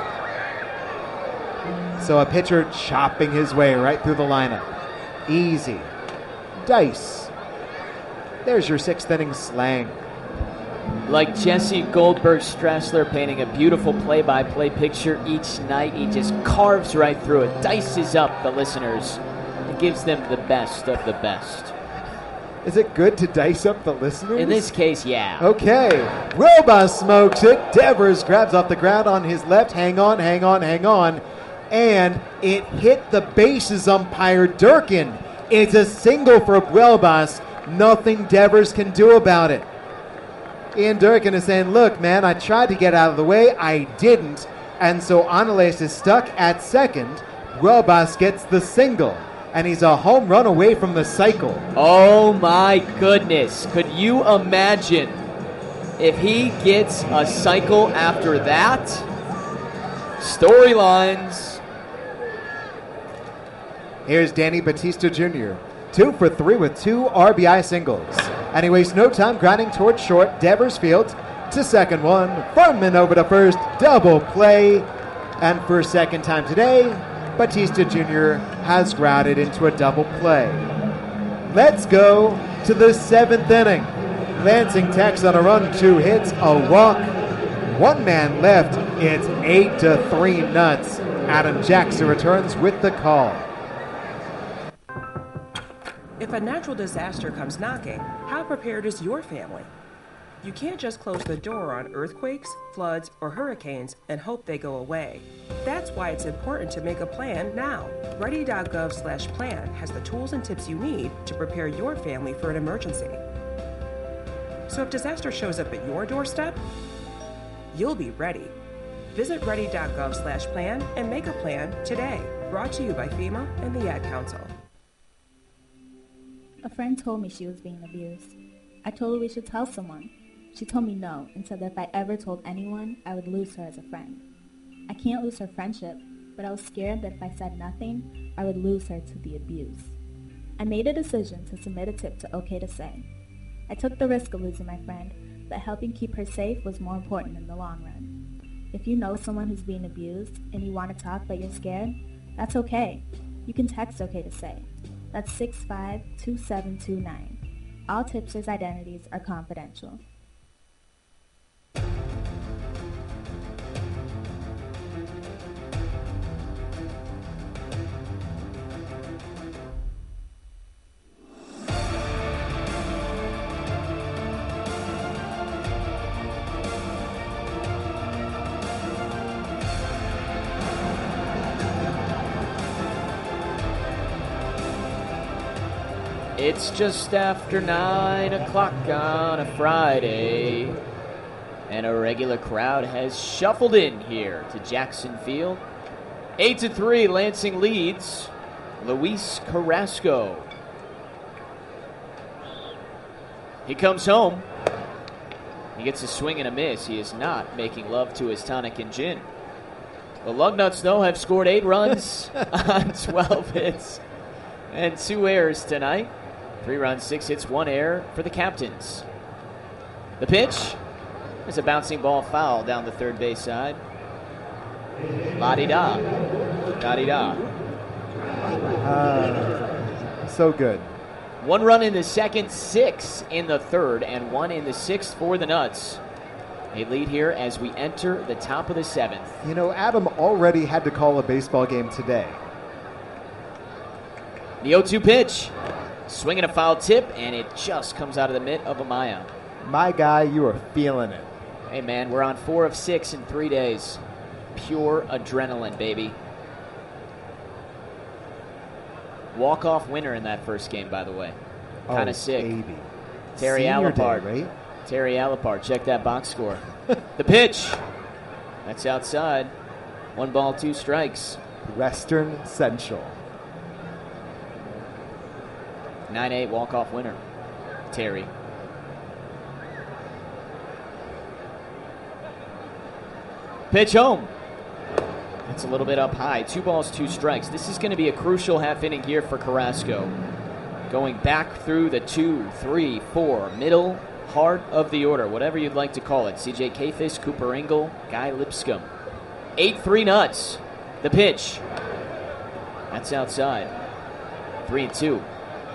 So a pitcher chopping his way right through the lineup. Easy. Dice. There's your sixth inning slang. Like Jesse Goldberg Strassler painting a beautiful play-by-play picture each night, he just carves right through it, dices up the listeners, and gives them the best of the best. Is it good to dice up the listeners? In this case, yeah. Okay. Huelbas smokes it. Devers grabs off the ground on his left. Hang on, hang on, hang on. And it hit the bases umpire Durkin. It's a single for Huelbas. Nothing Devers can do about it. Ian Durkin is saying, look, man, I tried to get out of the way. I didn't. And so Angeles is stuck at second. Huelbas gets the single. And he's a home run away from the cycle. Oh, my goodness. Could you imagine if he gets a cycle after that? Storylines. Here's Danny Batista Junior Two for three with two R B I singles. And he wastes no time grinding towards short. Devers fields to second one. Furman over to first. Double play. And for a second time today, Batista Junior has grounded into a double play. Let's go to the seventh inning. Lansing Tech's on a run, two hits, a walk. One man left. It's eight to three nuts. Adam Jackson returns with the call. If a natural disaster comes knocking, how prepared is your family? You can't just close the door on earthquakes, floods, or hurricanes and hope they go away. That's why it's important to make a plan now. Ready.gov slash plan has the tools and tips you need to prepare your family for an emergency. So if disaster shows up at your doorstep, you'll be ready. Visit ready.gov slash plan and make a plan today. Brought to you by FEMA and the Ad Council. A friend told me she was being abused. I told her we should tell someone. She told me no and said that if I ever told anyone, I would lose her as a friend. I can't lose her friendship, but I was scared that if I said nothing, I would lose her to the abuse. I made a decision to submit a tip to OK to Say. I took the risk of losing my friend, but helping keep her safe was more important in the long run. If you know someone who's being abused and you want to talk but you're scared, that's okay. You can text OK to Say. That's six five two seven two nine. All tipsters' identities are confidential. It's just after nine o'clock on a Friday, and a regular crowd has shuffled in here to Jackson Field. Eight to three, Lansing leads. Luis Carrasco. He comes home. He gets a swing and a miss. He is not making love to his tonic and gin. The Lugnuts, though, have scored eight runs on twelve hits and two errors tonight. Three runs, six hits, one error for the captains. The pitch is a bouncing ball foul down the third base side. La-di-da. Da-di-da. Uh, so good. One run in the second, six in the third, and one in the sixth for the Nuts. A lead here as we enter the top of the seventh. You know, Adam already had to call a baseball game today. The oh two pitch. Swinging a foul tip, and it just comes out of the mitt of Amaya. My guy, you are feeling it. Hey, man, we're on four of six in three days. Pure adrenaline, baby. Walk-off winner in that first game, by the way. Kind of oh, sick. Baby. Terry Senior Alapart. Day, right? Terry Alapart, check that box score. The pitch. That's outside. One ball, two strikes. Western Central. nine eight walk-off winner. Terry. Pitch home. That's a little bit up high. Two balls, two strikes. This is going to be a crucial half inning here for Carrasco. Going back through the two, three, four, middle, heart of the order, whatever you'd like to call it. C J Kayfis, Cooper Engel, Guy Lipscomb. eight three Nuts. The pitch. That's outside. three and two.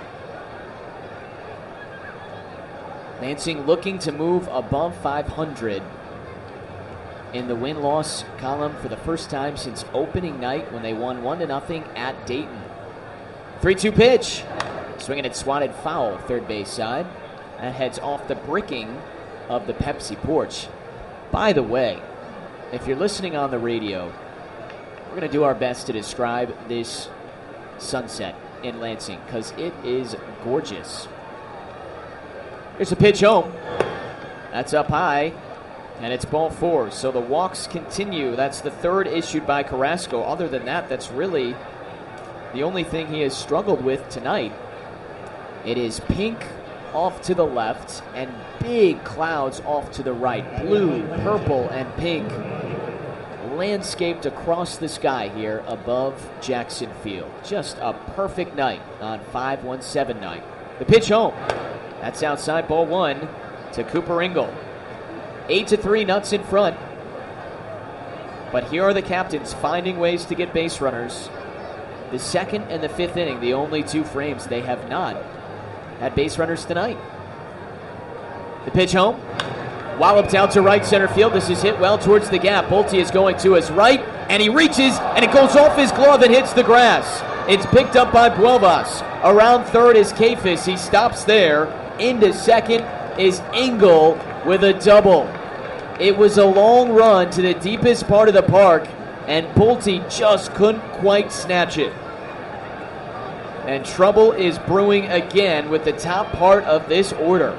Lansing looking to move above five hundred in the win-loss column for the first time since opening night when they won one to nothing at Dayton. three two pitch. Swinging it swatted foul, third base side. That heads off the bricking of the Pepsi porch. By the way, if you're listening on the radio, we're going to do our best to describe this sunset in Lansing because it is gorgeous. Here's a pitch home. That's up high, and it's ball four. So the walks continue. That's the third issued by Carrasco. Other than that, that's really the only thing he has struggled with tonight. It is pink off to the left and big clouds off to the right. Blue, purple, and pink landscaped across the sky here above Jackson Field. Just a perfect night on five one seven night. The pitch home. That's outside, ball one to Cooper Engel. Eight to three, Nuts in front. But here are the captains finding ways to get base runners. The second and the fifth inning, the only two frames they have not had base runners tonight. The pitch home. Walloped out to right center field. This is hit well towards the gap. Bolte is going to his right, and he reaches, and it goes off his glove and hits the grass. It's picked up by Buelvas. Around third is Kayfis. He stops there. Into second is Engel with a double. It was a long run to the deepest part of the park, and Bolte just couldn't quite snatch it. And trouble is brewing again with the top part of this order.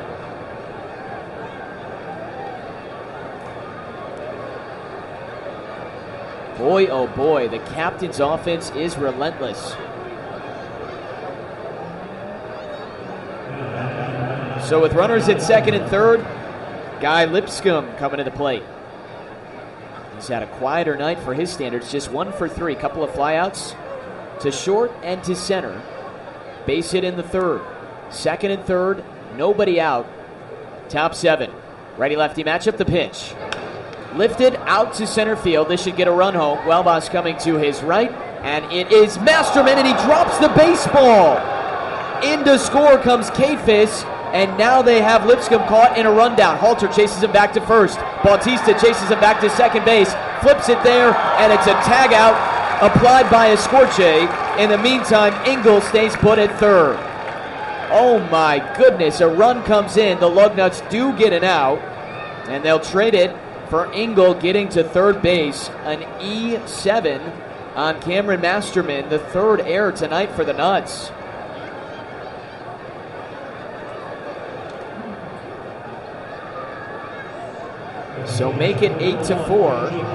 Boy, oh boy, the captain's offense is relentless. So with runners at second and third, Guy Lipscomb coming to the plate. He's had a quieter night for his standards, just one for three. Couple of flyouts to short and to center. Base hit in the third. Second and third, nobody out. Top seven. Righty-lefty matchup, the pitch. Lifted out to center field. This should get a run home. Buelvas coming to his right, and it is Masterman, and he drops the baseball. In to score comes Kayfis, and now they have Lipscomb caught in a rundown. Halter chases him back to first. Bautista chases him back to second base. Flips it there, and it's a tag out applied by Escorche. In the meantime, Engel stays put at third. Oh my goodness, a run comes in. The Lugnuts do get an out, and they'll trade it for Engel getting to third base. An E seven on Cameron Masterman, the third error tonight for the Nuts. So make it eight to four.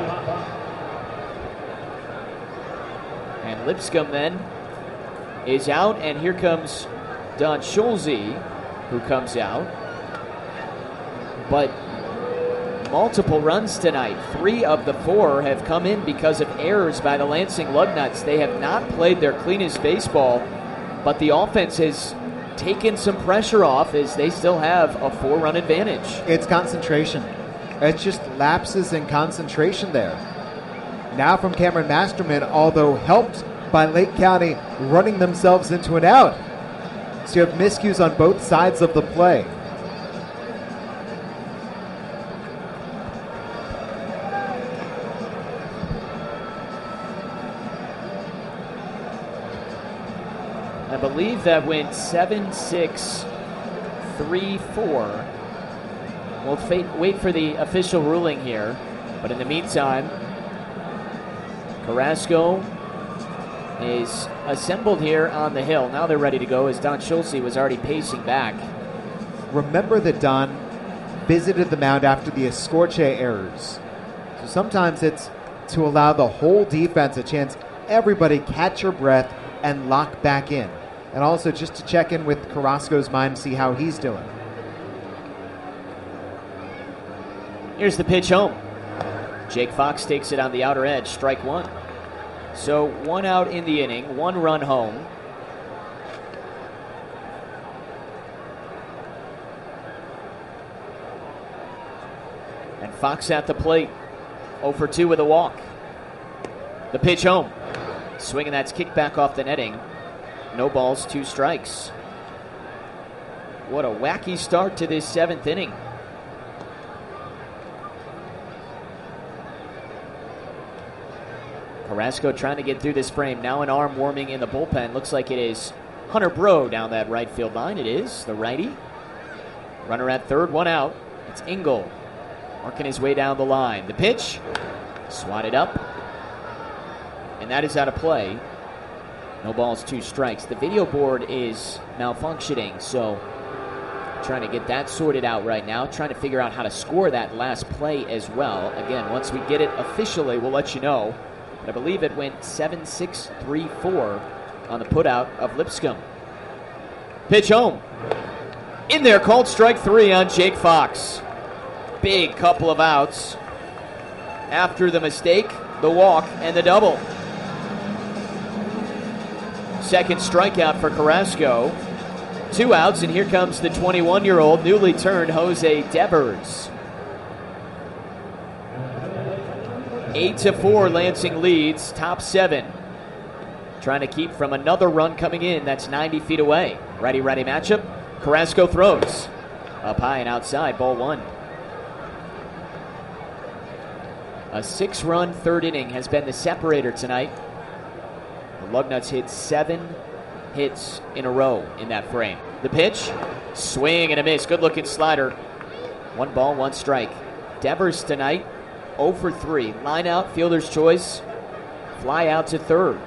And Lipscomb then is out, and here comes Don Schulze, who comes out. But multiple runs tonight. Three of the four have come in because of errors by the Lansing Lugnuts. They have not played their cleanest baseball, but the offense has taken some pressure off as they still have a four-run advantage. It's concentration. It's just lapses in concentration there. Now from Cameron Masterman, although helped by Lake County running themselves into an out. So you have miscues on both sides of the play. I believe that went seven six three four. We'll fa- wait for the official ruling here. But in the meantime, Carrasco is assembled here on the hill. Now they're ready to go as Don Schulze was already pacing back. Remember that Don visited the mound after the Escorche errors. So sometimes it's to allow the whole defense a chance, everybody catch your breath and lock back in. And also just to check in with Carrasco's mind, see how he's doing. Here's the pitch home. Jake Fox takes it on the outer edge, strike one. So one out in the inning, one run home. And Fox at the plate, oh for two with a walk. The pitch home. Swing, and that's kicked back off the netting. No balls, two strikes. What a wacky start to this seventh inning. Carrasco trying to get through this frame. Now an arm warming in the bullpen. Looks like it is Hunter Bro down that right field line. It is the righty. Runner at third, one out. It's Engel working his way down the line. The pitch, swatted up, and that is out of play. No balls, two strikes. The video board is malfunctioning, so trying to get that sorted out right now. Trying to figure out how to score that last play as well. Again, once we get it officially, we'll let you know. But I believe it went seven six three four on the putout of Lipscomb. Pitch home. In there, called strike three on Jake Fox. Big couple of outs after the mistake, the walk, and the double. Second strikeout for Carrasco. Two outs, and here comes the twenty-one-year-old newly turned Jose Devers. Eight to four, Lansing leads, top seven. Trying to keep from another run coming in. That's ninety feet away. Righty-righty matchup. Carrasco throws. Up high and outside, ball one. A six-run third inning has been the separator tonight. The Lugnuts hit seven hits in a row in that frame. The pitch, swing and a miss. Good-looking slider. One ball, one strike. Devers tonight, oh for three. Line out, fielder's choice. Fly out to third.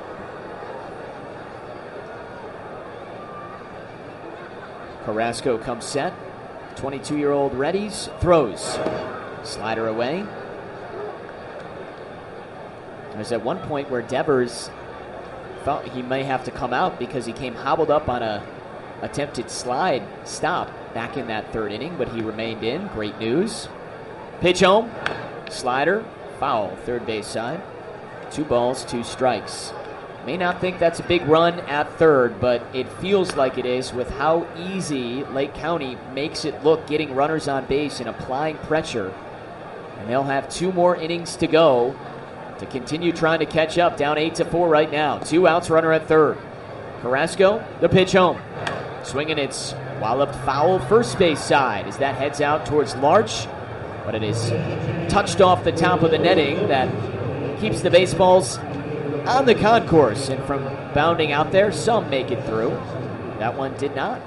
Carrasco comes set. twenty-two-year-old readies, throws. Slider away. There's at one point where Devers thought he may have to come out because he came hobbled up on a attempted slide stop back in that third inning, but he remained in. Great news. Pitch home. Slider, foul, third base side. Two balls, two strikes. May not think that's a big run at third, but it feels like it is with how easy Lake County makes it look getting runners on base and applying pressure. And they'll have two more innings to go to continue trying to catch up. Down eight to four right now. Two outs, runner at third. Carrasco, the pitch home. Swinging, it's walloped foul first base side as that heads out towards Larch. But it is touched off the top of the netting that keeps the baseballs on the concourse. And from bounding out there, some make it through. That one did not.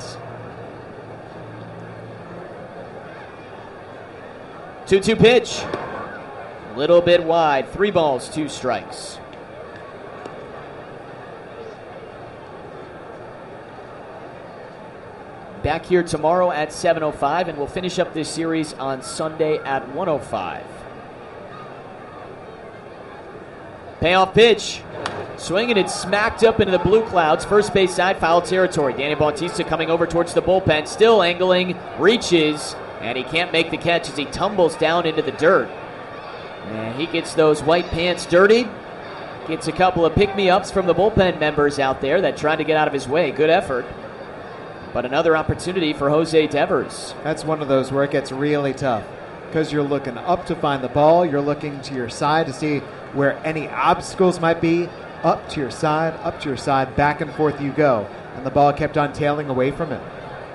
two two pitch. A little bit wide. Three balls, two strikes. Back here tomorrow at seven oh five, and we'll finish up this series on Sunday at one oh five. Payoff pitch. Swinging it, smacked up into the blue clouds. First base side, foul territory. Danny Bautista coming over towards the bullpen. Still angling, reaches, And he can't make the catch as he tumbles down into the dirt. And he gets those white pants dirty. Gets a couple of pick-me-ups from the bullpen members out there that tried to get out of his way. Good effort. But another opportunity for Jose Devers. That's one of those where it gets really tough because you're looking up to find the ball. You're looking to your side to see where any obstacles might be. Up to your side, up to your side, back and forth you go. And the ball kept on tailing away from him.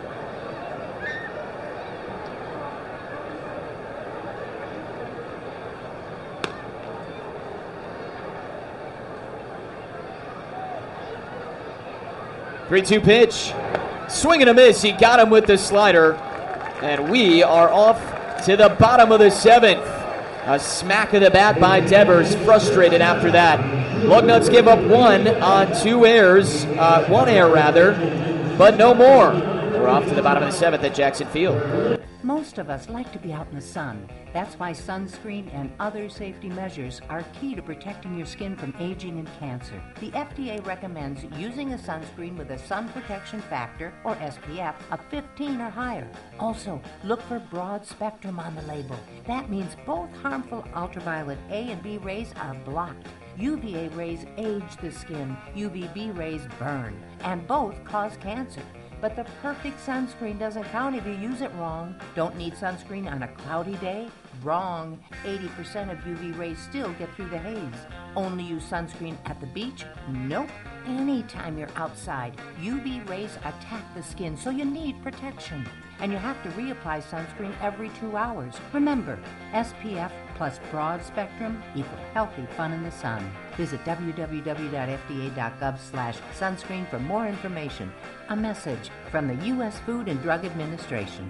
three two pitch. Swing and a miss. He got him with the slider. And we are off to the bottom of the seventh. A smack of the bat by Devers. Frustrated after that. Lugnuts give up one on two errors. Uh, one error, rather. But no more. We're off to the bottom of the seventh at Jackson Field. Most of us like to be out in the sun. That's why sunscreen and other safety measures are key to protecting your skin from aging and cancer. The F D A recommends using a sunscreen with a sun protection factor, or S P F, of fifteen or higher. Also, look for broad spectrum on the label. That means both harmful ultraviolet A and B rays are blocked. U V A rays age the skin, U V B rays burn, and both cause cancer. But the perfect sunscreen doesn't count if you use it wrong. Don't need sunscreen on a cloudy day? Wrong. eighty percent of U V rays still get through the haze. Only use sunscreen at the beach? Nope. Anytime you're outside, U V rays attack the skin, so you need protection. And you have to reapply sunscreen every two hours. Remember, S P F plus broad spectrum equal healthy fun in the sun. Visit w w w dot f d a dot gov slash sunscreen for more information. A message from the U S Food and Drug Administration.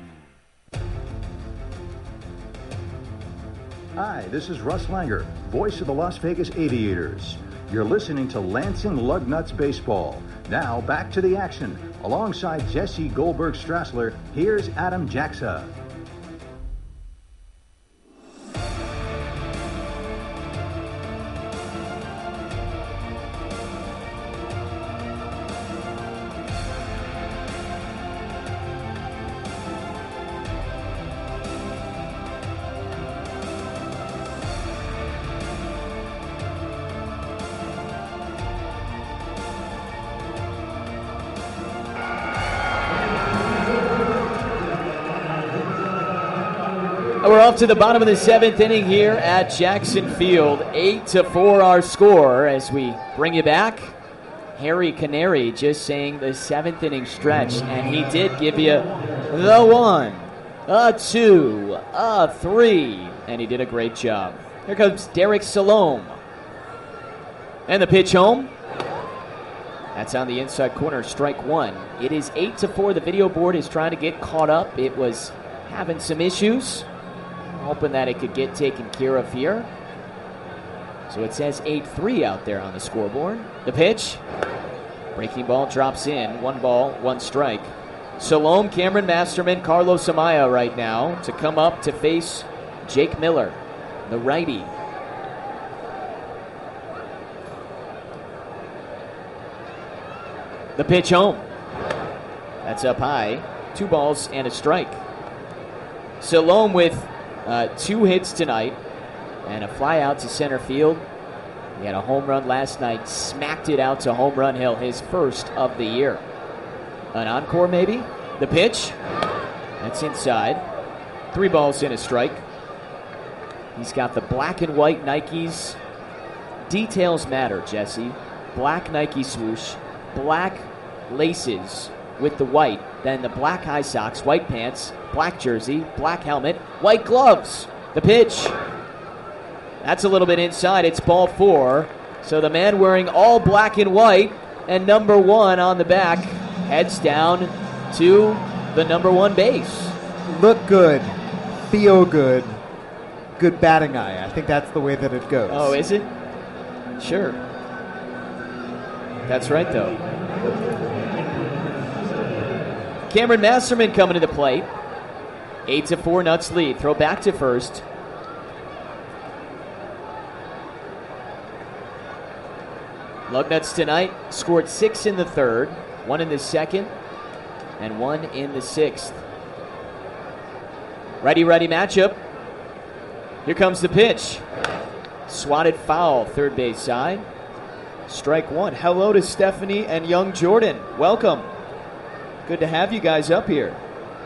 Hi, this is Russ Langer, voice of the Las Vegas Aviators. You're listening to Lansing Lugnuts Baseball. Now back to the action. Alongside Jesse Goldberg-Strassler, here's Adam Jaxa. We're off to the bottom of the seventh inning here at Jackson Field. Eight to four our score as we bring you back. Harry Canary just saying the seventh inning stretch, and he did give you the one, a two, a three, and he did a great job. Here comes Derek Salome. And the pitch home. That's on the inside corner, strike one. It is eight to four. The video board is trying to get caught up. It was having some issues. Hoping that it could get taken care of here. So it says eight three out there on the scoreboard. The pitch. Breaking ball drops in. One ball, one strike. Salome, Cameron Masterman, Carlos Amaya right now to come up to face Jake Miller, the righty. The pitch home. That's up high. Two balls and a strike. Salome with Uh, two hits tonight and a fly out to center field. He had a home run last night, smacked it out to Home Run Hill, his first of the year. An encore maybe? The pitch. That's inside. Three balls in a strike. He's got the black and white Nikes. Details matter, Jesse. Black Nike swoosh, black laces with the white, then the black high socks, white pants, black jersey, black helmet, white gloves. The pitch. That's a little bit inside. It's ball four. So the man wearing all black and white and number one on the back heads down to the number one base. Look good, feel good, good batting eye. I think that's the way that it goes. Oh, is it? Sure. That's right, though. Cameron Masterman coming to the plate. Eight to four, Nuts lead. Throw back to first. Lugnuts tonight scored six in the third, one in the second, and one in the sixth. Righty-righty matchup. Here comes the pitch. Swatted foul, third base side. Strike one. Hello to Stephanie and young Jordan. Welcome. Good to have you guys up here.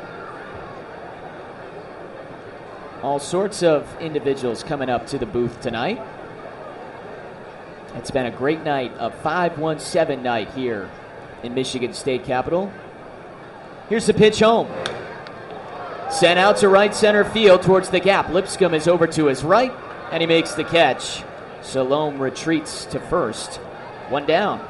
All sorts of individuals coming up to the booth tonight. It's been a great night, a five one seven night here in Michigan State Capitol. Here's the pitch home. Sent out to right center field towards the gap. Lipscomb is over to his right, and he makes the catch. Salome retreats to first. One down.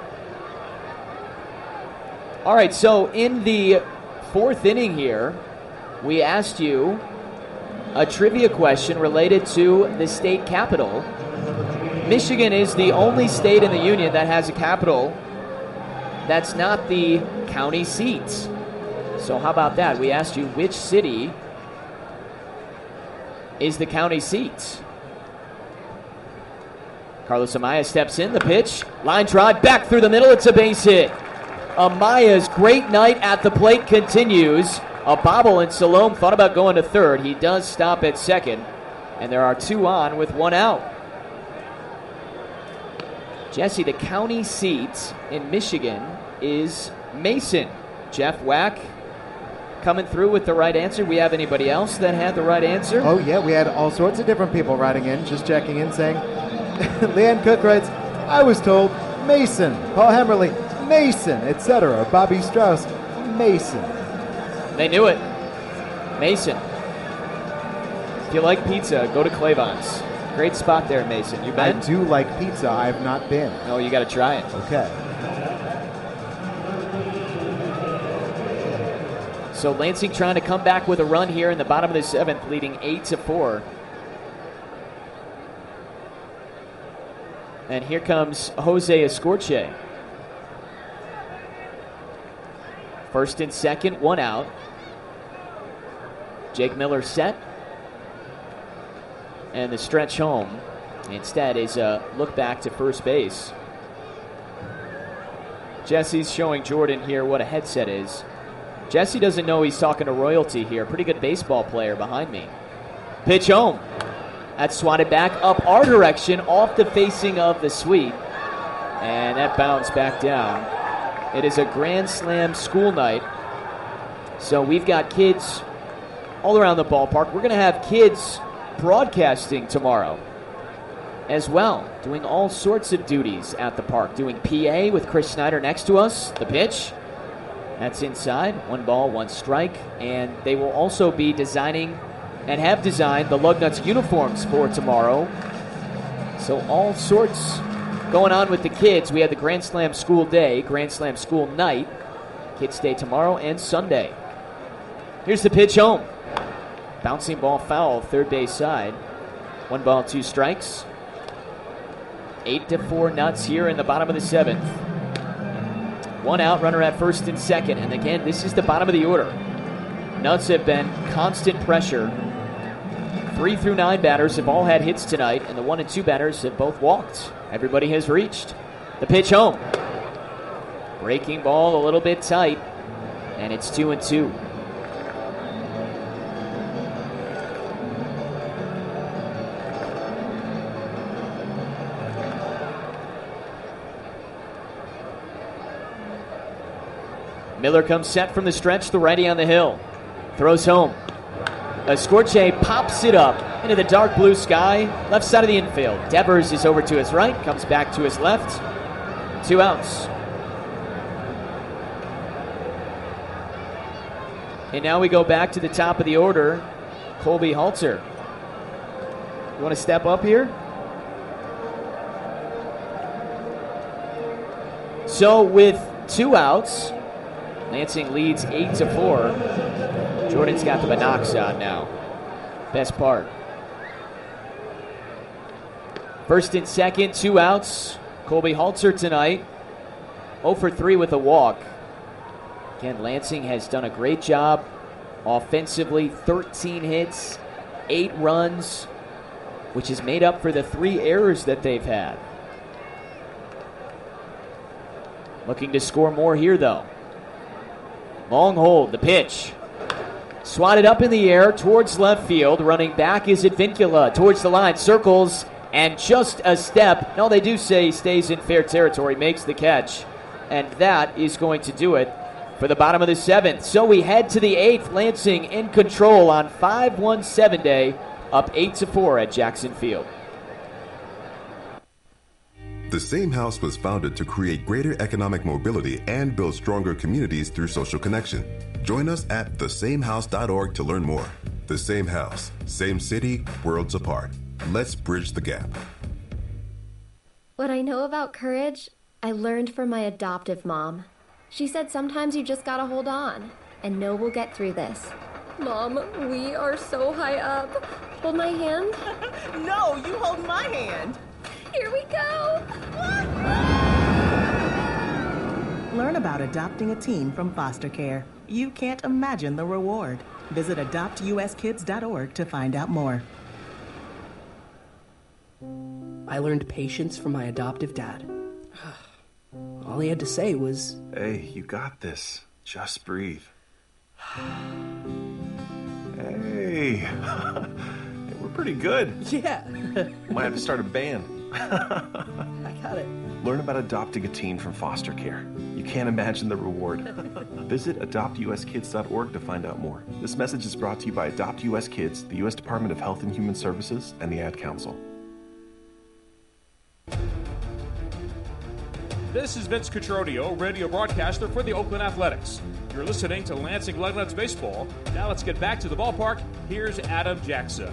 All right, so in the fourth inning here, we asked you a trivia question related to the state capital. Michigan is the only state in the union that has a capital that's not the county seat. So how about that? We asked you which city is the county seat. Carlos Amaya steps in, the pitch. Line drive back through the middle. It's a base hit. Amaya's great night at the plate continues. A bobble, and Salome thought about going to third. He does stop at second, and there are two on with one out. Jesse, the county seat in Michigan is Mason. Jeff Wack coming through with the right answer. We have anybody else that had the right answer? Oh, yeah, we had all sorts of different people writing in, just checking in, saying, Leanne Cook writes, I was told Mason. Paul Hammerly, Mason, et cetera. Bobby Strauss, Mason. They knew it. Mason. If you like pizza, go to Clavon's. Great spot there, Mason. You been? I do like pizza. I have not been. Oh, you got to try it. Okay. So Lansing trying to come back with a run here in the bottom of the seventh, leading eight to four. And here comes Jose Escorche. First and second, one out. Jake Miller set. And the stretch home instead is a look back to first base. Jesse's showing Jordan here what a headset is. Jesse doesn't know he's talking to royalty here. Pretty good baseball player behind me. Pitch home. That's swatted back up our direction off the facing of the suite. And that bounced back down. It is a Grand Slam school night. So we've got kids all around the ballpark. We're going to have kids broadcasting tomorrow as well, doing all sorts of duties at the park. Doing P A with Chris Snyder next to us. The pitch. That's inside. One ball, one strike. And they will also be designing and have designed the Lugnuts uniforms for tomorrow. So all sorts going on with the kids. We have the Grand Slam school day, Grand Slam school night. Kids Day tomorrow and Sunday. Here's the pitch home. Bouncing ball foul, third base side. One ball, two strikes. Eight to four Nuts here in the bottom of the seventh. One out, runner at first and second. And again, this is the bottom of the order. Nuts have been constant pressure. Three through nine batters have all had hits tonight, and the one and two batters have both walked. Everybody has reached. The pitch home. Breaking ball a little bit tight, and it's two and two. Miller comes set from the stretch, the righty on the hill. Throws home. Escorche pops it up into the dark blue sky, left side of the infield. Devers is over to his right, comes back to his left. Two outs. And now we go back to the top of the order. Colby Halter. You want to step up here? So with two outs, Lansing leads eight to four. Jordan's got the binocs on now. Best part. First and second, two outs. Colby Halter tonight. oh for three with a walk. Again, Lansing has done a great job offensively. thirteen hits, eight runs, which is made up for the three errors that they've had. Looking to score more here, though. Long hold, the pitch. Swatted up in the air towards left field. Running back is Advincula towards the line. Circles and just a step. No, they do say stays in fair territory. Makes the catch. And that is going to do it for the bottom of the seventh. So we head to the eighth. Lansing in control on five one seven day. Up eight to four at Jackson Field. The Same House was founded to create greater economic mobility and build stronger communities through social connection. Join us at the same house dot org to learn more. The Same House, same city, worlds apart. Let's bridge the gap. What I know about courage, I learned from my adoptive mom. She said sometimes you just gotta hold on and know we'll get through this. Mom, we are so high up. Hold my hand. No, you hold my hand. Here we go! Learn about adopting a teen from foster care. You can't imagine the reward. Visit adopt u s kids dot org to find out more. I learned patience from my adoptive dad. All he had to say was, "Hey, you got this. Just breathe." Hey, we're pretty good. Yeah. Might have to start a band. I got it. Learn about adopting a teen from foster care. You can't imagine the reward. Visit adopt u s kids dot org to find out more. This message is brought to you by Adopt U S Kids, the U S Department of Health and Human Services, and the Ad Council. This is Vince Cotroneo, radio broadcaster for the Oakland Athletics. You're listening to Lansing Lugnuts Baseball. Now let's get back to the ballpark. Here's Adam Jackson.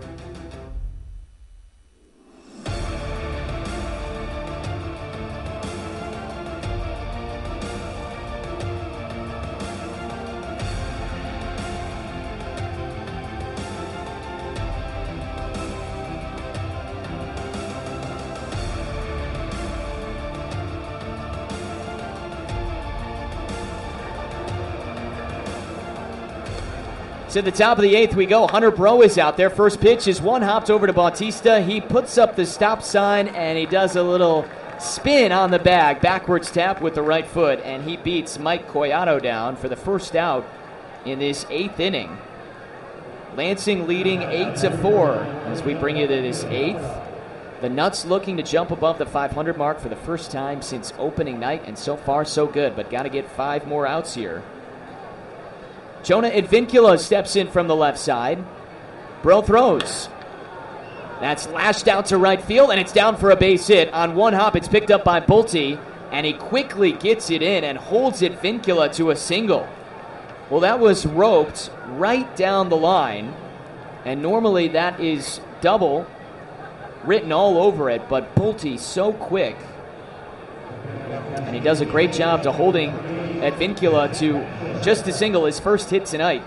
To the top of the eighth we go. Hunter Bro is out there. First pitch is one hopped over to Bautista. He puts up the stop sign and he does a little spin on the bag. Backwards tap with the right foot, and he beats Mike Collado down for the first out in this eighth inning. Lansing leading eight to four as we bring you to this eighth. The Nuts looking to jump above the five hundred mark for the first time since opening night, and so far so good, but got to get five more outs here. Jonah Advincula steps in from the left side. Bro throws. That's lashed out to right field, and it's down for a base hit. On one hop, it's picked up by Bolte, and he quickly gets it in and holds Advincula to a single. Well, that was roped right down the line, and normally that is double written all over it, but Bolte so quick. And he does a great job to holding Advincula to just a single, his first hit tonight.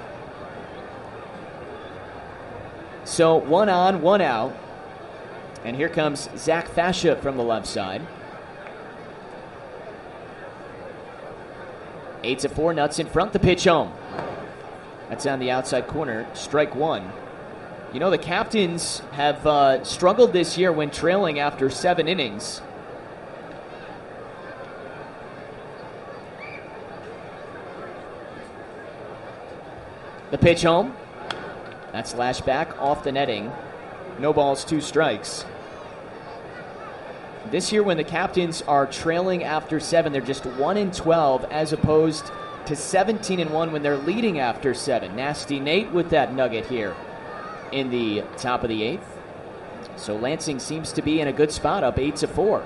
So one on, one out. And here comes Zach Fascia from the left side. Eight to four, Nuts in front. The pitch home. That's on the outside corner. Strike one. You know, the Captains have uh, struggled this year when trailing after seven innings. The pitch home. That's lashed back off the netting. No balls, two strikes. This year when the Captains are trailing after seven, they're just one and twelve as opposed to seventeen and one when they're leading after seven. Nasty Nate with that nugget here in the top of the eighth. So Lansing seems to be in a good spot, up eight to four.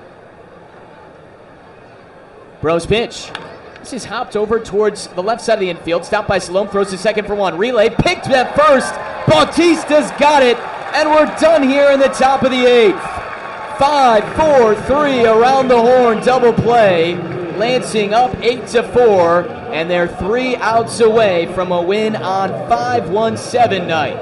Bro's pitch. This is hopped over towards the left side of the infield. Stopped by Salome, throws to second for one. Relay, picked at first. Bautista's got it, and we're done here in the top of the eighth. Five, four, three around the horn, double play. Lansing up eight to four, and they're three outs away from a win on five one seven night.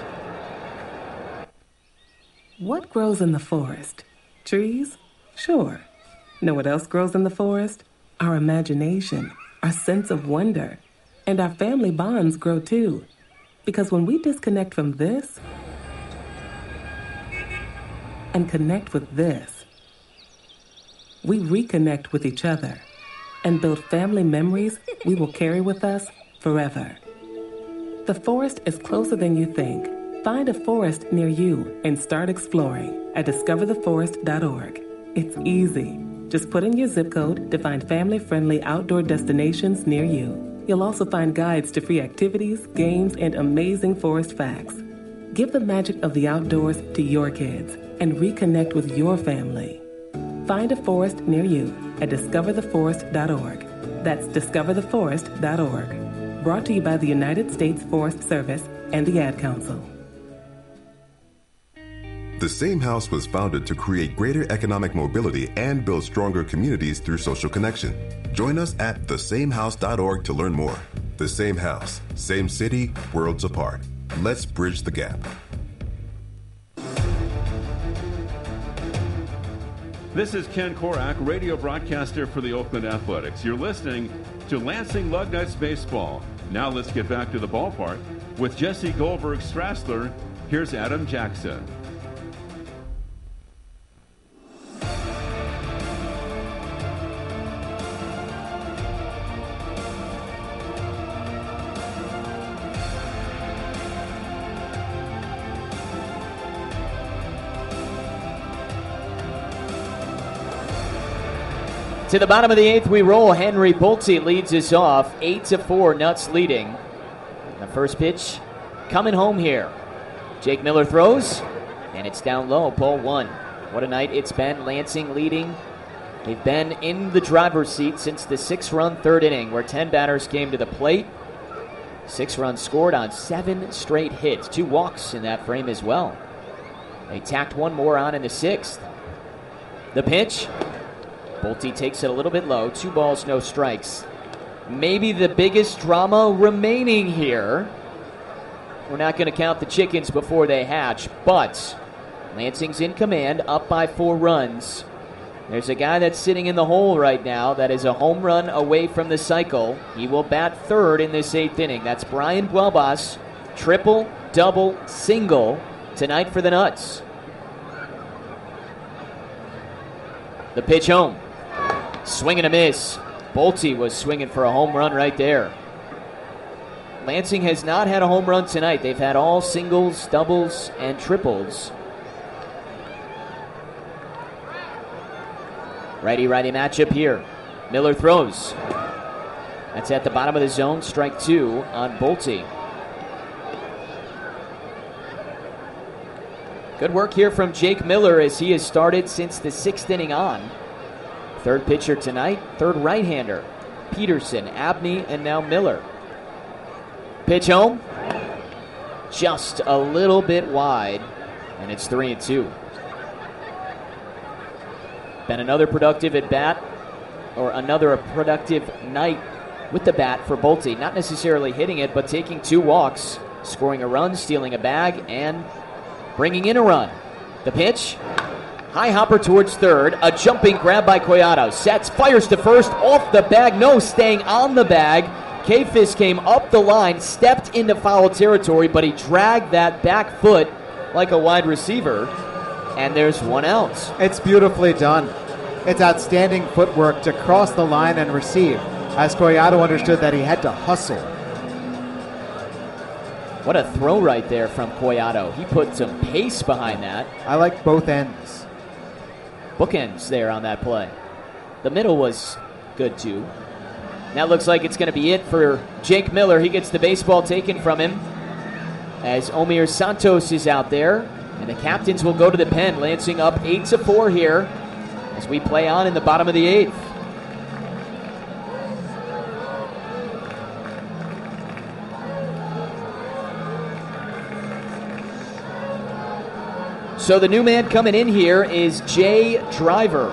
What grows in the forest? Trees? Sure. Know what else grows in the forest? Our imagination, our sense of wonder, and our family bonds grow too. Because when we disconnect from this and connect with this, we reconnect with each other and build family memories we will carry with us forever. The forest is closer than you think. Find a forest near you and start exploring at discover the forest dot org. It's easy. Just put in your zip code to find family-friendly outdoor destinations near you. You'll also find guides to free activities, games, and amazing forest facts. Give the magic of the outdoors to your kids and reconnect with your family. Find a forest near you at discover the forest dot org. That's discover the forest dot org. Brought to you by the United States Forest Service and the Ad Council. The Same House was founded to create greater economic mobility and build stronger communities through social connection. Join us at the same house dot org to learn more. The Same House, same city, worlds apart. Let's bridge the gap. This is Ken Korak, radio broadcaster for the Oakland Athletics. You're listening to Lansing Lugnuts Baseball. Now let's get back to the ballpark with Jesse Goldberg-Strassler. Here's Adam Jackson. To the bottom of the eighth we roll. Henry Bolte leads us off. eight to four, Nuts leading. The first pitch coming home here. Jake Miller throws, and it's down low, ball one. What a night it's been. Lansing leading. They've been in the driver's seat since the six-run third inning, where ten batters came to the plate. Six runs scored on seven straight hits. Two walks in that frame as well. They tacked one more on in the sixth. The pitch. Bolte takes it a little bit low. Two balls, no strikes. Maybe the biggest drama remaining here. We're not going to count the chickens before they hatch, but Lansing's in command, up by four runs. There's a guy that's sitting in the hole right now that is a home run away from the cycle. He will bat third in this eighth inning. That's Brian Buelbas. Triple, double, single tonight for the Nuts. The pitch home. Swing and a miss. Bolte was swinging for a home run right there. Lansing has not had a home run tonight. They've had all singles, doubles, and triples. Righty-righty matchup here. Miller throws. That's at the bottom of the zone. Strike two on Bolte. Good work here from Jake Miller as he has started since the sixth inning on. Third pitcher tonight, third right-hander. Peterson, Abney, and now Miller. Pitch home. Just a little bit wide, and it's three and two. Been another productive at bat, or another productive night with the bat for Bolte. Not necessarily hitting it, but taking two walks, scoring a run, stealing a bag, and bringing in a run. The pitch. High hopper towards third. A jumping grab by Collado. Sets, fires to first. Off the bag. No, staying on the bag. Kayfis came up the line, stepped into foul territory, but he dragged that back foot like a wide receiver. And there's one out. It's beautifully done. It's outstanding footwork to cross the line and receive, as Collado understood that he had to hustle. What a throw right there from Collado. He put some pace behind that. I like both ends. Bookends there on that play. The middle was good too. Now looks like it's going to be it for Jake Miller. He gets the baseball taken from him as Omir Santos is out there. And the captains will go to the pen. Lansing up eight to four here as we play on in the bottom of the eighth. So the new man coming in here is Jay Driver.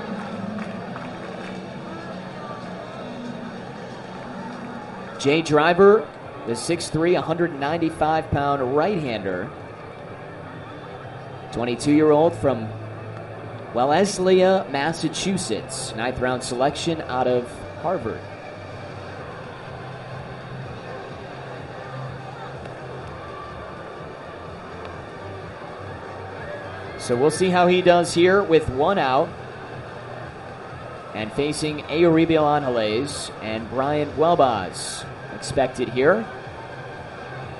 Jay Driver, the six three, one hundred ninety-five pound right-hander. twenty-two-year-old from Wellesley, Massachusetts. Ninth round selection out of Harvard. So we'll see how he does here with one out. And facing Euribiel Angeles and Brian Buelbas expected here.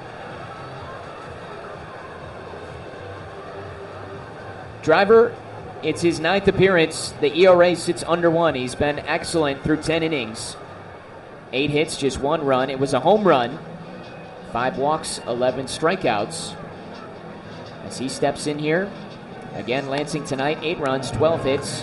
Driver, it's his ninth appearance. The E R A sits under one. He's been excellent through ten innings. Eight hits, just one run. It was a home run. Five walks, eleven strikeouts. As he steps in here, again, Lansing tonight, eight runs, twelve hits.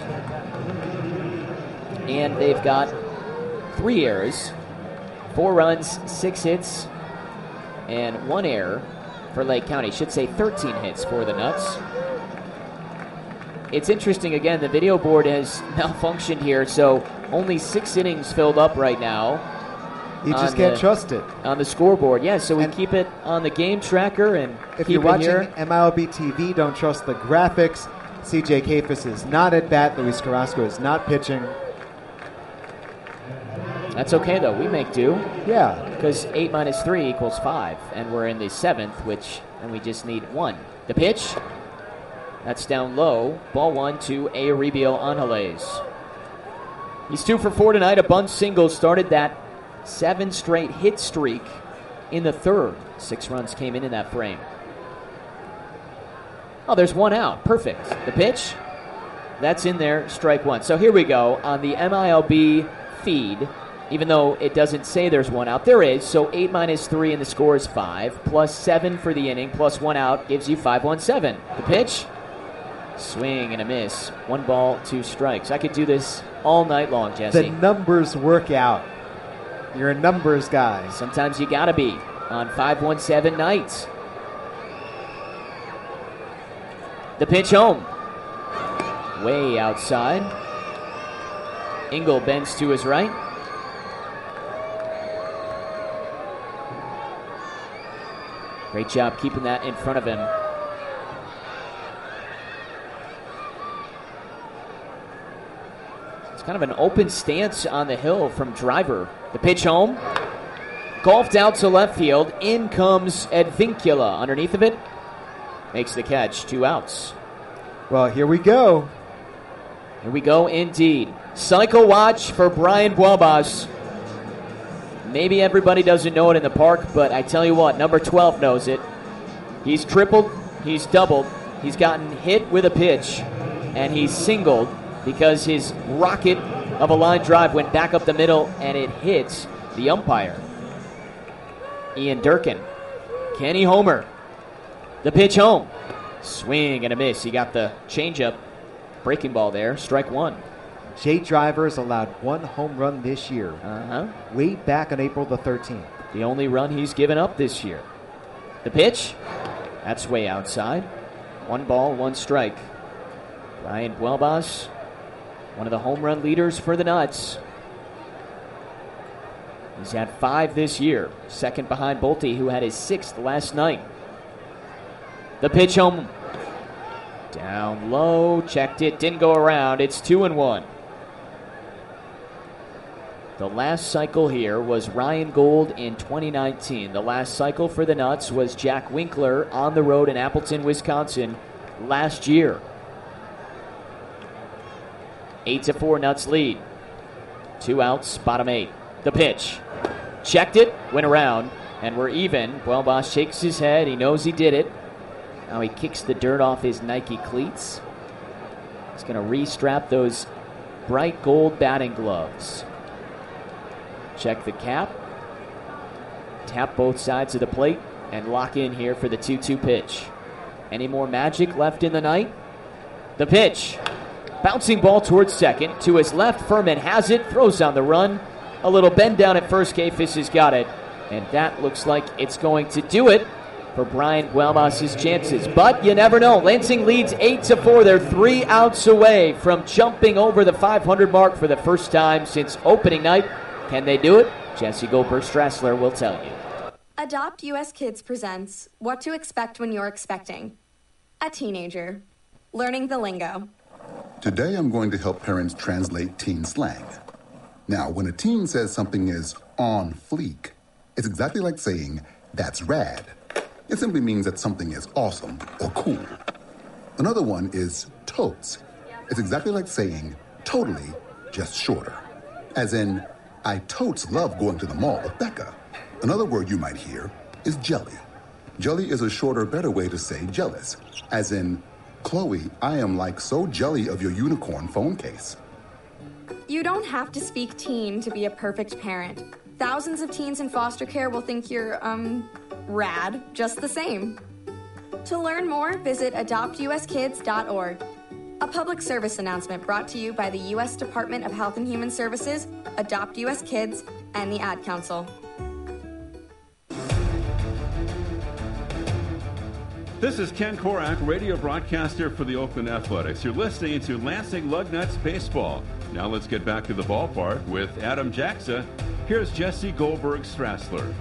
And they've got three errors, four runs, six hits, and one error for Lake County. Should say thirteen hits for the Nuts. It's interesting, again, the video board has malfunctioned here, so only six innings filled up right now. You just can't the, trust it. On the scoreboard, yeah, so we and keep it on the game tracker and if keep you're watching it here. M I L B T V, don't trust the graphics. C J Kafis is not at bat. Luis Carrasco is not pitching. That's okay, though. We make do. Yeah. Because eight minus three equals five, and we're in the seventh, which, and we just need one. The pitch, that's down low. Ball one to Euribiel Angeles. He's two for four tonight. A bunt single started that seven straight hit streak in the third. Six runs came in in that frame. Oh, there's one out. Perfect. The pitch, that's in there. Strike one. So here we go on the M I L B feed. Even though it doesn't say there's one out, there is. So eight minus three and the score is five. Plus seven for the inning, plus one out gives you five one seven. The pitch, swing and a miss. One ball, two strikes. I could do this all night long, Jesse. The numbers work out. You're a numbers guy. Sometimes you gotta be on five one seven nights. The pitch home. Way outside. Engel bends to his right. Great job keeping that in front of him. It's kind of an open stance on the hill from Driver. The pitch home. Golfed out to left field. In comes Advincula underneath of it. Makes the catch. Two outs. Well, here we go. Here we go indeed. Cycle watch for Brian Buelbas. Maybe everybody doesn't know it in the park, but I tell you what, number twelve knows it. He's tripled, he's doubled, he's gotten hit with a pitch, and he's singled because his rocket of a line drive went back up the middle and it hits the umpire. Ian Durkin. Can he homer? The pitch home. Swing and a miss. He got the changeup. Breaking ball there. Strike one. Jay Driver has allowed one home run this year. Uh-huh. Way back on April the thirteenth. The only run he's given up this year. The pitch. That's way outside. One ball, one strike. Brian Buelbas, one of the home run leaders for the Nuts. He's had five this year. Second behind Bolte, who had his sixth last night. The pitch home. Down low. Checked it. Didn't go around. It's two and one. The last cycle here was Ryan Gold in twenty nineteen. The last cycle for the Nuts was Jack Winkler on the road in Appleton, Wisconsin last year. Eight to four Nuts lead. Two outs, bottom eight. The pitch. Checked it, went around, and we're even. Buelbas shakes his head. He knows he did it. Now he kicks the dirt off his Nike cleats. He's going to re-strap those bright gold batting gloves. Check the cap. Tap both sides of the plate and lock in here for the two two pitch. Any more magic left in the night? The pitch. Bouncing ball towards second. To his left, Furman has it. Throws on the run. A little bend down at first. Kafis has got it. And that looks like it's going to do it for Brian Buelbas' chances. But you never know. Lansing leads eight to four. They're three outs away from jumping over the five hundred mark for the first time since opening night. Can they do it? Jesse Goldberg-Strassler will tell you. Adopt U S Kids presents What to Expect When You're Expecting. A teenager. Learning the lingo. Today I'm going to help parents translate teen slang. Now, when a teen says something is on fleek, it's exactly like saying, that's rad. It simply means that something is awesome or cool. Another one is totes. It's exactly like saying, totally, just shorter. As in, I totes love going to the mall with Becca. Another word you might hear is jelly. Jelly is a shorter, better way to say jealous. As in, Chloe, I am like so jelly of your unicorn phone case. You don't have to speak teen to be a perfect parent. Thousands of teens in foster care will think you're, um, rad just the same. To learn more, visit adopt u s kids dot org. A public service announcement brought to you by the U S Department of Health and Human Services, Adopt U S Kids, and the Ad Council. This is Ken Korak, radio broadcaster for the Oakland Athletics. You're listening to Lansing Lugnuts Baseball. Now let's get back to the ballpark with Adam Jaxa. Here's Jesse Goldberg-Strassler.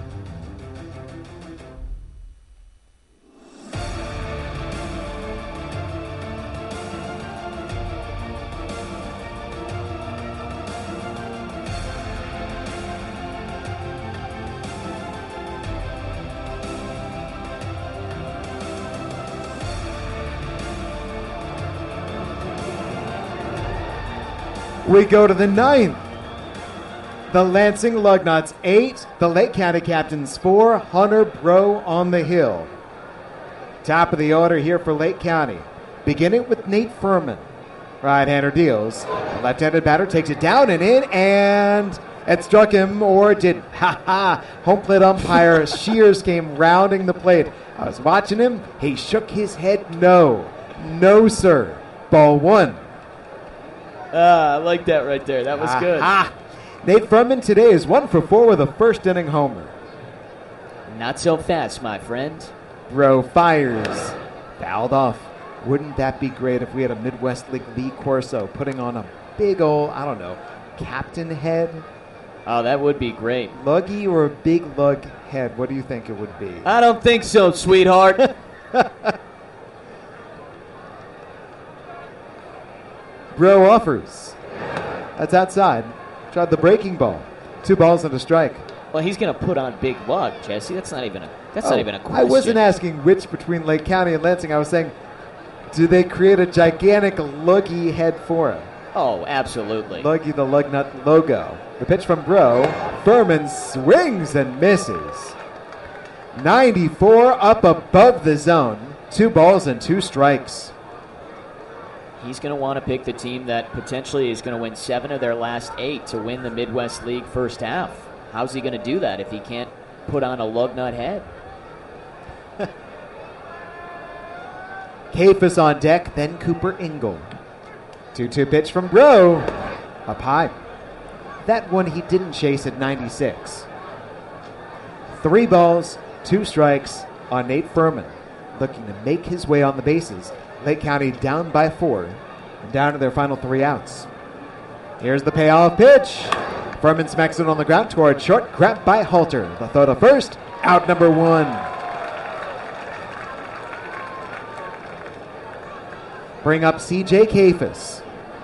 We go to the ninth. The Lansing Lugnuts eight, the Lake County Captains four, Hunter Bro on the hill. Top of the order here for Lake County. Beginning with Nate Furman. Right-hander deals. The left-handed batter takes it down and in, and it struck him, or didn't. Ha ha! Home plate umpire Shears came rounding the plate. I was watching him. He shook his head no. No, sir. Ball one. Ah, I like that right there. That was ah, good. Ah. Nate Furman today is one for four with a first inning homer. Not so fast, my friend. Bro fires. Fouled off. Wouldn't that be great if we had a Midwest League Lee Corso putting on a big old, I don't know, captain head? Oh, that would be great. Luggy or a big lug head? What do you think it would be? I don't think so, sweetheart. Bro offers. That's outside. Tried the breaking ball. Two balls and a strike. Well, he's going to put on big lug, Jesse. That's not even a. That's oh, not even a question. I wasn't asking which between Lake County and Lansing. I was saying, do they create a gigantic luggy head for him? Oh, absolutely. Luggy the Lugnut logo. The pitch from Bro. Furman swings and misses. ninety-four up above the zone. Two balls and two strikes. He's going to want to pick the team that potentially is going to win seven of their last eight to win the Midwest League first half. How's he going to do that if he can't put on a lug nut head? Kafis on deck, then Cooper Ingle. two two pitch from Bro. Up high. That one he didn't chase at ninety-six. Three balls, two strikes on Nate Furman, looking to make his way on the bases. Lake County down by four, and down to their final three outs. Here's the payoff pitch. Furman smacks it on the ground toward short, grabbed by Halter. The throw to first, out number one. Bring up C J Kafis.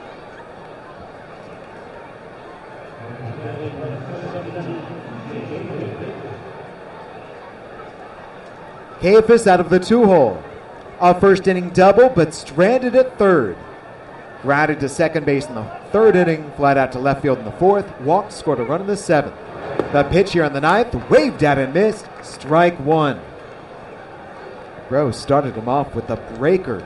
Kafis out of the two-hole. A first inning double, but stranded at third. Grounded to second base in the third inning, flat out to left field in the fourth. Walked, scored a run in the seventh. The pitch here in the ninth, waved at and missed. Strike one. Rose started him off with a breaker.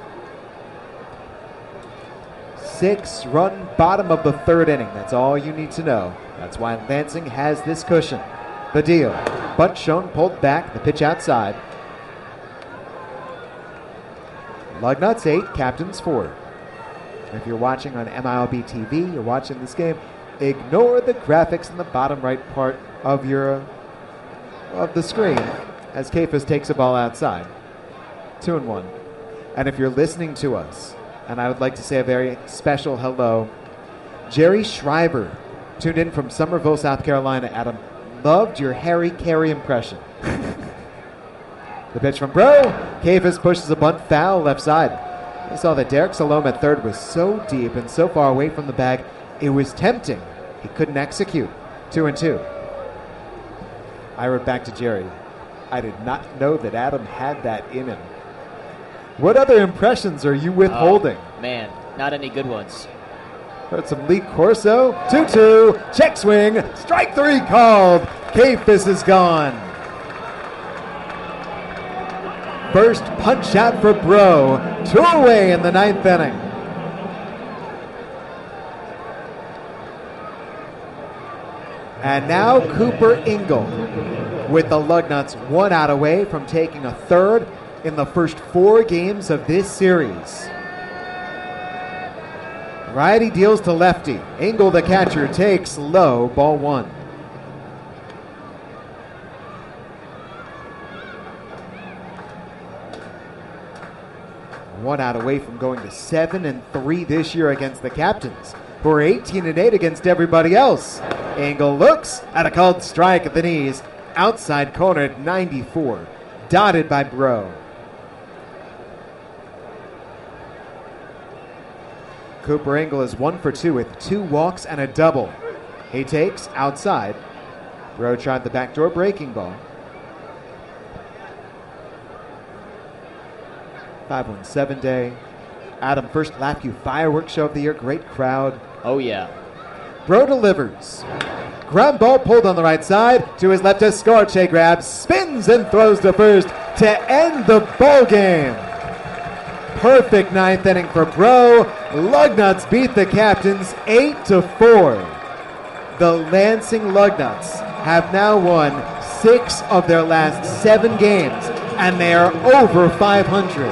Six-run bottom of the third inning. That's all you need to know. That's why Lansing has this cushion. The deal. Bunt shown, pulled back, the pitch outside. Lugnuts eight, Captains four. If you're watching on M I L B T V, you're watching this game, ignore the graphics in the bottom right part of your of the screen as Kafis takes a ball outside. Two and one. And if you're listening to us, and I would like to say a very special hello, Jerry Schreiber tuned in from Somerville, South Carolina. Adam, loved your Harry Carey impression. The pitch from Bro. Kafis pushes a bunt foul left side. I saw that Derek Salome at third was so deep and so far away from the bag, it was tempting. He couldn't execute. Two and two. I wrote back to Jerry, I did not know that Adam had that in him. What other impressions are you withholding? Oh, man, not any good ones. Heard some Lee Corso. two two. Check swing. Strike three called. Kafis is gone. first punch out for Bro. Two away in the ninth inning. And now Cooper Engel with the Lugnuts one out away from taking a third in the first four games of this series. Righty deals to lefty. Engel, the catcher, takes low, ball one. One out away from going to seven and three this year against the Captains, who are eighteen and eight against everybody else. Engel looks at a called strike at the knees, outside corner at ninety-four, dotted by Bro. Cooper Engel is one for two with two walks and a double. He takes outside. Bro tried the backdoor breaking ball. five one seven day. Adam, first LabVIEW fireworks show of the year. Great crowd. Oh, yeah. Bro delivers. Ground ball pulled on the right side. To his left, Escarce grabs, spins and throws to first to end the ball game. Perfect ninth inning for Bro. Lugnuts beat the Captains eight to four. The Lansing Lugnuts have now won six of their last seven games, and they are over five hundred.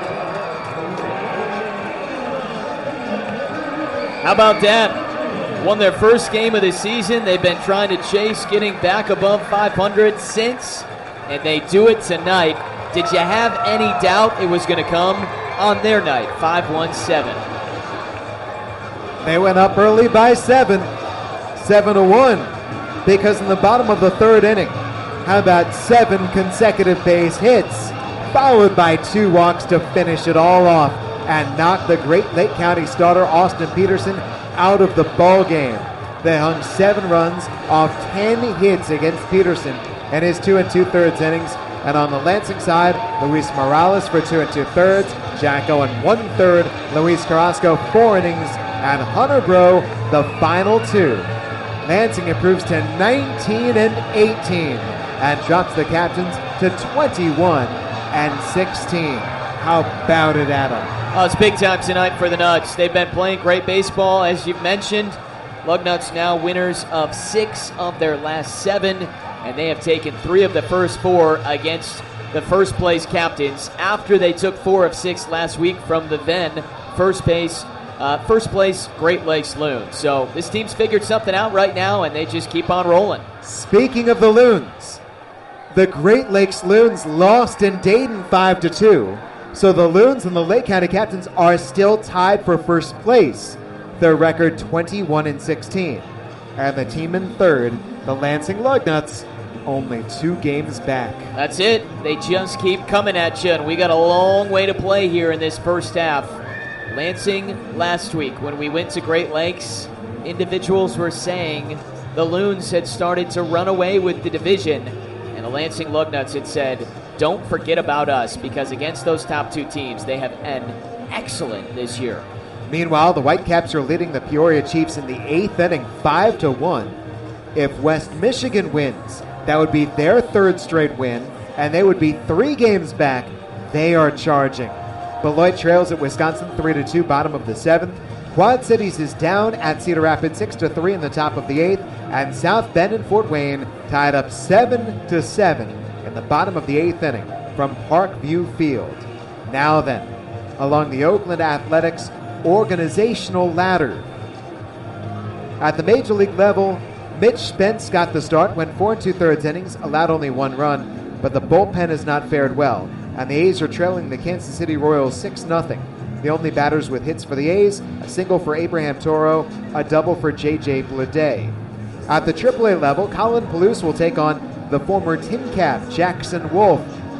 How about that? Won their first game of the season. They've been trying to chase getting back above five hundred since, and they do it tonight. Did you have any doubt it was going to come on their night? five one seven. They went up early by seven, seven to one, because in the bottom of the third inning, how about seven consecutive base hits, followed by two walks to finish it all off and knock the great Lake County starter Austin Peterson out of the ball game. They hung seven runs off ten hits against Peterson in his two and two thirds innings. And on the Lansing side, Luis Morales for two and two thirds, Jack Owen one third, Luis Carrasco four innings, and Hunter Bro the final two. Lansing improves to nineteen and eighteen and drops the Captains to twenty-one and sixteen. How about it, Adam? Oh, it's big time tonight for the Nuts. They've been playing great baseball, as you've mentioned. Lugnuts now winners of six of their last seven, and they have taken three of the first four against the first place Captains after they took four of six last week from the then first base, uh, first place Great Lakes Loons. So this team's figured something out right now, and they just keep on rolling. Speaking of the Loons, the Great Lakes Loons lost in Dayton five to two. So the Loons and the Lake County Captains are still tied for first place. Their record twenty-one and sixteen. And the team in third, the Lansing Lugnuts, only two games back. That's it. They just keep coming at you, and we got a long way to play here in this first half. Lansing, last week, when we went to Great Lakes, individuals were saying the Loons had started to run away with the division, and the Lansing Lugnuts had said, don't forget about us, because against those top two teams, they have been excellent this year. Meanwhile, the Whitecaps are leading the Peoria Chiefs in the eighth inning, five to one. If West Michigan wins, that would be their third straight win, and they would be three games back. They are charging. Beloit trails at Wisconsin three to two, bottom of the seventh. Quad Cities is down at Cedar Rapids six to three in the top of the eighth, and South Bend and Fort Wayne tied up seven to seven in the bottom of the eighth inning from Parkview Field. Now then, along the Oakland Athletics organizational ladder. At the major league level, Mitch Spence got the start, went four and two thirds innings, allowed only one run, but the bullpen has not fared well, and the A's are trailing the Kansas City Royals six nothing. The only batters with hits for the A's, a single for Abraham Toro, a double for J J Bleday. At the triple A level, Colin Palouse will take on the former Tin Cap Jackson Wolf.